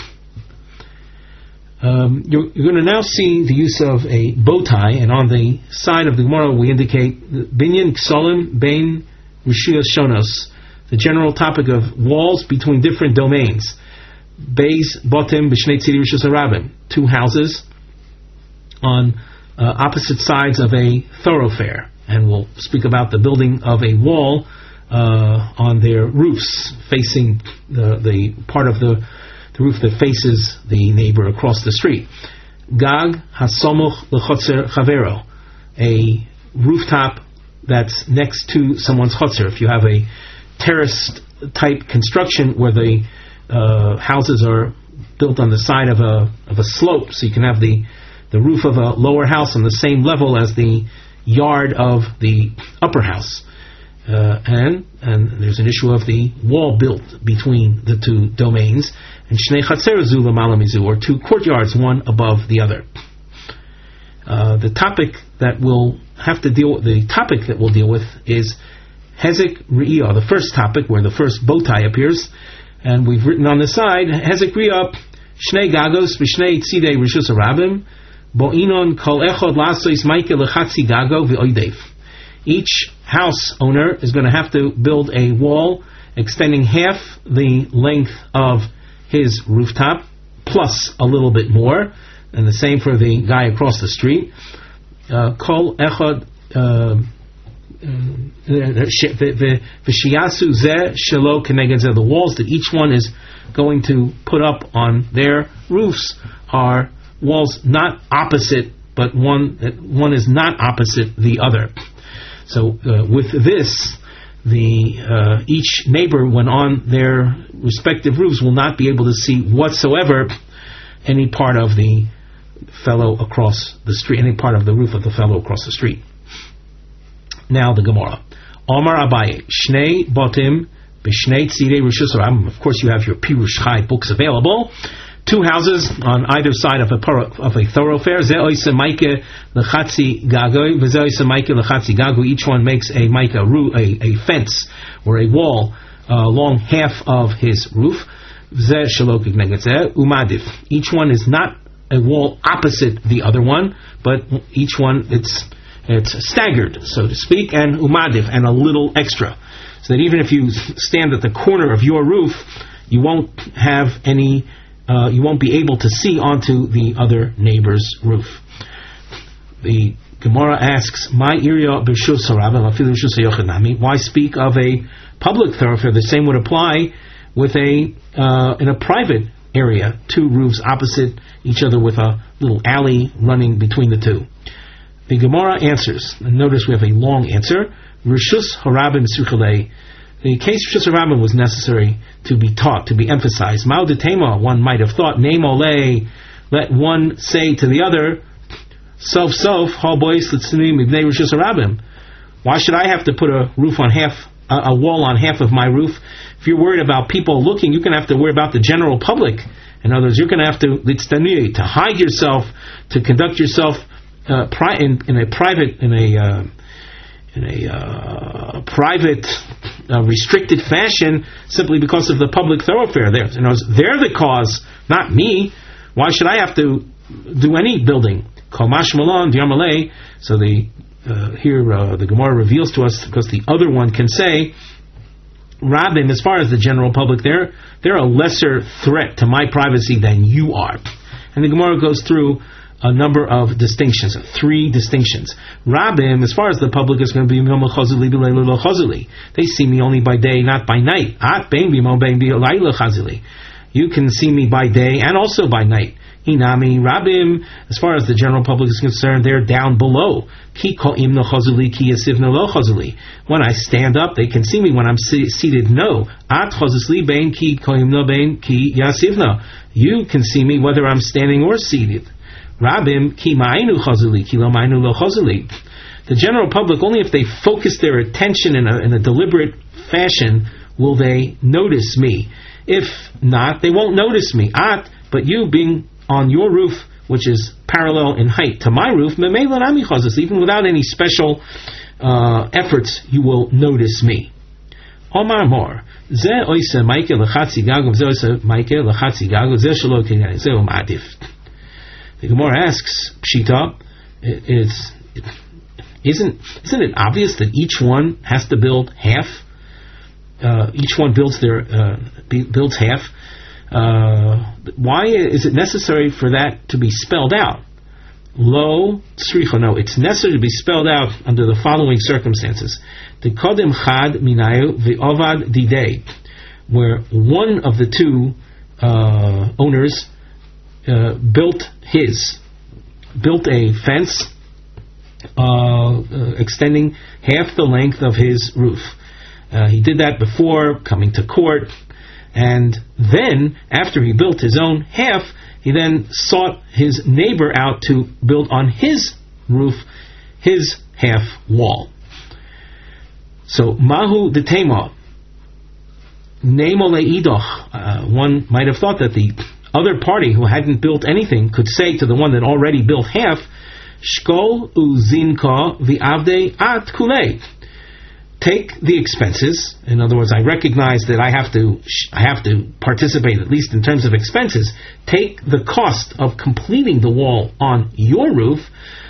Um, you're, you're going to now see the use of a bow tie, and on the side of the Gemara we indicate binyan ksolim bein rishiyos shonos, the general topic of walls between different domains. Beis botim b'shnei tzidi rishus harabim, two houses on uh, opposite sides of a thoroughfare, and we'll speak about the building of a wall uh, on their roofs, facing the, the part of the the roof that faces the neighbor across the street. Gag hasomuch lechotzer chavero, a rooftop that's next to someone's chotzer. If you have a terraced type construction where the uh, houses are built on the side of a of a slope, so you can have the the roof of a lower house on the same level as the yard of the upper house. Uh, and and there's an issue of the wall built between the two domains, and shnei chatzer zu l'mala mizu, or two courtyards, one above the other. Uh, the topic that we'll have to deal with, the topic that we'll deal with is hezek re'iyah, the first topic where the first bow tie appears, and we've written on the side hezek re'iyah shnei gagos v'shnei tzidei rishus harabim bo'inon kol echad lasois maike lechatzi gago v'oidev. Each house owner is going to have to build a wall extending half the length of his rooftop, plus a little bit more, and the same for the guy across the street. Kol echad v'shiyasu zeh shelo keneged zeh. The walls that each one is going to put up on their roofs are walls not opposite, but one one is not opposite the other. So uh, with this, the uh, each neighbor, when on their respective roofs, will not be able to see whatsoever any part of the fellow across the street, any part of the roof of the fellow across the street. Now the Gemara. Omar Abaye, Shnei Botim B'Shnei Tzidei Rishus Harabim. Of course, you have your Pirush Chai books available. Two houses on either side of a of a thoroughfare. Ze oise maike lechatzi gagoy, v'ze oise maike lechatzi gagoy. Each one makes a maike a, a fence or a wall uh, along half of his roof. Ze shalok ignegetze umadif. Each one is not a wall opposite the other one, but each one it's it's staggered, so to speak, and umadif, and a little extra, so that even if you stand at the corner of your roof, you won't have any. Uh, you won't be able to see onto the other neighbor's roof. The Gemara asks, "My area b'shus harabim afilu b'shus hayochid." Why speak of a public thoroughfare? The same would apply with a uh, in a private area, two roofs opposite each other with a little alley running between the two. The Gemara answers, and notice we have a long answer. Rishus harabim suchalei. The case of Rishus Harabim was necessary to be taught, to be emphasized. Ma'od Tema, one might have thought, Name Olei, let one say to the other, Sof Sof, Ha Bois L'Tznim Ibnei Rishus Harabim. Why should I have to put a roof on half, a, a wall on half of my roof? If you're worried about people looking, you're going to have to worry about the general public. In other words, you're going to have to L'Tztanui, to hide yourself, to conduct yourself uh, pri- in, in a private, in a uh, in a uh, private, uh, restricted fashion, simply because of the public thoroughfare there. You know, they're the cause, not me. Why should I have to do any building? Komash Malon, Diamalei. So the uh, here uh, the Gemara reveals to us, because the other one can say, Rabbim, as far as the general public, they're they're a lesser threat to my privacy than you are. And the Gemara goes through a number of distinctions, three distinctions. Rabbim, as far as the public is going to be, they see me only by day, not by night. You can see me by day and also by night. Inami Rabbim, as far as the general public is concerned, they're down below. When I stand up, they can see me. When I'm seated, no. You can see me whether I'm standing or seated. Rabbim ki ma'ainu chazuli ki lo ma'ainu lo chazuli. The general public, only if they focus their attention in a, in a deliberate fashion will they notice me. If not, they won't notice me. At, but you being on your roof, which is parallel in height to my roof, even without any special uh, efforts, you will notice me. Omar Mor, ze oise maike lechatzi gago, ze oise maike lechatzi gago, ze shelo kinyan, ze umadif. The Gemara asks, Pshita, is, isn't, isn't it obvious that each one has to build half? Uh, each one builds their uh, builds half. Uh, why is it necessary for that to be spelled out? Lo tzricha, no, it's necessary to be spelled out under the following circumstances. The kodim chad minayu v'ovad didei, where one of the two uh, owners Uh, built his, built a fence uh, uh, extending half the length of his roof. Uh, he did that before coming to court, and then, after he built his own half, he then sought his neighbor out to build on his roof his half wall. So, Mahu de Tema, Nemo Leidoch, uh, one might have thought that the other party who hadn't built anything could say to the one that already built half, Shkol uzinka v'avdei at kulei. Take the expenses. In other words, I recognize that I have to I have to participate, at least in terms of expenses. Take the cost of completing the wall on your roof,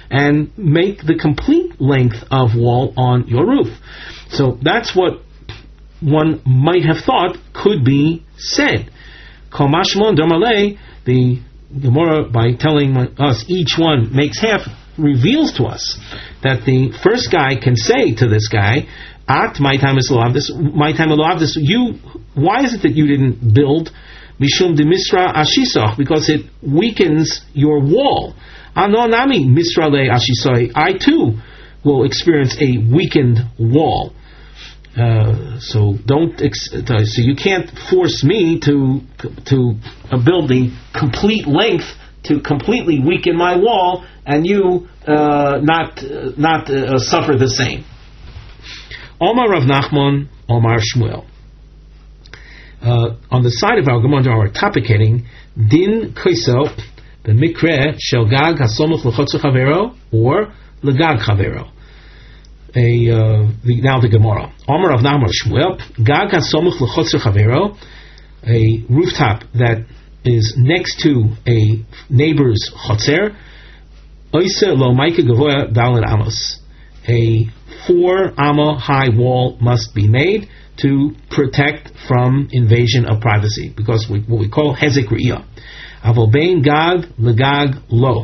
and make the complete length of wall on your roof. So that's what one might have thought could be said. Kol mashmon Dormalei, the Gemara, by telling us each one makes half, reveals to us that the first guy can say to this guy, At my time is this, my time this. You, why is it that you didn't build Mishum de Misra Ashisoch? Because it weakens your wall. Anonami Misra le Ashisoi. I too will experience a weakened wall. Uh, so don't. Ex- so you can't force me to to uh, build the complete length to completely weaken my wall, and you uh, not uh, not uh, suffer the same. Omar Rav Nachman, Omar Shmuel. Uh, on the side of our Gemara, our topic heading, Din Kaiso, the Mikre Shel Gag Hasomuch L'Chotzer Chavero or L'Gag Chavero. A uh, the, now the Gemara. Omar Rav Nachman Shmuel, Gag Hasomuch L'Chotzer Chavero, a rooftop that is next to a neighbor's chotzer. Oise Lo Maika Gavoya Dalet Amos. A four amma high wall must be made to protect from invasion of privacy, because we, what we call hezek riyah. Avobein gag legag lo.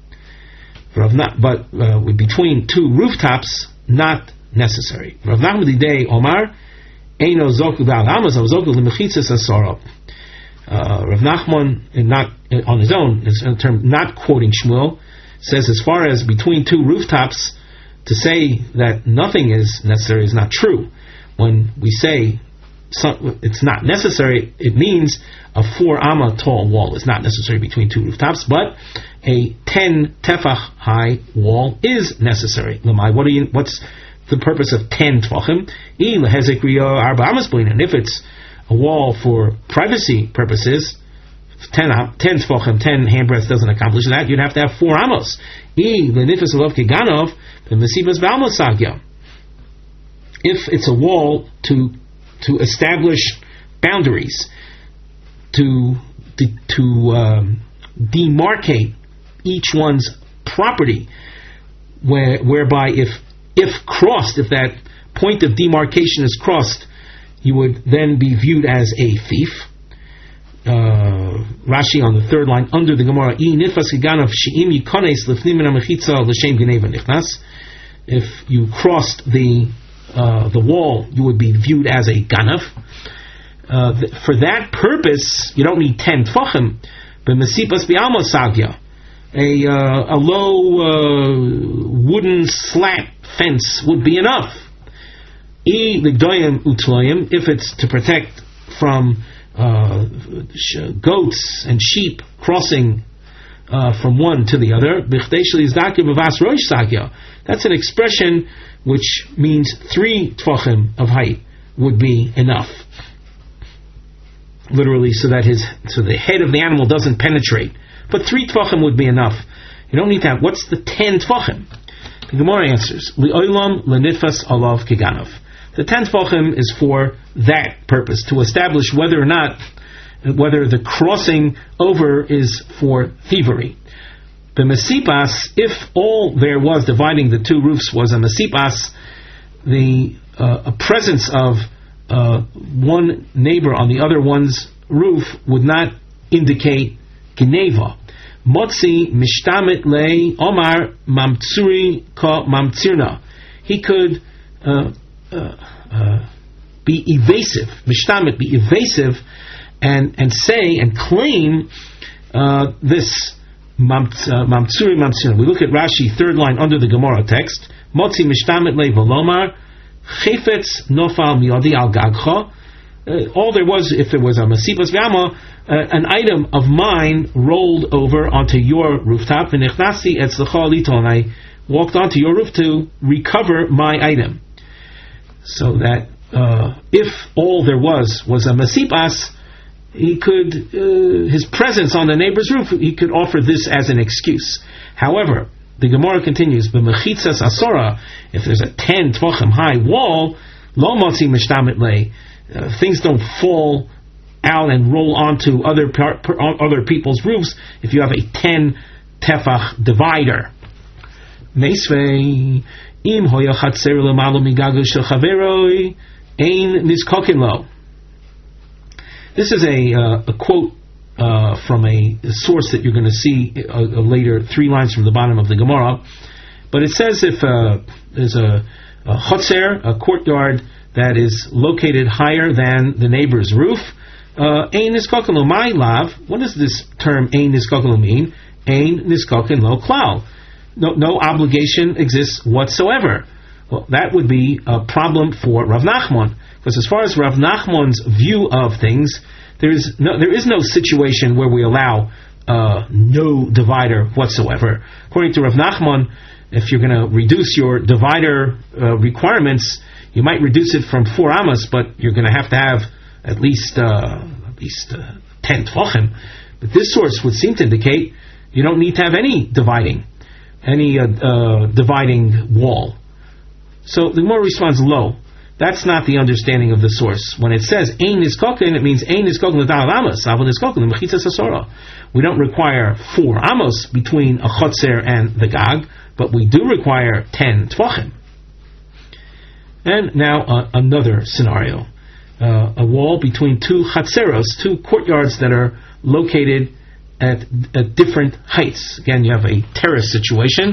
But uh, between two rooftops, not necessary. Rav Nachman Didei Omar Eino Zoku Bal Amos Zoku Lemichitzas Asoro. Rav Nachman, not on his own, in term not quoting Shmuel, says as far as between two rooftops, to say that nothing is necessary is not true. When we say some, it's not necessary, it means a four amma tall wall is not necessary between two rooftops, but a ten tefach high wall is necessary. Lamai, what are you? What's the purpose of ten tefachim? And if it's a wall for privacy purposes, ten ten tefachim, ten handbreadths doesn't accomplish that. You'd have to have four amos. If it's a wall to to establish boundaries, to to, to um, demarcate each one's property, where, whereby if if crossed, if that point of demarcation is crossed, you would then be viewed as a thief. Uh, Rashi on the third line under the Gemara, if you crossed the uh, the wall, you would be viewed as a ganav. Uh, th- for that purpose, you don't need ten tfachim, but mesipas bi'alma sagya, a uh, a low uh, wooden slat fence would be enough. E l'gdoyim utloyim, if it's to protect from uh, sh- goats and sheep crossing uh, from one to the other. That's an expression which means three tfachim of height would be enough. Literally, so that his so the head of the animal doesn't penetrate. But three tfachim would be enough. You don't need to have. What's the ten tfachim? The Gemara answers: Li'olam lenitfas alav kiganav. The ten tfachim is for that purpose, to establish whether or not, whether the crossing over is for thievery. The mesipas, if all there was dividing the two roofs was a mesipas, the uh, a presence of uh, one neighbor on the other one's roof would not indicate geneva. Motzi mishtamit lei omar mamtsuri ka mamtsirna. He could uh, uh, uh, be evasive, mishtamit, be evasive, and and say and claim uh, this mamtsuri mamtsirna. We look at Rashi, third line under the Gemara text. Motzi mishtamit lei volomar chefetz nofal miodi al gagcha. Uh, all there was, if there was a masipas v'ama, uh, an item of mine rolled over onto your rooftop, and nichnasi etzlecha lito, and I walked onto your roof to recover my item. So that uh, if all there was was a masipas, he could, uh, his presence on the neighbor's roof, he could offer this as an excuse. However, the Gemara continues, b'mechitzas asora, if there's a ten tvachim high wall, lo motzi mishtamit lei, Uh, things don't fall out and roll onto other par- per, other people's roofs if you have a ten tefach divider. Meisvei im hoya chatzer lemalo migago shel chaveroi ein nizkokin lo. This is a uh, a quote uh, from a, a source that you're going to see uh, uh, later, three lines from the bottom of the Gemara. But it says if uh, there's a, a chotzer, a courtyard that is located higher than the neighbor's roof, ein niskokin lo my lav. What does this term ein niskokin lo mean? Ein niskokin lo klal. No, no obligation exists whatsoever. Well, that would be a problem for Rav Nachman, because as far as Rav Nachman's view of things, there is no, there is no situation where we allow uh, no divider whatsoever. According to Rav Nachman, if you're going to reduce your divider uh, requirements, you might reduce it from four amos, but you're going to have to have at least uh, at least uh, ten tvachim. But this source would seem to indicate you don't need to have any dividing, any uh, uh, dividing wall. So the Gemara responds, "Lo, that's not the understanding of the source. When it says ein niskokin, it means ein niskokin l'dal amos, avon niskokin l'mechitzas hasora. We don't require four amos between a chotzer and the gag, but we do require ten tvachim." And now uh, another scenario. Uh, a wall between two chatzeros, two courtyards that are located at, at different heights. Again, you have a terrace situation.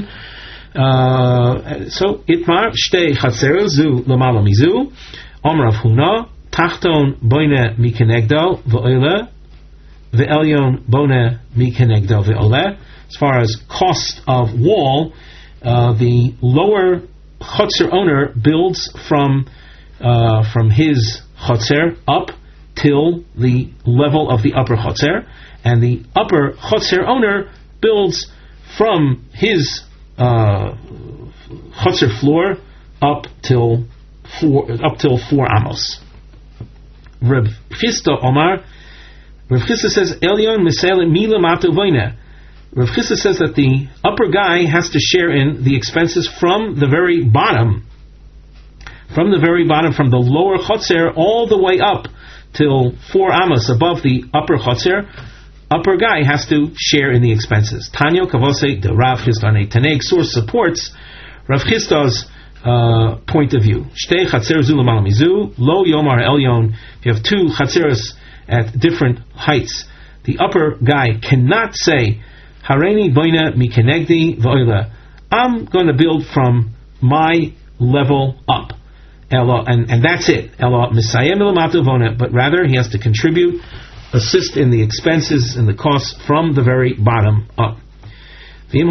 Uh, so, itmar shtei chatzeros zu lamalo mizu, Omer Rav Huna, tachton boine mikenegdo ve'ole, ve'elyon boine mikenegdo ve'ole. As far as cost of wall, uh, the lower chotzer owner builds from uh, from his chotzer up till the level of the upper chotzer, and the upper chotzer owner builds from his uh, chotzer floor up till four up till four amos. Reb Chisda Omar, Reb Chisda says Elyon Misel Mila Matu Voine. Rav Chisda says that the upper guy has to share in the expenses from the very bottom, from the very bottom, from the lower chotzer all the way up till four amos above the upper chotzer. Upper guy has to share in the expenses. Tanyo Kavose de Rav Chisda Taneg source supports Rav Chisda's uh, point of view. Shtei chatzer zu l'mal mizu lo yomar elyon. If you have two chatzeros at different heights, the upper guy cannot say, Hareini boina mikenegdi v'oila. I'm going to build from my level up. Elo, and, and that's it. Elo misayem elamatu vona. But rather, he has to contribute, assist in the expenses and the costs from the very bottom up. If you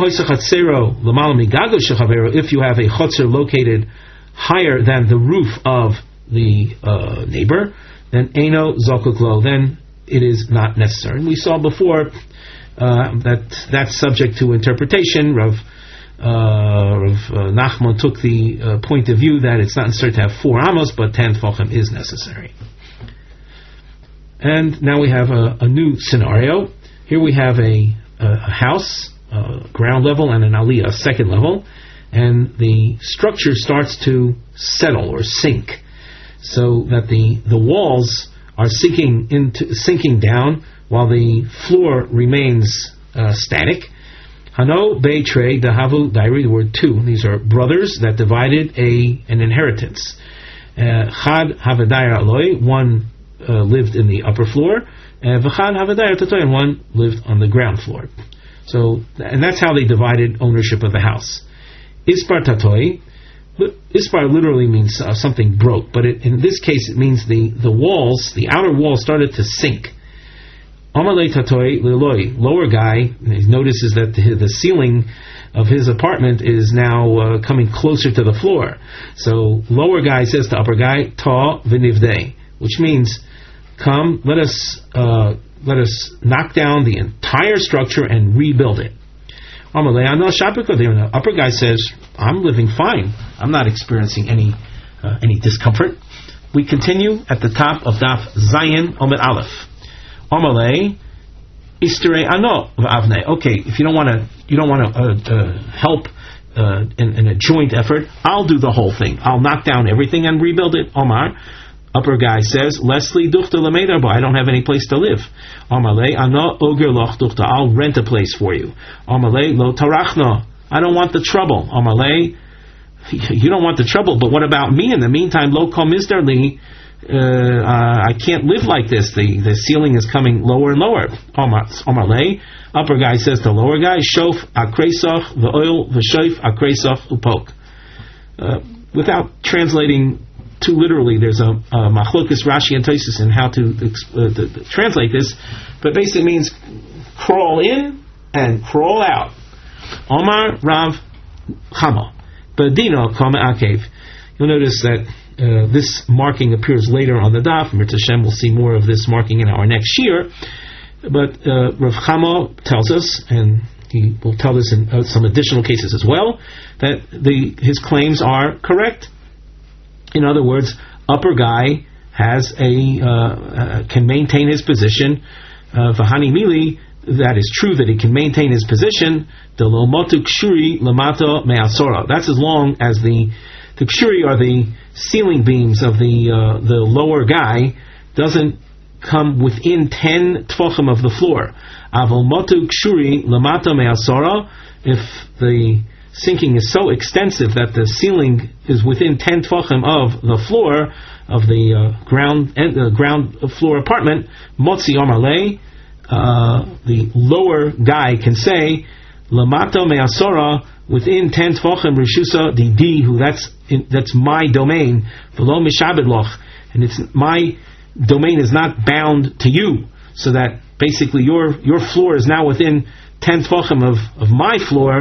have a chotzer located higher than the roof of the uh, neighbor, then eino zokuk lo, then it is not necessary. And we saw before Uh, that that's subject to interpretation. Rav, uh, Rav uh, Nachman took the uh, point of view that it's not necessary to have four amos, but ten tefachim is necessary. And now we have a, a new scenario. Here we have a, a house, uh, ground level, and an aliyah, second level, and the structure starts to settle or sink, so that the the walls are sinking into sinking down, while the floor remains uh, static. Hano Beitre Dahavu Dairi, the word two. These are brothers that divided a an inheritance. Chad Havadayar Aloi, one uh, lived in the upper floor, and V'chad Havadayar Tatoy, and one lived on the ground floor. So, and that's how they divided ownership of the house. Ispar Tatoy, Ispar literally means uh, something broke, but it, in this case it means the, the walls, the outer wall started to sink. Amalei Tatoi Liloi, lower guy, he notices that the, the ceiling of his apartment is now uh, coming closer to the floor. So lower guy says to upper guy, Ta v'nivdei, which means, come, let us uh, let us knock down the entire structure and rebuild it. Amalei Ano Shapiko, the upper guy says, I'm living fine. I'm not experiencing any uh, any discomfort. We continue at the top of Daf Zayin Omed Aleph. Amalei Istere Ano Avne. Okay, if you don't want to, you don't want to uh, uh, help uh, in, in a joint effort, I'll do the whole thing. I'll knock down everything and rebuild it. Omar, upper guy says, Leslie Duchta Lameda, but I don't have any place to live. Amalei Ano Oger Loch Duchta. I'll rent a place for you. Amalei Lo Tarachna I don't want the trouble. Amalei, you don't want the trouble, but what about me? In the meantime, lo kol mizdarli, uh, uh, I can't live like this. The the ceiling is coming lower and lower. Amalei, upper guy says to lower guy, shof akresoch, the oil, the shof akresoch upok. Uh, without translating too literally, there's a, a machlokas Rashi and Tosfos in how to, uh, to, to translate this, but basically means crawl in and crawl out. Omar Rav Chama, Badino Kama Akev. You'll notice that uh, this marking appears later on the daf. Mirz Hashem will see more of this marking in our next year. But uh, Rav Chama tells us, and he will tell us in uh, some additional cases as well, that the his claims are correct. In other words, upper guy has a uh, uh, can maintain his position. V'hani mili, that is true that he can maintain his position. The lomotu kshuri lamato me'asora. That's as long as the the kshuri are the ceiling beams of the uh, the lower guy doesn't come within ten tefachim of the floor. Avol motu kshuri lamato me'asora. If the sinking is so extensive that the ceiling is within ten tefachim of the floor of the uh, ground and the uh, ground floor apartment, motzi omarle, uh, the lower guy can say lamato me'asora, within ten tefachim rishusa di di, who that's in, that's my domain, v'lo mishabed loch, and it's my domain is not bound to you, so that basically your your floor is now within ten tefachim of of my floor.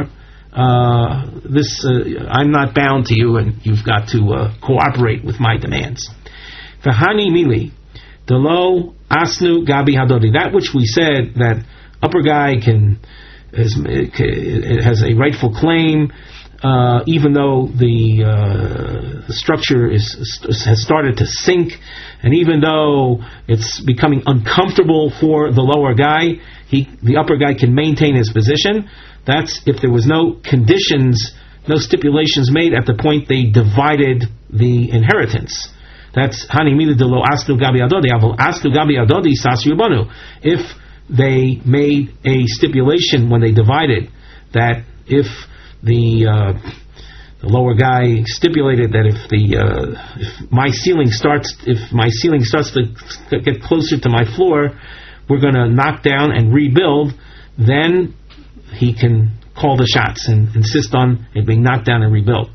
Uh, this uh, I'm not bound to you, and you've got to uh, cooperate with my demands. V'hani mili, delo asnu gabi hadodi. That which we said that upper guy can is, it has a rightful claim, uh, even though the, uh, the structure is has started to sink, and even though it's becoming uncomfortable for the lower guy, he the upper guy can maintain his position. That's if there was no conditions, no stipulations made at the point they divided the inheritance. That's hani mila de lo asnu gabi adodi. Avol asnu gabi adodi sas yubanu. If they made a stipulation when they divided that if the uh, the lower guy stipulated that if the uh, if my ceiling starts if my ceiling starts to get closer to my floor, we're going to knock down and rebuild, then he can call the shots and insist on it being knocked down and rebuilt.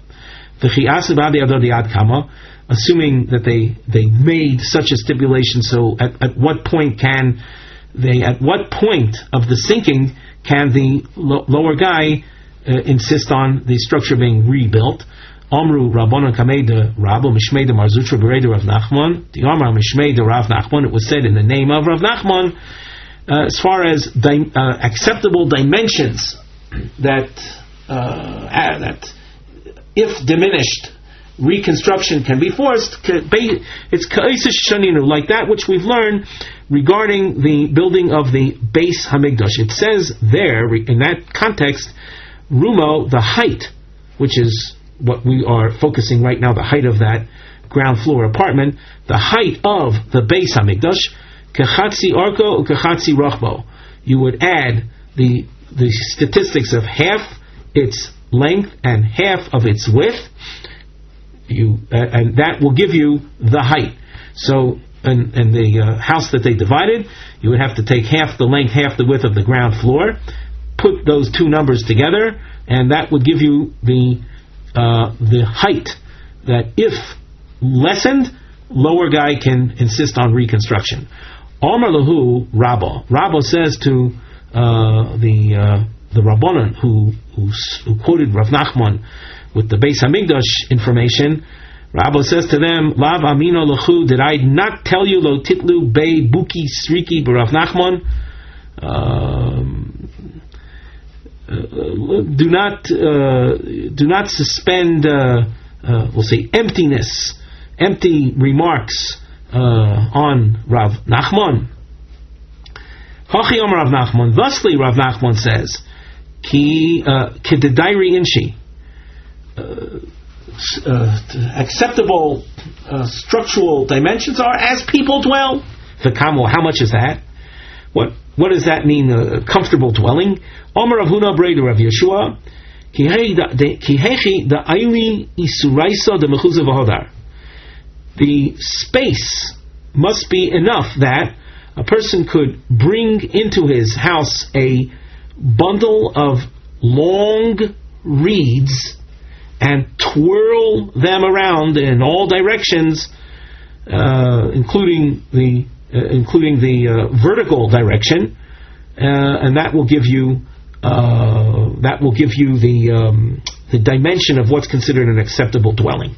Assuming that they they made such a stipulation, so at, at what point can they at what point of the sinking can the lo- lower guy uh, insist on the structure being rebuilt? Amru Rabbanon Kamei de Rabbo Mishmei de Marzutra Berei de Rav Nachman. The Amar Mishmei de Rav Nachman. It was said in the name of Rav Nachman. Uh, as far as di- uh, acceptable dimensions that uh, that if diminished, reconstruction can be forced, it's ka'isish shaninu, like that which we've learned regarding the building of the Beis Hamikdash. It says there, in that context, rumo, the height, which is what we are focusing right now, the height of that ground floor apartment, the height of the Beis Hamikdash, kechatzi orko ukechatzi rochbo. You would add the the statistics of half its length and half of its width. You uh, and that will give you the height. So, in, in the uh, house that they divided, you would have to take half the length, half the width of the ground floor, put those two numbers together, and that would give you the uh, the height that, if lessened, lower guy can insist on reconstruction. Omar lahu Rabbo. Rabbo says to uh, the uh, the Rabbanon who, who who quoted Rav Nachman with the Beis Hamikdash information, Rabbo says to them, Lav amino lahu, did I not tell you lo titlu bei buki sriki b'Rav Nachman? Um, uh, do not uh, do not suspend uh, uh, we'll say emptiness, empty remarks uh, on Rav Nachman. Hachi Omer Rav Nachman. Thusly, Rav Nachman says, Ki kededairi inshi. Uh, uh, acceptable uh, structural dimensions are as people dwell. The kamo, how much is that? What what does that mean? A comfortable dwelling? Omer Rav Huna Breder Rav Yeshua, The space must be enough that a person could bring into his house a bundle of long reeds and twirl them around in all directions, uh, including the uh, including the uh, vertical direction, uh, and that will give you uh, that will give you the um, the dimension of what's considered an acceptable dwelling.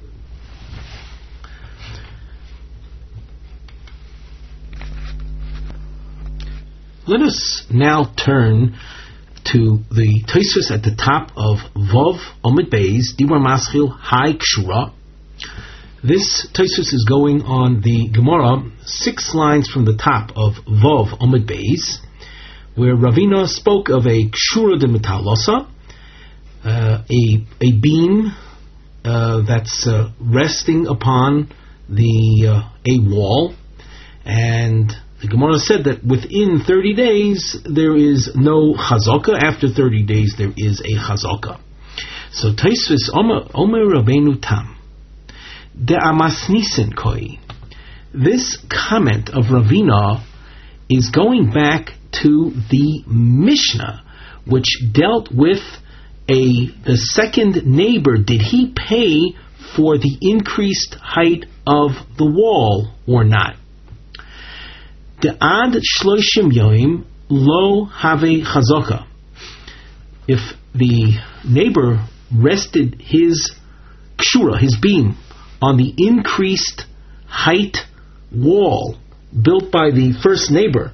Let us now turn to the Tosfos at the top of Vov Omid Beis, Dibur Maschil Hai Kshura. This Tosfos is going on the Gemara, six lines from the top of Vov Omid Beis, where Ravina spoke of a Kshura de Metalosa, uh, a, a beam uh, that's uh, resting upon the uh, a wall, and the Gemara said that within thirty days there is no chazaka. After thirty days there is a chazaka. So Tosfos Omer Rabbeinu Tam de Amasnisen Koi. This comment of Ravina is going back to the Mishnah, which dealt with a the second neighbor. Did he pay for the increased height of the wall or not? De'ad shloishim yoim lo have chazaka. If the neighbor rested his kshura, his beam, on the increased height wall built by the first neighbor,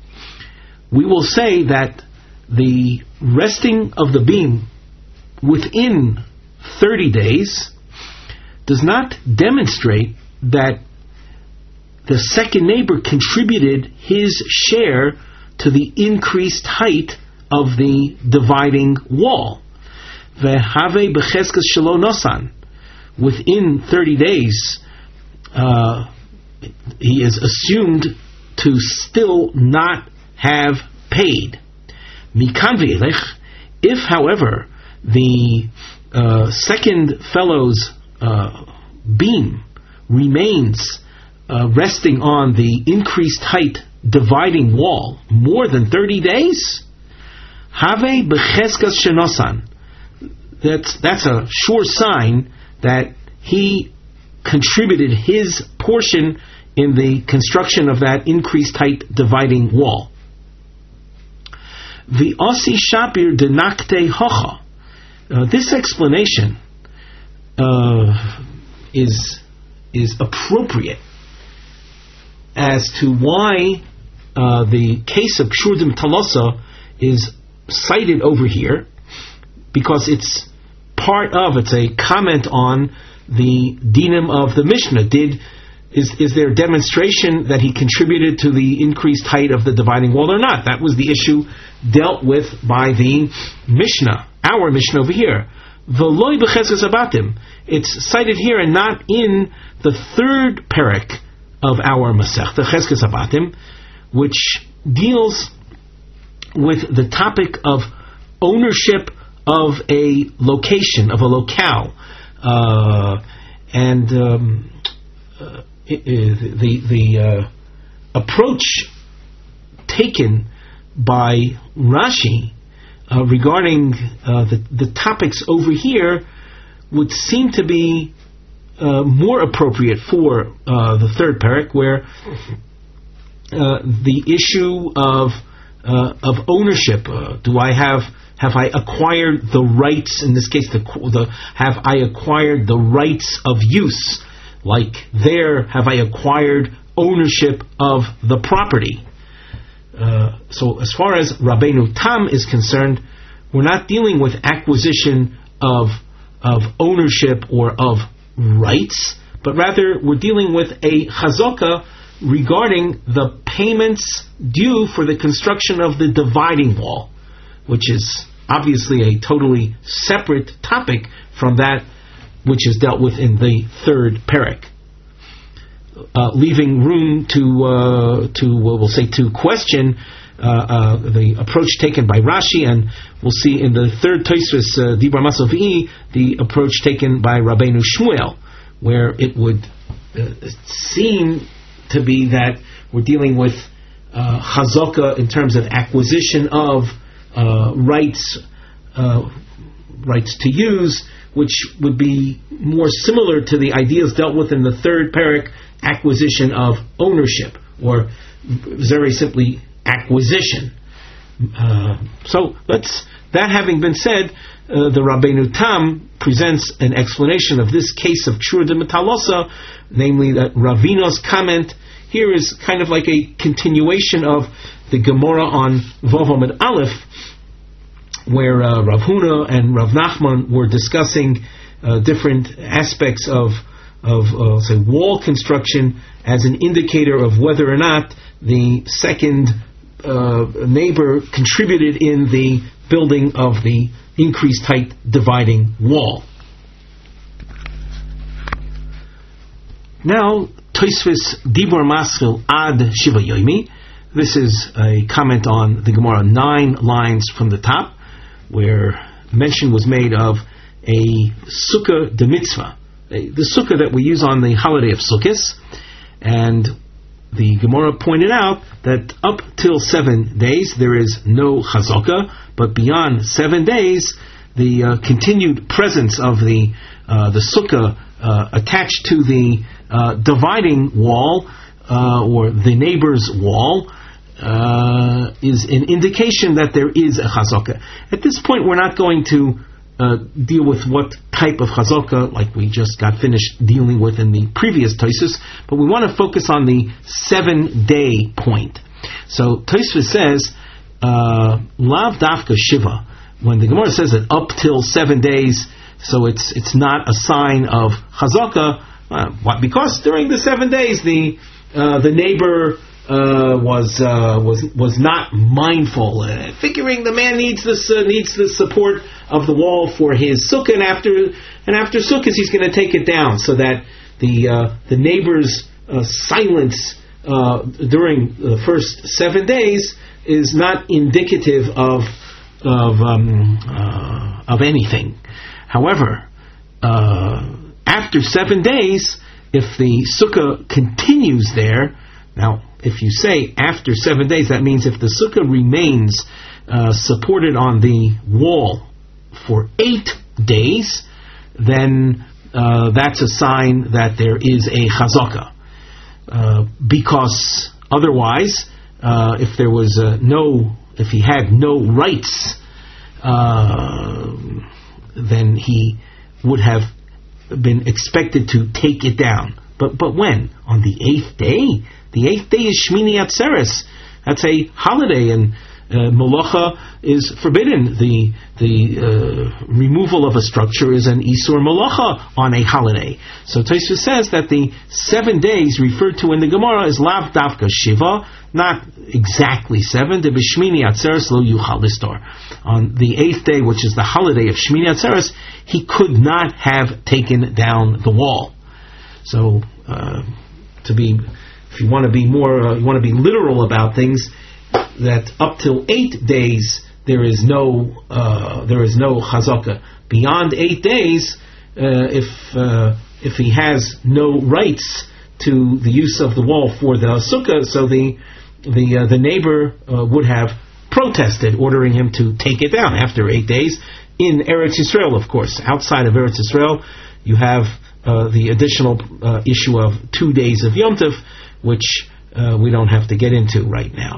we will say that the resting of the beam within thirty days does not demonstrate that the second neighbor contributed his share to the increased height of the dividing wall. Vehave becheskes shelo nosan. Within thirty days, uh, he is assumed to still not have paid. Mikan ve'elech. If, however, the uh, second fellow's uh, beam remains Uh, resting on the increased height dividing wall more than thirty days, have becheskas shenosan. That's that's a sure sign that he contributed his portion in the construction of that increased height dividing wall. The Asi Shapir de Nakte Hocha. This explanation uh, is is appropriate as to why uh, the case of Kshur de Metalosa is cited over here, because it's part of, it's a comment on the dinim of the Mishnah. Did is is there a demonstration that he contributed to the increased height of the dividing wall or not? That was the issue dealt with by the Mishnah, our Mishnah over here. V'loi b'cheskes abatim. It's cited here and not in the third perek of our Masechta, Cheskes Abatim, which deals with the topic of ownership of a location, of a locale, uh, and um, uh, the the uh, approach taken by Rashi uh, regarding uh, the the topics over here would seem to be Uh, more appropriate for uh, the third parak, where uh, the issue of uh, of ownership. Uh, do I have have I acquired the rights? In this case, the, the have I acquired the rights of use? Like there, have I acquired ownership of the property? Uh, so, as far as Rabbeinu Tam is concerned, we're not dealing with acquisition of of ownership or of rights, but rather we're dealing with a chazaka regarding the payments due for the construction of the dividing wall, which is obviously a totally separate topic from that which is dealt with in the third perek, uh, leaving room to uh, to uh, we'll say to question uh, uh, the approach taken by Rashi, and we'll see in the third Tosfos, uh, Dibur Masel V'i, the approach taken by Rabbeinu Shmuel, where it would uh, seem to be that we're dealing with uh, chazaka in terms of acquisition of uh, rights, uh, rights to use, which would be more similar to the ideas dealt with in the third parak, acquisition of ownership, or very simply acquisition. Uh, so let's. That having been said, uh, the Rabbeinu Tam presents an explanation of this case of Trua de Metalosa, namely that Ravino's comment here is kind of like a continuation of the Gemara on Vav Amud Aleph, where uh, Rav Huna and Rav Nachman were discussing uh, different aspects of of uh, say wall construction as an indicator of whether or not the second uh, neighbor contributed in the building of the increased height dividing wall. Now, Tosfos Dibur Maschil Ad Shiva Yomi. This is a comment on the Gemara, nine lines from the top, where mention was made of a sukkah de mitzvah, the sukkah that we use on the holiday of Sukkot, and the Gemara pointed out that up till seven days there is no chazaka, but beyond seven days the uh, continued presence of the uh, the sukkah uh, attached to the uh, dividing wall uh, or the neighbor's wall uh, is an indication that there is a chazaka. At this point, we're not going to uh, deal with what type of chazaka, like we just got finished dealing with in the previous Tosfos, but we want to focus on the seven-day point. So Tosfos says, uh, Lav Dafka Shiva. When the Gemara says that up till seven days, so it's it's not a sign of chazaka. Uh, what? Because during the seven days, the uh, the neighbor uh, was uh, was was not mindful, uh, figuring the man needs this uh, needs the support of the wall for his sukkah, and after and after sukkahs he's going to take it down, so that the uh, the neighbor's uh, silence uh, during the first seven days is not indicative of of um, uh, of anything. However, uh, after seven days, if the sukkah continues there, now if you say after seven days, that means if the sukkah remains uh, supported on the wall for eight days, then uh, that's a sign that there is a chazaka. Uh, because otherwise, uh, if there was uh, no, if he had no rights, uh, then he would have been expected to take it down. But but when? On the eighth day? The eighth day is Shmini Atzeres. That's a holiday, and uh, Malacha is forbidden. The the uh, removal of a structure is an Isur Malacha on a holiday. So Tosfos says that the seven days referred to in the Gemara is Lav Davka Shiva, not exactly seven. The B'Shmini Atzeres lo yuchal listor. On the eighth day, which is the holiday of Shmini Atzeres, he could not have taken down the wall. So, uh, to be, if you want to be more, uh, you want to be literal about things, that up till eight days there is no, uh, there is no chazaka. Beyond eight days, uh, if uh, if he has no rights to the use of the wall for the sukkah, so the the uh, the neighbor uh, would have protested, ordering him to take it down after eight days. In Eretz Yisrael, of course, outside of Eretz Yisrael, you have uh, the additional uh, issue of two days of Yom Tov, which uh, we don't have to get into right now.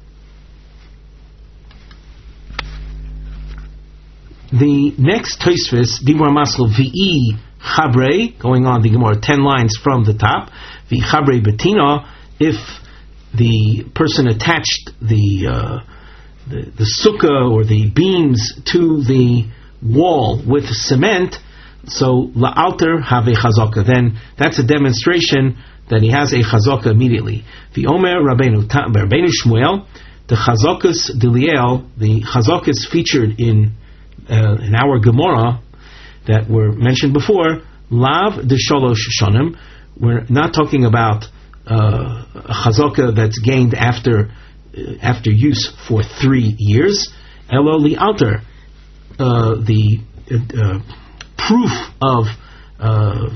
The next Tosfos, Dibur Maschil V'i Chabrei, going on the Gemara, ten lines from the top. V'i Chabrei Betina, if the person attached the uh, The, the sukkah or the beams to the wall with cement, so la'alter have a chazaka, then that's a demonstration that he has a chazaka immediately. The Omer Rabbeinu Rabbeinu Shmuel, the chazakas diliel, the chazakas featured in uh, in our Gemara that were mentioned before, lav de sholosh shonim. We're not talking about uh, a chazaka that's gained after after use for three years. Elo li'alter, uh, the uh, proof of uh,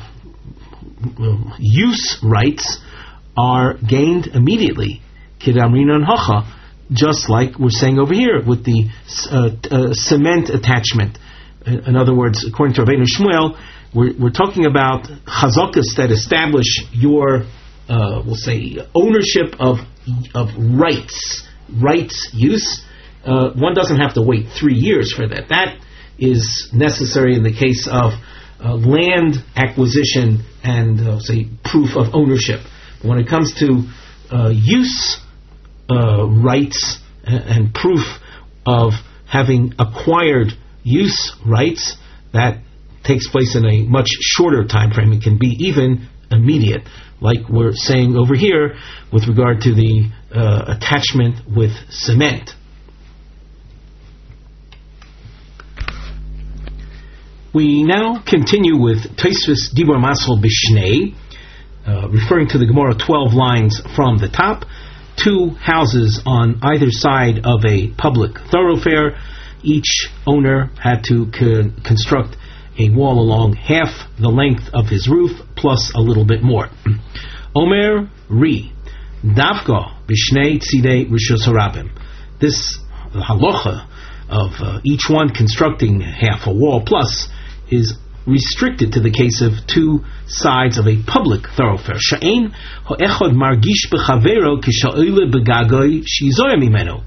use rights are gained immediately. Kidamrinan hacha, just like we're saying over here with the uh, uh, cement attachment. In other words, according to Rabbeinu Shmuel, we're, we're talking about chazakas that establish your, uh, we'll say, ownership of of rights, rights use. Uh, one doesn't have to wait three years for that. That is necessary in the case of uh, land acquisition and, uh, say, proof of ownership. But when it comes to uh, use uh, rights and, and proof of having acquired use rights, that takes place in a much shorter time frame. It can be even immediate, like we're saying over here with regard to the uh, attachment with cement. We now continue with Tosfos Dibur Masel Bishnei, uh, referring to the Gemara twelve lines from the top. Two houses on either side of a public thoroughfare. Each owner had to con- construct a wall along half the length of his roof, plus a little bit more. Omer Ri Davka Bishnei Tzidei Rishus Harabim. This halacha of uh, each one constructing half a wall plus is restricted to the case of two sides of a public thoroughfare. Sha'ein ha'echad margish b'chavero k'sha'ile b'gagoi shizoya mimeno.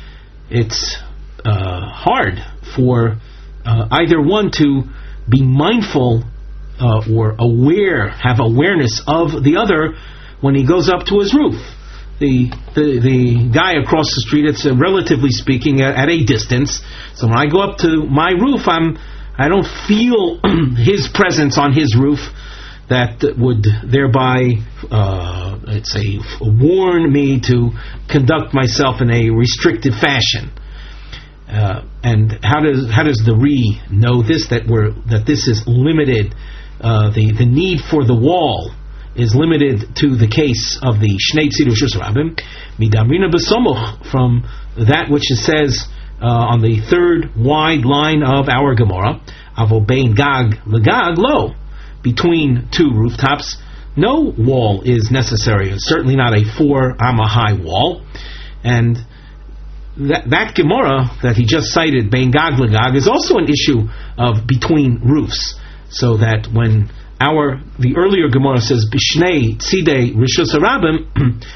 It's uh, hard for uh, either one to be mindful uh, or aware, have awareness of the other when he goes up to his roof. The the, the guy across the street, it's uh, relatively speaking at, at a distance. So when I go up to my roof, I'm I don't feel his presence on his roof that would thereby, uh, let's say, warn me to conduct myself in a restrictive fashion. Uh, and how does how does the Re know this? That we're that this is limited. Uh, the the need for the wall is limited to the case of the Shnei Tzidei Rishus Harabim. Midamrina b'somuch, from that which it says Uh, on the third wide line of our Gemara, Avobein Gag Legag Lo, between two rooftops, no wall is necessary. It's certainly not a four amma high wall. And that, that Gemara that he just cited, Bein Gag Legag, is also an issue of between roofs. So that when our the earlier Gemara says Bishnei Tzidei Rishus Harabim,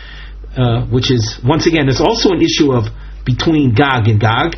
uh, which is once again is also an issue of between Gag and Gag,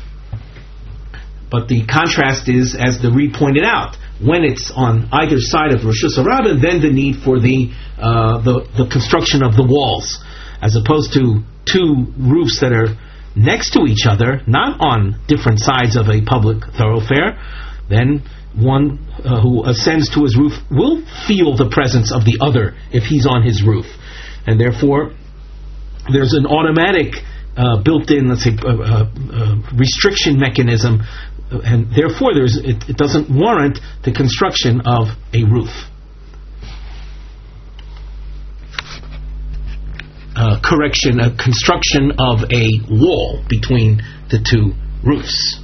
but the contrast is, as the Re pointed out, when it's on either side of Rishus Harabim, then the need for the, uh, the the construction of the walls, as opposed to two roofs that are next to each other, not on different sides of a public thoroughfare. Then one uh, who ascends to his roof will feel the presence of the other if he's on his roof, and therefore there's an automatic Uh, built-in, let's say, uh, uh, uh, restriction mechanism, and therefore there's it, it doesn't warrant the construction of a roof. Uh, correction, a construction of a wall between the two roofs.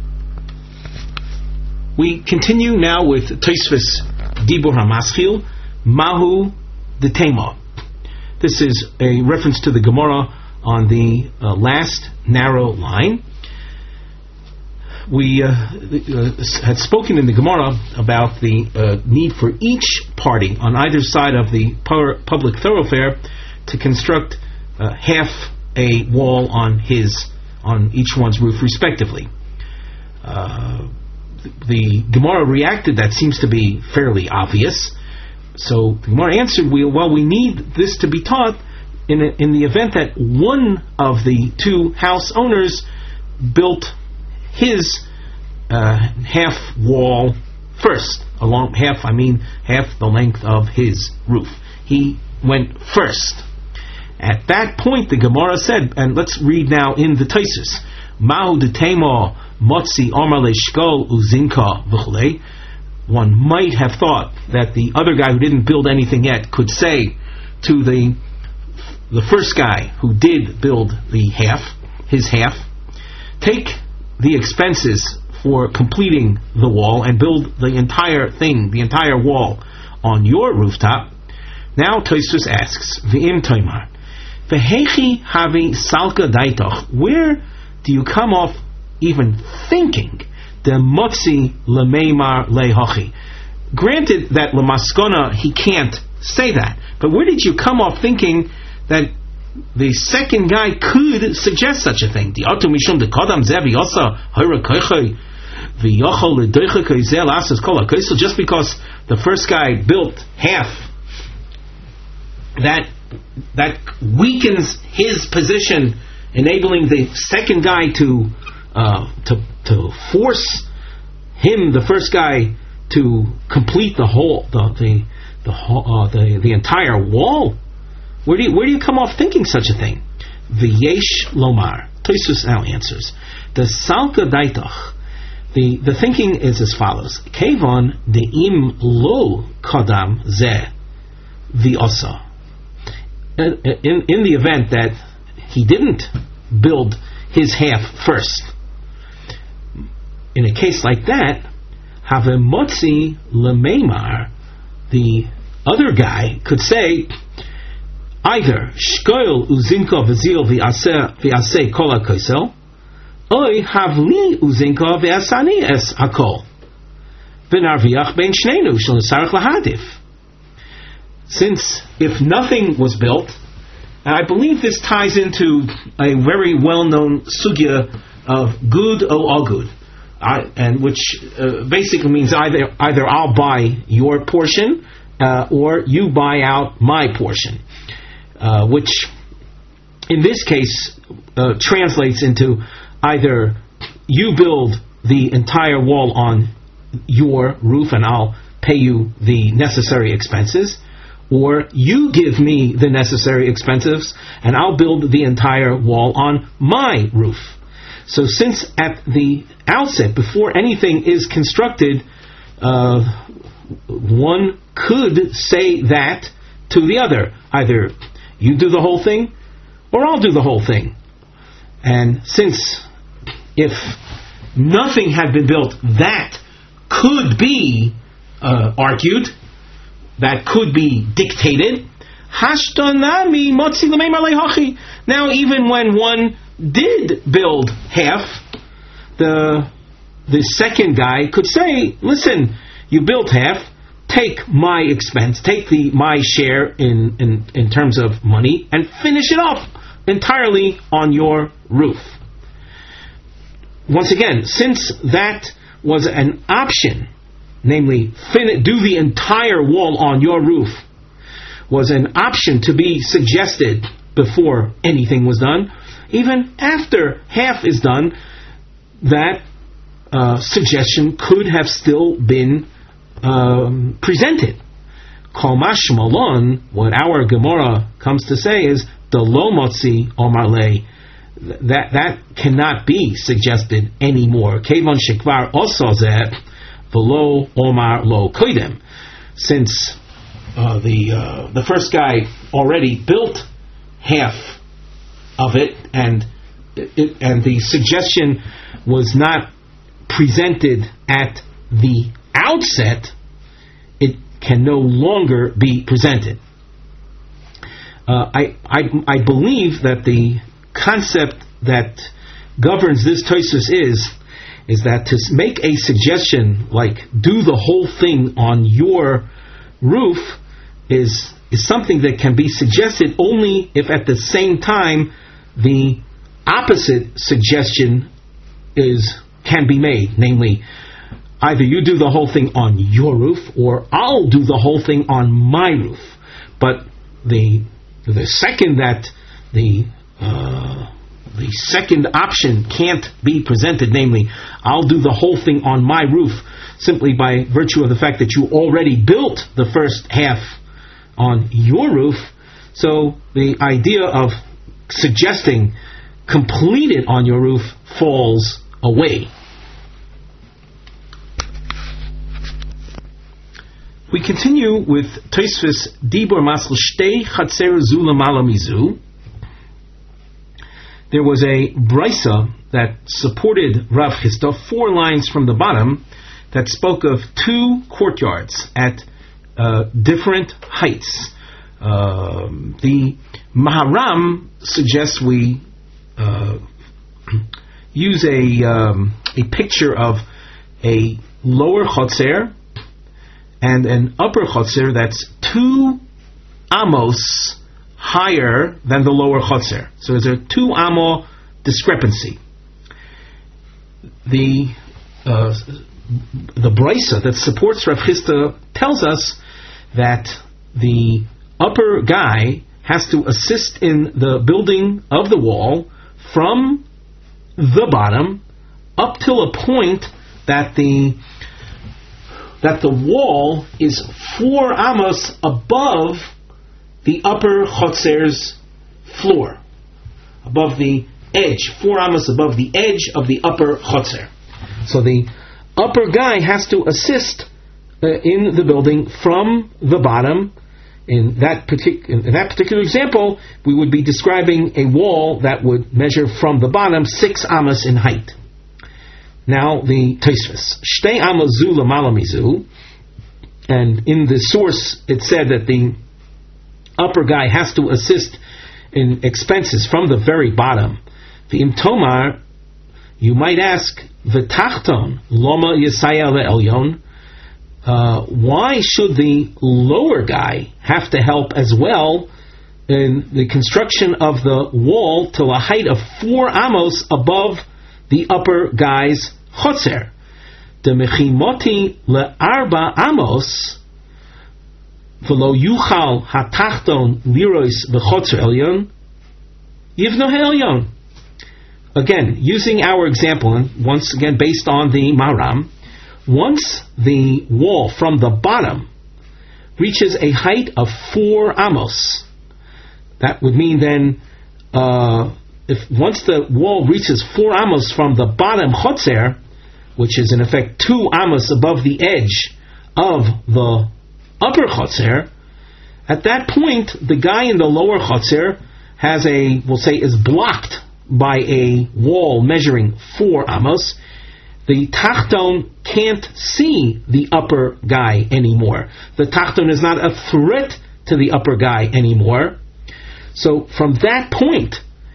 We continue now with Tosfos Dibur HaMaschil, Mahu Detema. This is a reference to the Gemara on the uh, last narrow line. We uh, uh, had spoken in the Gemara about the uh, need for each party on either side of the pu- public thoroughfare to construct uh, half a wall on his on each one's roof respectively. Uh, the Gemara reacted, that seems to be fairly obvious. So the Gemara answered, well, we need this to be taught In, a, in the event that one of the two house owners built his uh, half wall first, along half, I mean half the length of his roof. He went first. At that point, the Gemara said, and let's read now in the Tosfos, Mahu detema motzi omar leishkol uzinka v'chulei. One might have thought that the other guy who didn't build anything yet could say to the the first guy who did build the half, his half, take the expenses for completing the wall and build the entire thing, the entire wall on your rooftop. Now Tosfos asks, V'im Toimar, V'hechi havi salka daitoch, where do you come off even thinking the motzi lemeimar lehochi? Granted that lemaskona he can't say that, but where did you come off thinking that the second guy could suggest such a thing? The atu mishum de kodam zevi osa hira koichoi v'yochol ledoicha koizel asas kol hakoisel. Just because the first guy built half, that that weakens his position, enabling the second guy to uh, to to force him, the first guy, to complete the whole the the the uh, the, the entire wall. Where do you where do you come off thinking such a thing? V'yesh lomar. Tosfos now answers, the salka daitach. The the thinking is as follows: Kevon de'im lo kodam zeh v'osa. In in the event that he didn't build his half first, in a case like that, have a motzi lemeimar, the other guy could say either shkoil uzinko v'zil v'aseh kol hakoisel, oy havli uzinko v'asani es hakol v'narviach ben shnenu shel nesarach lahadif. Since if nothing was built, and I believe this ties into a very well-known sugya of good o agud, I, and which uh, basically means either either I'll buy your portion uh, or you buy out my portion, uh, which in this case uh, translates into either you build the entire wall on your roof and I'll pay you the necessary expenses, or you give me the necessary expenses and I'll build the entire wall on my roof. So since at the outset, before anything is constructed, uh, one could say that to the other. Either you do the whole thing, or I'll do the whole thing. And since if nothing had been built, that could be uh, argued, that could be dictated. Now even when one did build half, the the second guy could say, listen, you built half, take my expense, take the my share in, in, in terms of money, and finish it off entirely on your roof. Once again, since that was an option, namely fin- do the entire wall on your roof, was an option to be suggested before anything was done, even after half is done, that uh, suggestion could have still been um, presented. Kol mashmalon, what our Gemara comes to say is the lo motzi omar lei, that that cannot be suggested anymore. Kevon shekvar also zeh v'lo omar lo koidem, since uh, the uh, the first guy already built half of it, and it, and the suggestion was not presented at the outset, it can no longer be presented. Uh, I, I I believe that the concept that governs this Tosfos is is that to make a suggestion like do the whole thing on your roof is is something that can be suggested only if at the same time the opposite suggestion is can be made, namely either you do the whole thing on your roof or I'll do the whole thing on my roof. But the the second that the uh, the second option can't be presented, namely I'll do the whole thing on my roof, simply by virtue of the fact that you already built the first half on your roof, so the idea of suggesting complete it on your roof falls away. We continue with Tosfos Dibur Masl Shtei Chatzer Zu Lamala Mizu. There was a brisa that supported Rav Chisda, four lines from the bottom, that spoke of two courtyards at uh, different heights. Uh, the Maharam suggests we uh, use a um, a picture of a lower chotzer and an upper chotzer that's two amos higher than the lower chotzer. So there's a two amo discrepancy. The uh, the brisa that supports Rav Chisda tells us that the upper guy has to assist in the building of the wall from the bottom up till a point that the that the wall is four amos above the upper chotzer's floor, above the edge, four amos above the edge of the upper chotzer. So the upper guy has to assist uh, in the building from the bottom. In that, partic- in that particular example, we would be describing a wall that would measure from the bottom six amos in height. Now the Tosfos Shtei amos zu lamala mizu, and in the source it said that the upper guy has to assist in expenses from the very bottom. The imtomar, you might ask, v'tachton loma yisaya le'elyon. Uh, why should the lower guy have to help as well in the construction of the wall to a height of four amos above the upper guy's chotzer? The mechimoti le'arba amos v'lo yuchal hatachton lirois b'chotzer elyon yivno ha'elyon. Again, using our example, and once again based on the Maharam, once the wall from the bottom reaches a height of four amos, that would mean then, uh, if once the wall reaches four amos from the bottom chotzer, which is in effect two amos above the edge of the upper chotzer, at that point the guy in the lower chotzer has a, we'll say, is blocked by a wall measuring four amos. The tachton can't see the upper guy anymore. The tachton is not a threat to the upper guy anymore. So from that point,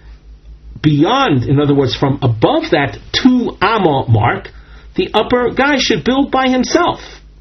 beyond, in other words, from above that two amma mark, the upper guy should build by himself,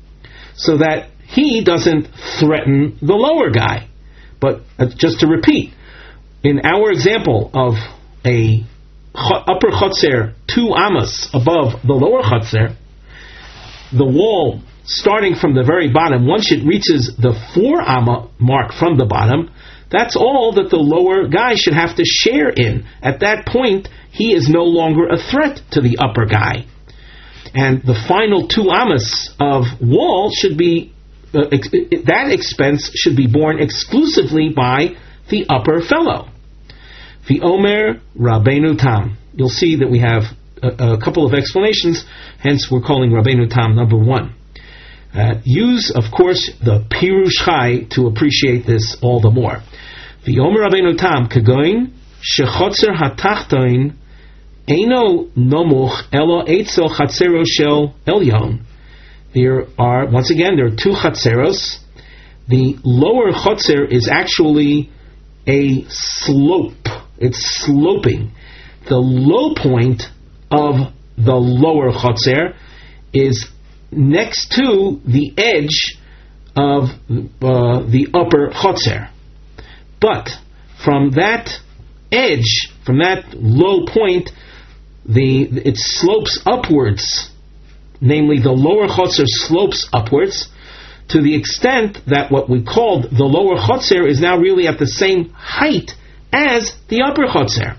so that he doesn't threaten the lower guy. But uh, just to repeat, in our example of a upper chotzer two amos above the lower chotzer, the wall starting from the very bottom, once it reaches the four amma mark from the bottom, that's all that the lower guy should have to share in. At that point, he is no longer a threat to the upper guy. And the final two amos of wall should be, uh, ex- that expense should be borne exclusively by the upper fellow. The Omer Rabbeinu Tam. You'll see that we have a, a couple of explanations, hence we're calling Rabbeinu Tam number one. Uh, use, of course, the Pirush Chai to appreciate this all the more. The Omer Rabbeinu Tam Kagoin Shechotzer Hatachtoin Eino Nomuch Elo Eitzel Chatzero Shel Elyon. There are, once again, there are two Chatzeros. The lower Chotzer is actually a slope. It's sloping. The low point of the lower chotzer is next to the edge of uh, the upper chotzer. But from that edge, from that low point, the it slopes upwards. Namely, the lower chotzer slopes upwards to the extent that what we called the lower chotzer is now really at the same height as the upper chotzer.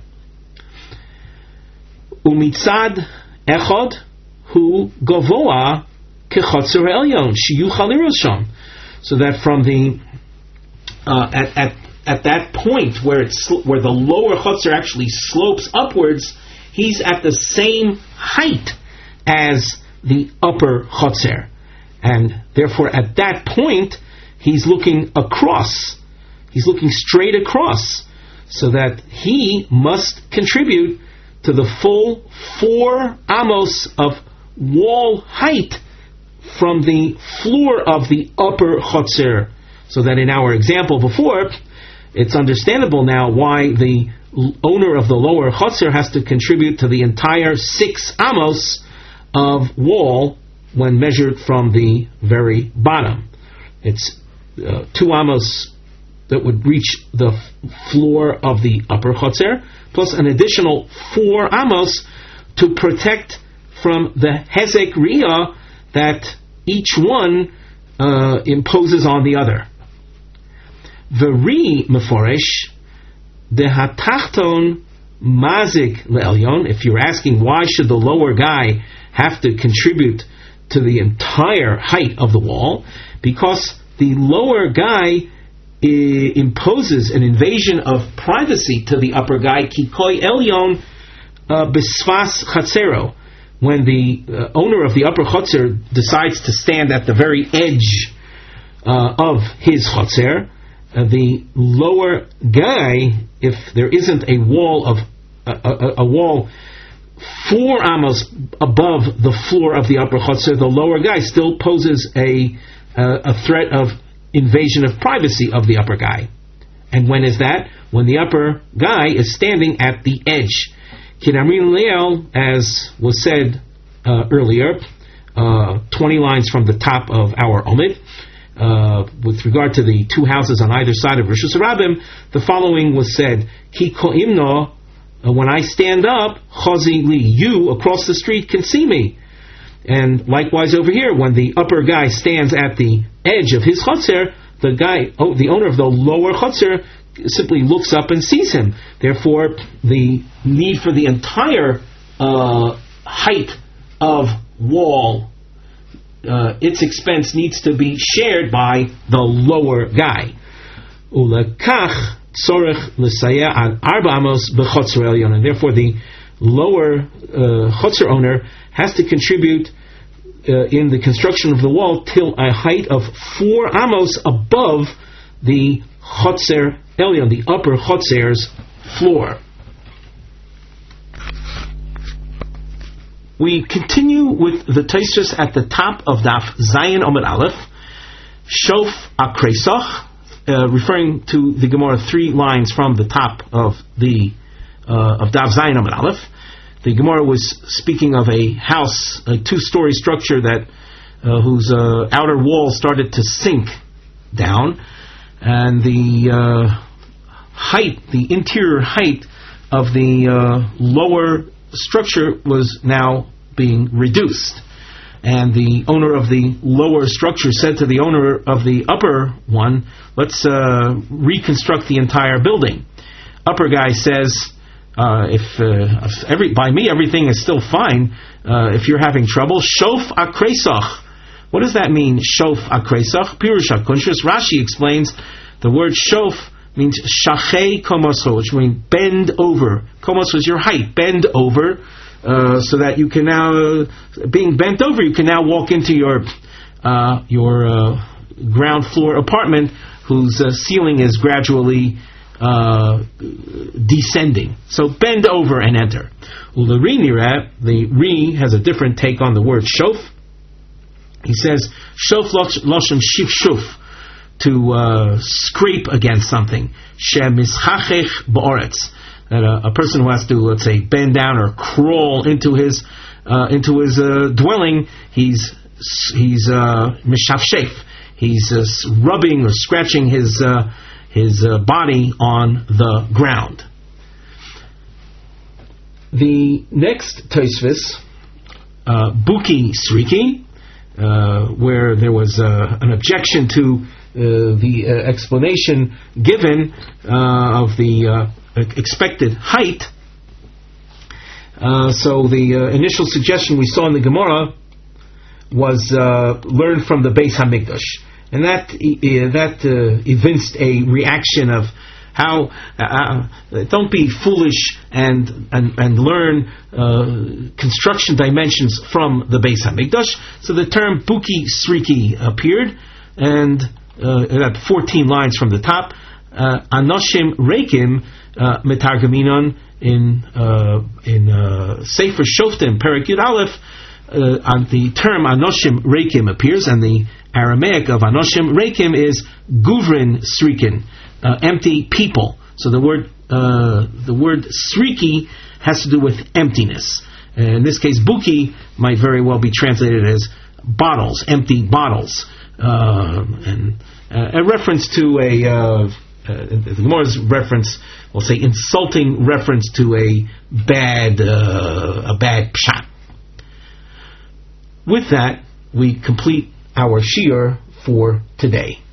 Umitzad echad hu gavoa kechotzer elyon shiyuchal lirosham. So that from the uh, at at at that point where it's where the lower chotzer actually slopes upwards, he's at the same height as the upper chotzer. And therefore, at that point, he's looking across. He's looking straight across, so that he must contribute to the full four amos of wall height from the floor of the upper chotzer. So that in our example before, it's understandable now why the owner of the lower chotzer has to contribute to the entire six amos of wall when measured from the very bottom. It's uh, two amos that would reach the f- floor of the upper chotzer, plus an additional four amos to protect from the hezek riyah that each one uh, imposes on the other. V'ri meforesh dehatachton mazik le'elyon. If you're asking why should the lower guy have to contribute to the entire height of the wall, because the lower guy I, imposes an invasion of privacy to the upper guy, kikoi elyon besfas chatzero. When the uh, owner of the upper chotzer decides to stand at the very edge uh, of his chotzer, uh, the lower guy, if there isn't a wall of uh, a, a wall four amos above the floor of the upper chotzer, the lower guy still poses a uh, a threat of invasion of privacy of the upper guy. And when is that? When the upper guy is standing at the edge. Kidamrin Leal, as was said uh, earlier, uh, twenty lines from the top of our Omid, uh, with regard to the two houses on either side of Rishus Harabim, the following was said: Ki ko'imno, uh, when I stand up, chazi li, you across the street can see me. And likewise over here, when the upper guy stands at the edge of his chotzer, the guy, oh, the owner of the lower chotzer, simply looks up and sees him. Therefore, the need for the entire uh, height of wall, uh, its expense needs to be shared by the lower guy. Ulekach tzorech l'sayeh ad arba amos b'chotzer elyon, and therefore the lower uh, chotzer owner has to contribute uh, in the construction of the wall till a height of four amos above the chotzer elyon, the upper chotzer's floor. We continue with the Tosfos at the top of Daf Zayin Amud Aleph, Shof Akresoch, uh, referring to the Gemara three lines from the top of the uh, of Daf Zayin Amud Aleph. The Gemara was speaking of a house, a two-story structure that uh, whose uh, outer wall started to sink down, and the uh, height, the interior height of the uh, lower structure was now being reduced. And the owner of the lower structure said to the owner of the upper one, let's uh, reconstruct the entire building. Upper guy says, uh, if, uh, if every, by me everything is still fine, uh, if you're having trouble, shof akresach. What does that mean, shof akresach? Pirush HaKunshus. Rashi explains the word shof means shachei komoso, which means bend over. Komos is your height. Bend over, uh, so that you can now, uh, being bent over, you can now walk into your uh, your uh, ground floor apartment, whose uh, ceiling is gradually uh, descending. So bend over and enter. Ulari nireh, the Ri has a different take on the word shof. He says shof loshem shif shuf, to uh, scrape against something. Shemischachech ba'aretz, that a, a person who has to, let's say, bend down or crawl into his uh, into his uh, dwelling, he's he's mishafshef, uh, he's uh, rubbing or scratching his uh, his uh, body on the ground. The next Tosfos, uh, Buki Sriki, uh, where there was uh, an objection to Uh, the uh, explanation given uh, of the uh, expected height. Uh, so the uh, initial suggestion we saw in the Gemara was uh, learned from the Beis Hamikdash, and that uh, that uh, evinced a reaction of how uh, don't be foolish and and, and learn uh, construction dimensions from the Beis Hamikdash. So the term Buki Sriki appeared, and uh, at fourteen lines from the top, uh, Anoshim Reikim uh, Metargaminon in uh, in uh, Sefer Shoftim Perek Yud Aleph. Uh, on the term Anoshim Reikim appears, and the Aramaic of Anoshim Reikim is Guvrin Srikin, uh, empty people. So the word uh, the word Sriki has to do with emptiness. Uh, in this case, Buki might very well be translated as bottles, empty bottles, uh, and uh, a reference to a uh, uh, the Gemara's reference, we'll say insulting reference to a bad uh, a bad pshat. With that, we complete our shiur for today.